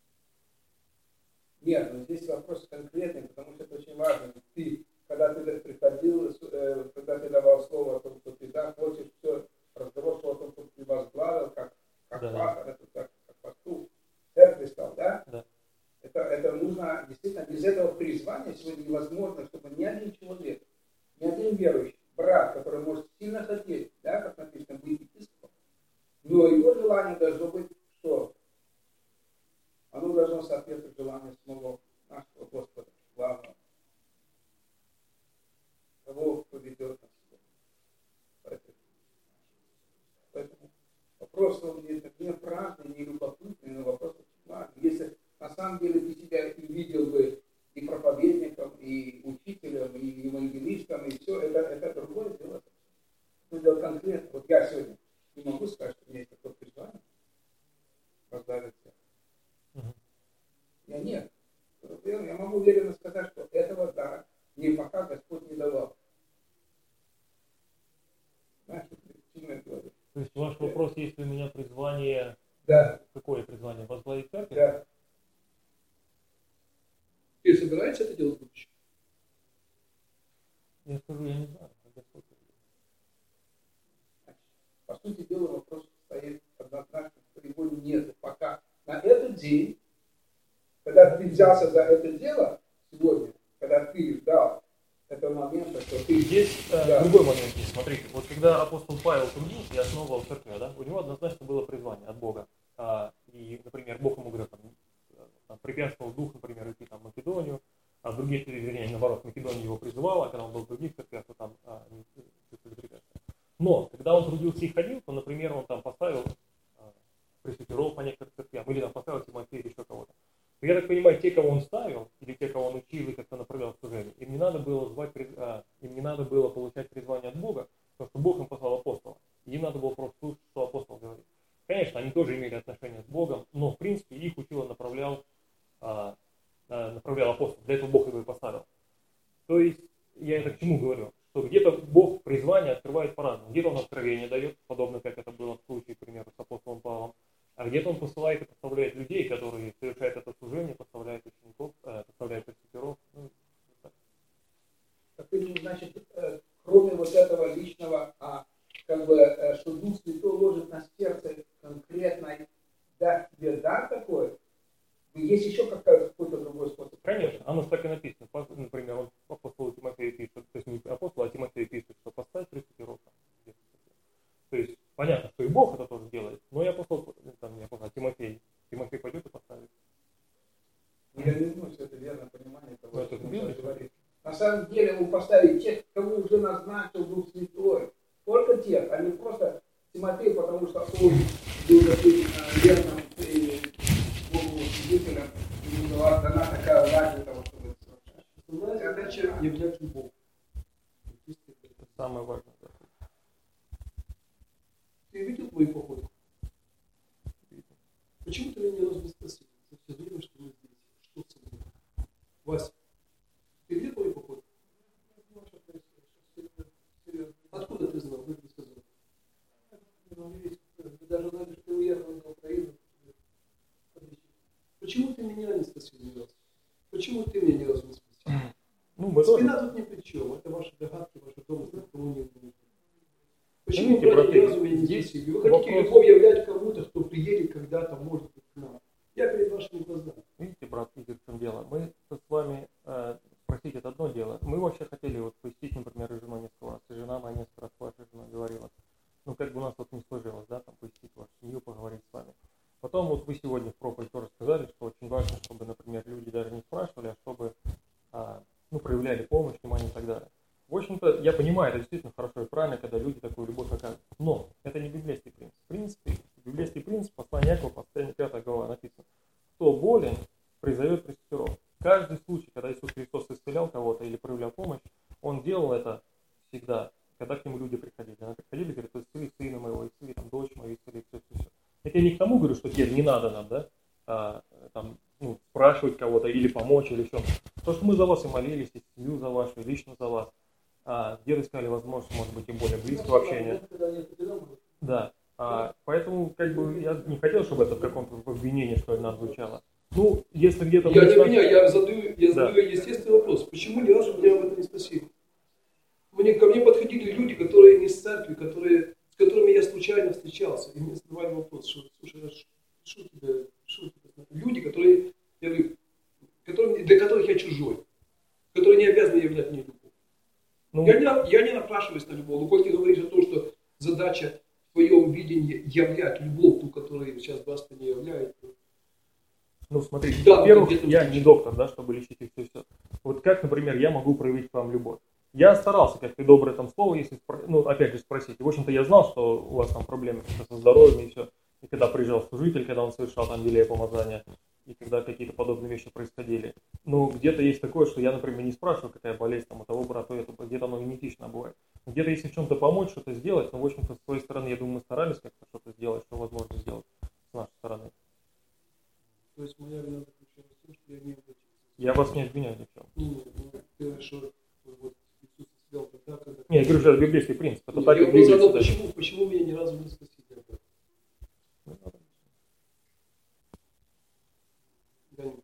Нет, но здесь вопрос конкретный, потому что это очень важно. Ты, когда ты приходил, э, когда ты давал слово о том, что ты да, хочешь, все, разговор шел о том, что ты возглавил, как, как да, пастор, да. это как, как пастух, церкви стал, да? Да. Это, это нужно, действительно, без этого призвания сегодня невозможно, чтобы ни один человек, ни один верующий, брат, который может сильно хотеть, да, как написано, быть епископом, но его желание должно быть, что? Оно должно соответствовать желанию самого нашего Господа, главного, того, кто ведет нас сегодня. Поэтому вопрос он не, не праздный, не любопытный, но вопрос очень важный. Если на самом деле ты себя и видел бы и проповедником, и учителем, и евангелистом, и все, это, это другое дело. Это дело конкретно. Вот я сегодня не могу сказать, что у меня есть такое призвание возглавить церковь. Угу. Я нет. Я могу уверенно сказать, что этого дара мне пока Господь не давал. Знаешь, что я говорю? То есть ваш вопрос, есть ли у меня призвание, Да. какое призвание, возглавить церковь? Да. Ты собираешься это делать в будущем? Я скажу, я не знаю. Господь это По сути дела, вопрос стоит однозначно, что его нет пока. На этот день, когда ты взялся за это дело сегодня, когда ты ждал этого момента, что ты... Есть э, да. другой момент, есть, смотрите. Вот когда апостол Павел трудился и основывал церковь, да, у него однозначно было призвание от Бога. А, и, например, Бог ему говорит, там, там, препятствовал дух, например, идти там, в Македонию, а в других, вернее, наоборот, Македония его призывала, а когда он был в других церквях, то там а, не препятствовали. Но, когда он трудился и ходил, то, например, он там поставил а, пресвитеров по некоторым церквям, или там поставил Тимофея или еще кого-то. Но я так понимаю, те, кого он ставил, или те, кого он учил и как-то направлял в служение, им не надо было звать, а, им не надо было получать призвание от Бога, потому что Бог им послал апостола. Им надо было просто слушать, что апостол говорит. Конечно, они тоже имели отношение с Богом, но в принципе их учил и направлял, а, а, направлял апостол. Для этого Бог его и поставил. То есть, я это к чему говорю? Что где-то Бог призвание открывает по-разному. Где-то он откровение дает, подобно как это было в случае, к примеру, с апостолом Павлом. А где-то он посылает и поставляет людей, которые совершают это служение, поставляют учеников, э, поставляют пресвитеров. Ну, так. Так, значит, кроме вот этого личного, а, как бы, что Дух Святой ложит на сердце конкретно, дать тебе дар такой, есть еще какой-то другой способ? Конечно, оно же так и написано. Например, он апостолу Тимофею пишет, то есть не апостол, а Тимофею пишет, что поставь пресвитеров. То есть понятно, что и Бог это тоже делает, но и апостол, там не апостол, а Тимофей. Тимофей пойдет и поставит. Я не думаю, что это верное понимание того, Но что это он верно. сейчас говорит. На самом деле он поставит тех, кого уже назначил Дух Святой. Только тех, а не просто Тимофей, потому что он был таким верным и Богу свидетелем, и ему была дана такая власть для того, чтобы это совершать. Основная задача являть любовь. Это самое важное. Да. Ты видел мою походку? Почему ты меня ни разу не спросил? За все время, что мы здесь. Что с тобой? Вася, ты видел мою походку? Откуда ты знал? Как ты сказал? Вы даже знали, что ты уехал на Украину. Почему ты меня не спросил ни разу? Почему ты меня ни разу не спросил? Ну, мы тоже. Спина тут ни при чем. Это ваши догадки, ваши домыслы, кому не будет. Почему Видите, братья, ни браты, разу меня не здесь спросили? Вы хотите вопрос- любовь являть кому-то, кто приедет когда-то, может быть, к нам. Я перед вашими глазами. Видите, брат, Игорь, в чем дело? Мы с вами э, спросить это одно дело. Мы вообще хотели вот Потом вот вы сегодня в проповеди тоже сказали, что очень важно, чтобы, например, люди даже не спрашивали, а чтобы а, ну, проявляли помощь, внимание и так далее. В общем-то, я понимаю, это действительно хорошо и правильно, когда люди такую любовь оказывают. Но это не библейский принцип. В принципе, библейский принцип, послание Якова, послание пятая глава написано: кто болен, призовет пресвитеров. Каждый случай, когда Иисус Христос исцелял кого-то или проявлял помощь, Он делал это всегда, когда к Нему люди приходили. Они приходили и говорят: исцели сына моего, исцели там, дочь мою, исцели все, все, все. Это я не к тому говорю, что теперь не надо нам, да, а, там, ну, спрашивать кого-то или помочь, или что. То, что мы за вас и молились, и семью за вашу, и лично за вас. А, где искали возможность, может быть, и более близкого общения. Да. А, поэтому, как бы, я не хотел, чтобы это в каком-то обвинении, что ли, нам звучало. Ну, если где-то... Я не стать... обвиняю, я задаю, я да. задаю естественный вопрос. Почему ни разу меня об этом не спросили? Мне, ко мне подходили люди, которые не с церкви, которые, с которыми я случайно встречался. И мне задавали вопрос, что, слушай, что тебе, что тебе? Люди, которые, я говорю, которые, для которых я чужой, которые не обязаны являть мне любовь. Ну, я, не, я не напрашиваюсь на любовь. Но коль ты говоришь о том, что задача в твоем видении являть любовь, ту, которую сейчас Баста не являет. Ну, смотрите, да, во-первых, я не доктор, да, чтобы лечить их все-все. Вот как, например, я могу проявить к вам любовь? Я старался, как ты доброе там слово, если, ну, опять же, спросить. В общем-то, я знал, что у вас там проблемы со здоровьем и все. И когда приезжал служитель, когда он совершал там велее помазания, и когда какие-то подобные вещи происходили. Ну, где-то есть такое, что я, например, не спрашиваю, какая болезнь там у того брата, это, где-то оно генетично бывает. Где-то если в чем-то помочь, что-то сделать, но, в общем-то, с своей стороны, я думаю, мы старались как-то что-то сделать, что возможно сделать с нашей стороны. То есть моя вина заключалась в том, что я не обратился. Я вас не обвиняю ни в чем. Не, не, ты решил, вот Иисус исцелял тогда, когда... Не, я говорю, что это библейский принцип. Это не, так я и задал, почему, почему меня ни разу не спросили об этом? Да нет.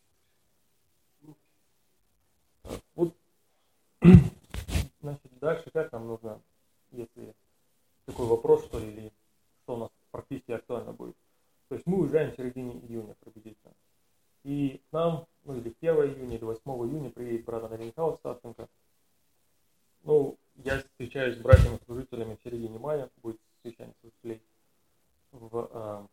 Вот, значит, дальше как нам нужно, если такой вопрос, что ли, или что у нас практически актуально будет. То есть мы уезжаем в середине июня приблизительно. И к нам, ну или первого июня, или восьмого июня приедет брат Андрей Михайлович Савченко. Ну, я встречаюсь с братьями-служителями в середине мая, будет встречание служителей в, а,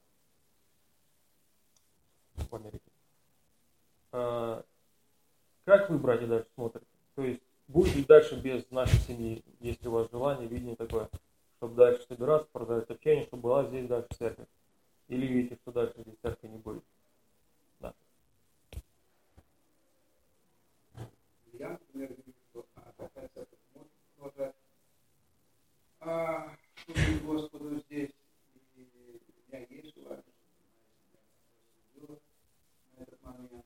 в Америке. А, как вы, братья, дальше смотрите? То есть будет ли дальше без нашей семьи, если у вас желание, видение такое, чтобы дальше собираться, продолжать общение, чтобы была здесь дальше церковь? Или видите, что дальше здесь церкви не будет? Да. Я, например, вижу, что такая церковь может продолжать служить Господу здесь. И у меня есть желание, чтобы на этот момент.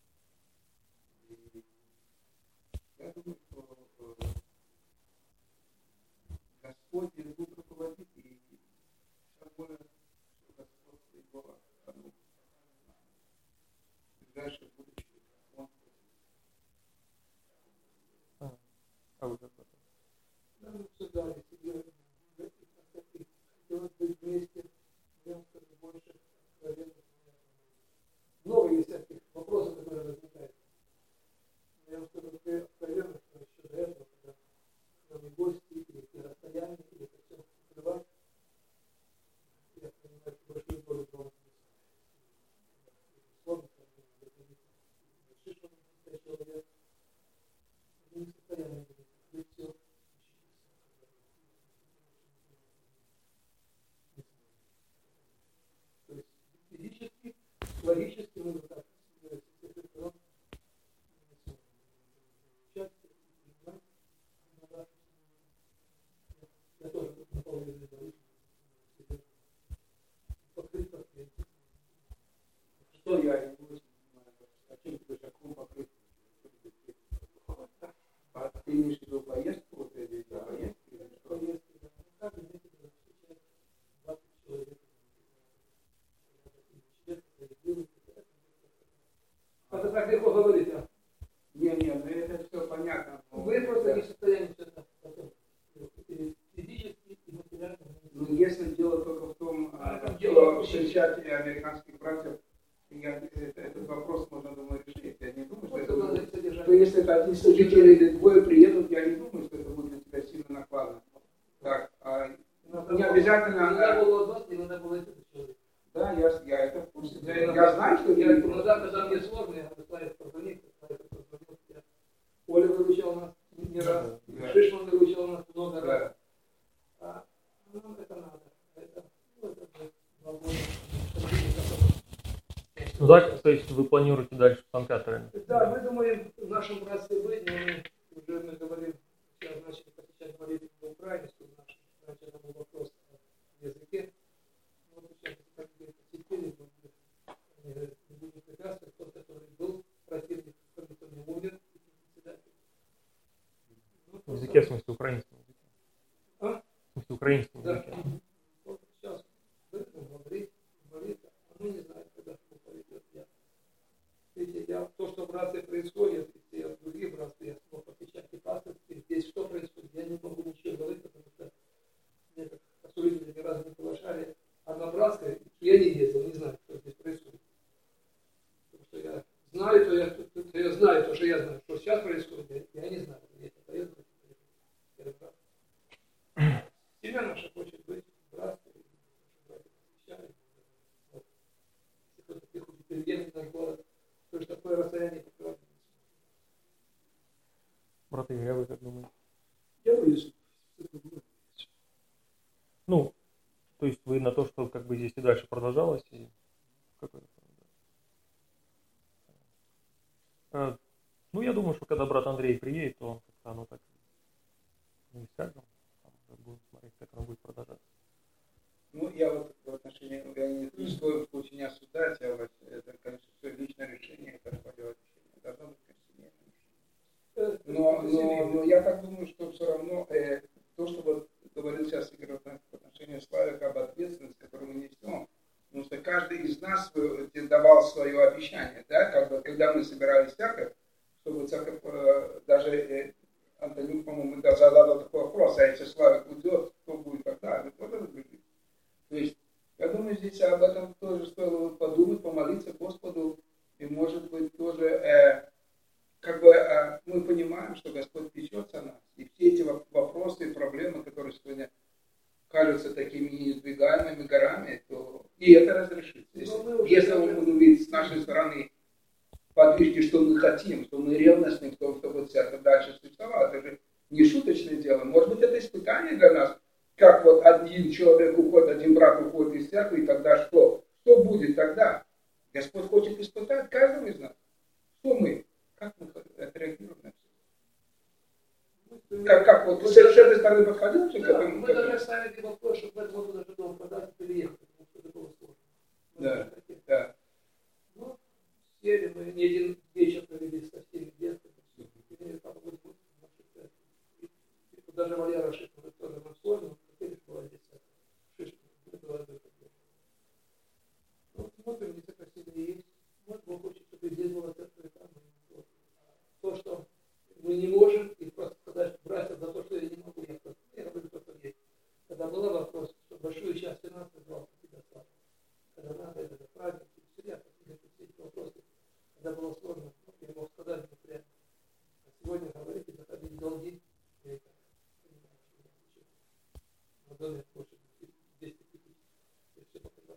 И я думаю, что Господь здесь будет руководить, и сейчас более его ну, ближайшее будущее. Он... А, а вы как это? Да, мы обсуждали себе в этих аспектах. Хотелось быть вместе, прям скажу, больше откровенных. Много есть всяких вопросов, которые возникают. Я вам скажу, что откровенно, что еще до этого, когда кроме гости, или те расстояния, или это все открывать, я понимаю, что большую долю дома. Сложно, большой человек, не в состоянии быть все. То есть физически, логически нужно так я тоже наполнил покрыть покрытие. Что я не буду понимать, о чем ты говоришь, о каком покрытии? А ты имеешь в виду поездку, вот эти поездки? Поездки, да. Каждый месяц встречает двадцать человек. Это так легко говорить, а? Не, не, ну это все понятно. Вы просто не в состоянии что-то потом. Физически и материально. Ну, если дело только в том, а, что встречать американских братьев, я, это, этот вопрос можно, думаю, решить. Я не думаю, что это будет, что если это один служитель или двое приедут, я не думаю, что это будет для тебя сильно накладно. Так, а, не обязательно... Иногда было двадцать, иногда было десять человек. Да, я, я это в курсе. Я, Я, иногда, знаю, что я я... иногда, когда мне сложно, я Славик позвонит, Славик позвонил, я... Оля выручал нас не раз, Да. Шишман выручал нас много Да. раз. А, ну, это надо. Это, ну, это, это, Ну так, то есть вы планируете дальше в Сан-Петербурге? Да, мы думаем, в нашем братстве быть, но мы уже мы говорим, сейчас начали посещать молитву по украинскому, наш, раньше это был вопрос о языке. Вот сейчас как бы посетили, они говорят, не будет препятствовать, тот, который был противник, кто не умер, председатель. Ну, В языке, в смысле, украинском языке? А? В смысле, украинском Да. языке? Вот сейчас будем говорить, молиться, а мы не знаем, когда что поведет. Я. Видите, я, то, что в братстве происходит, если я в других братствах, я смог посещать и пасторские, здесь что происходит, я не могу ничего говорить, потому что мне как осуждения ни разу не приглашали, а на братское я не ездил, не знаю, что здесь происходит. Потому что я знаю, то я, то, то я знаю, то, что я знаю, что сейчас происходит, я, я не знаю. Я поеду, я брат. Семья наша хочет быть в братстве, наши братья посещают. Вот. Если кто-то приходит переедет в наш город, то есть такое расстояние покрывать не сможет. Брат Игорь, а вы как думаете? Я боюсь. Ну, то есть вы на то, что как бы здесь и дальше продолжалось, и какой-то... Э, Ну, я думаю, что когда брат Андрей приедет, то он как-то оно так не скажем, там уже будем смотреть, как оно будет продолжаться. Ну, я вот в отношении, я не стою в случае не осуждать, а вот это, конечно, все личное решение, это твое решение. Должно быть, конечно, семейное решение. Но, но, но я так думаю, что все равно э, то, что вот говорил сейчас Игорь в отношении Славика об ответственности, которую мы несем, потому что каждый из нас давал свое обещание, да, как бы, когда мы собирались в церковь, чтобы церковь, э, даже э, Антонюк, по-моему, задал такой вопрос, а если Славик уйдет, кто будет тогда? Вы тоже выглядите? То есть, я думаю, здесь об этом тоже стоило подумать, помолиться Господу, и, может быть, тоже, э, как бы, э, мы понимаем, что Господь печется о нас, и все эти вопросы и проблемы, которые сегодня кажутся такими неиздвигаемыми горами, то и это разрешится. Если, если мы будем видеть с нашей стороны подвижки, что мы хотим, что мы ревностны в том, чтобы церковь дальше существовала, это же не шуточное дело. Может быть, это испытание для нас, как вот один человек уходит, один брат уходит из церкви, и тогда что? Что будет тогда? Господь хочет испытать каждого из нас. Что мы? Как мы отреагируем на все? Как, как вот, с этой стороны подходил к Да, этому? мы даже ставили вопрос, чтобы в этом году даже дом продать и переехать, потому что это было сложно. Мы Да, даже хотели. да. Ну, сели мы, не один вечер провели со всеми детками. И папа будет в нашей церкви. И даже Валера Шишман тоже нам сложно, хотели, что была здесь Шишман. Это было это. Ну, смотрим, где красивее есть. Вот Бог хочет, чтобы здесь была церковь, и там. Вот. То, что мы не можем, и просто сказать, братья, за то, что я не могу, я просто, я говорю, просто есть. Когда был вопрос, что большую часть финансов брал на себя сам. Когда надо, это праздник, все, я все эти вопросы. Когда было сложно, я мог сказать прямо. А сегодня говорите, заходить в долги, я это понимаю, что я ничего. На доме больше двести тысяч. Я все показал.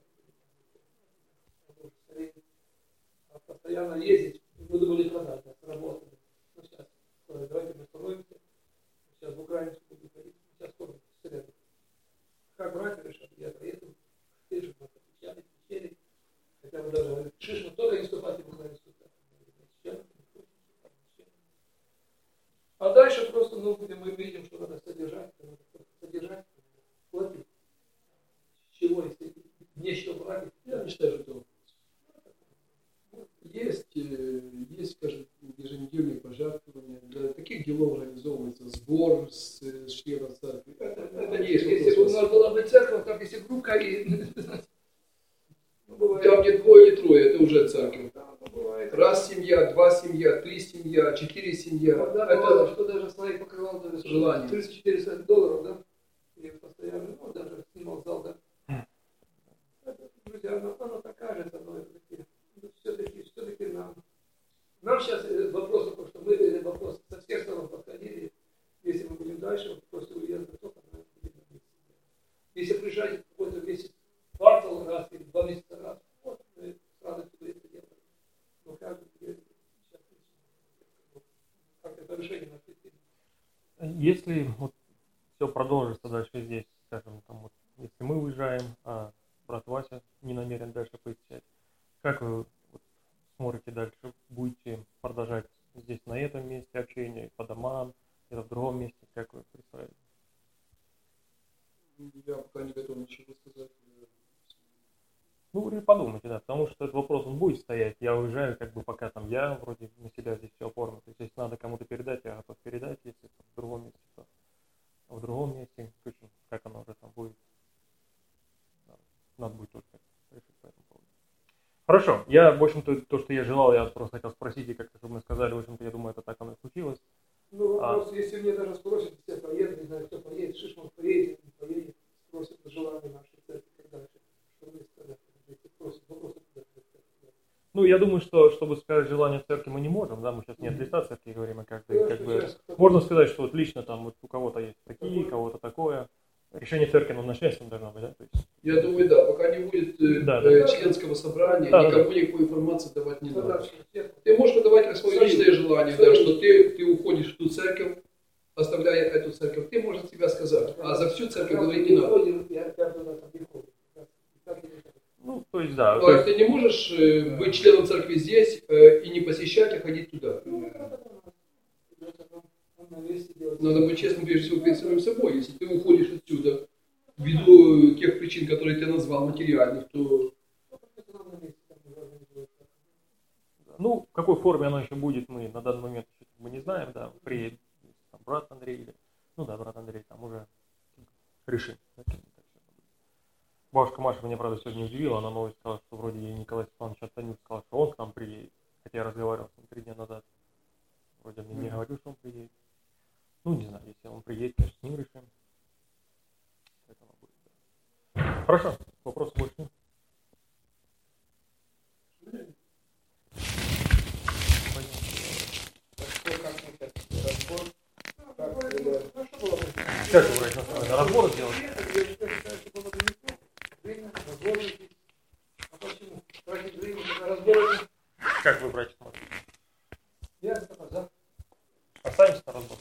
Я уже скорее. А постоянно ездить, мы думали продать, да, сработали. Ну, сейчас, давайте мы становимся. Сейчас в Украине буду ходить. Сейчас скоро в среду. Как братья решат, я поеду. Шишман нас отвечали, отвечали. Хотя бы даже говорят, Шишман только не вступайте в украинскую церковь. А дальше просто, ну, будем, мы видим, что надо содержать, надо просто содержать, платить. С чего, если не что брать? Я не считаю, что есть, есть, скажем, еженедельные пожертвования. Для таких делов организовывается сбор с, с членов церкви. Это, это не есть Если бы у вопрос. нас была бы церковь, так если группа и... Ну, бывает. Там не двое, не трое, это уже церковь. Да, ну, бывает. Раз семья, два семья, три семья, четыре семья. Когда Это бывало, что даже Славик покрывал даже желание. триста-четыреста долларов, да? И постоянно, ну, даже снимал зал, да? Это, друзья, оно, оно так кажется, но это такие, ну, все-таки, все-таки нам. Нам сейчас вопрос такой, что мы этот вопрос со всех сторон подходили. Если мы будем дальше, после уезда, то нам будет на месте. Если приезжать какой-то месяц, квартал раз или два месяца раз, вот если вот все продолжится дальше здесь, скажем, там вот, если мы уезжаем, а брат Вася не намерен дальше посещать, как вы вот смотрите дальше? Будете продолжать здесь на этом месте общение, по домам, или в другом месте, как вы представляете? Я пока не готов ничего сказать. Ну, вы подумайте, да, потому что этот вопрос, он будет стоять. Я уезжаю, как бы пока там я вроде на себя здесь все оформил. То есть, если надо кому-то передать, я готов передать, если в другом месте, то в другом месте, точно, как оно уже там будет. Надо будет только решить по этому поводу. Хорошо, я, в общем-то, то, что я желал, я просто хотел спросить, и как-то, чтобы мы сказали, в общем-то, я думаю, это так оно и случилось. Ну, А... вопрос, если мне даже спросят, все поедут, не знаю, кто поедет, Шишман поедет, не поедет, спросят желание нашей церкви, и так дальше. Что вы сказали? Ну, я думаю, что, чтобы сказать желание церкви, мы не можем, да, мы сейчас не от лица церкви говорим, а каждый, Ну, как бы, сейчас... можно сказать, что вот лично там вот у кого-то есть такие, у кого-то такое, решение церкви, но на счастье должно быть, да, то есть... Я думаю, да, пока не будет э, да, э, да. членского собрания, да, никому да. никакой информации давать не Ну, надо. да, Ты можешь выдавать как свое личное желание, да, что ты, ты уходишь в ту церковь, оставляя эту церковь, ты можешь себя сказать, а за всю церковь говорить не надо. Ну, то есть, да. То То есть есть... ты не можешь э, быть членом церкви здесь э, и не посещать, а ходить туда. Надо быть честным, прежде всего, перед самим собой. Если ты уходишь отсюда, ввиду тех причин, которые ты назвал, материальных, то... Ну, в какой форме оно еще будет, мы на данный момент еще мы не знаем, да, приедет там, брат Андрей, или, ну да, брат Андрей, там уже решим. Да, бабушка Маша меня, правда, сегодня удивила, она новость сказала, что вроде ей Николай Степанович Антонюк сказал, что он к нам приедет, хотя я разговаривал с ним три дня назад, вроде мне не говорил, что он приедет. Ну, не знаю, если он приедет, конечно, с ним решим. Это оно будет, да. Хорошо, вопросов больше нет. Как вы, брать, на разбор сделать? Как вы, братья, смотрите? Оставимся на разбор.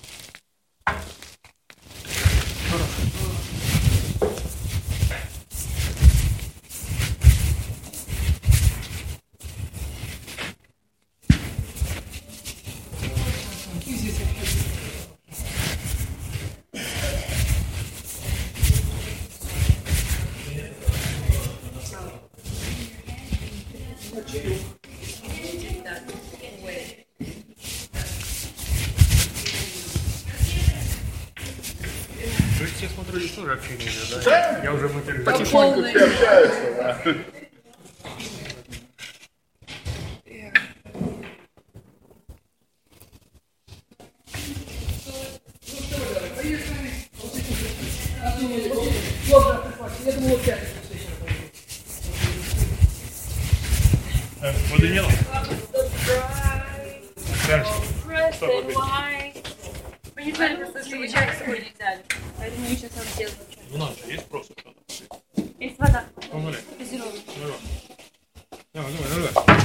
То есть я смотрю, здесь тоже общение идет, да? Я уже мы Потихоньку все общаются, да. Воды нет? Мы не знали, просто что вы чай с собой не взяли. Поэтому мы сейчас вам сделаем чай. Ну, надо, есть просто что-то. Есть вода. Ну, налей. Газированная. Давай, давай, давай.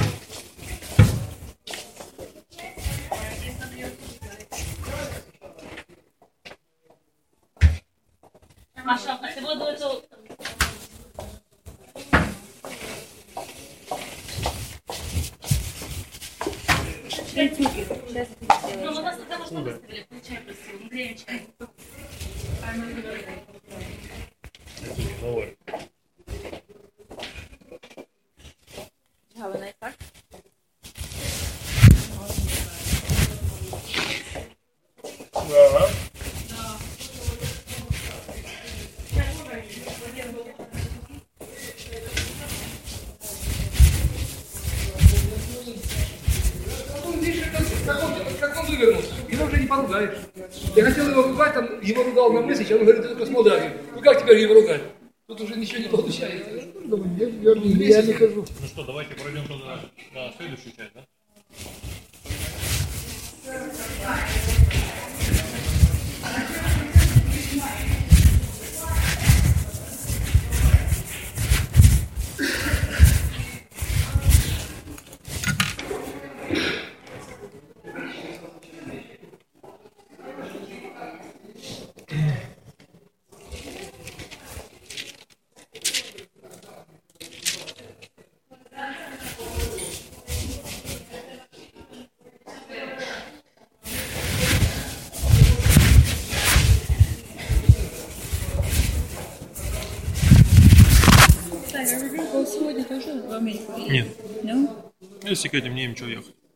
Маша, а ты воду эту... Сейчас ну, мы вас потому что выставили, чай просил, мы греем чай. Давай. Have a nice talk. Да. Как он вывернулся? Его уже не поругаешь. Я хотел его ругать, там, его ругал на мысли, он говорит, ты только с Молдавии. Ну как теперь его ругать? Тут уже ничего не получается. Я не хожу. Ну что, давайте пройдем туда на следующую часть, да? Америку? Нет. Ну? Если к этим не им что ехать.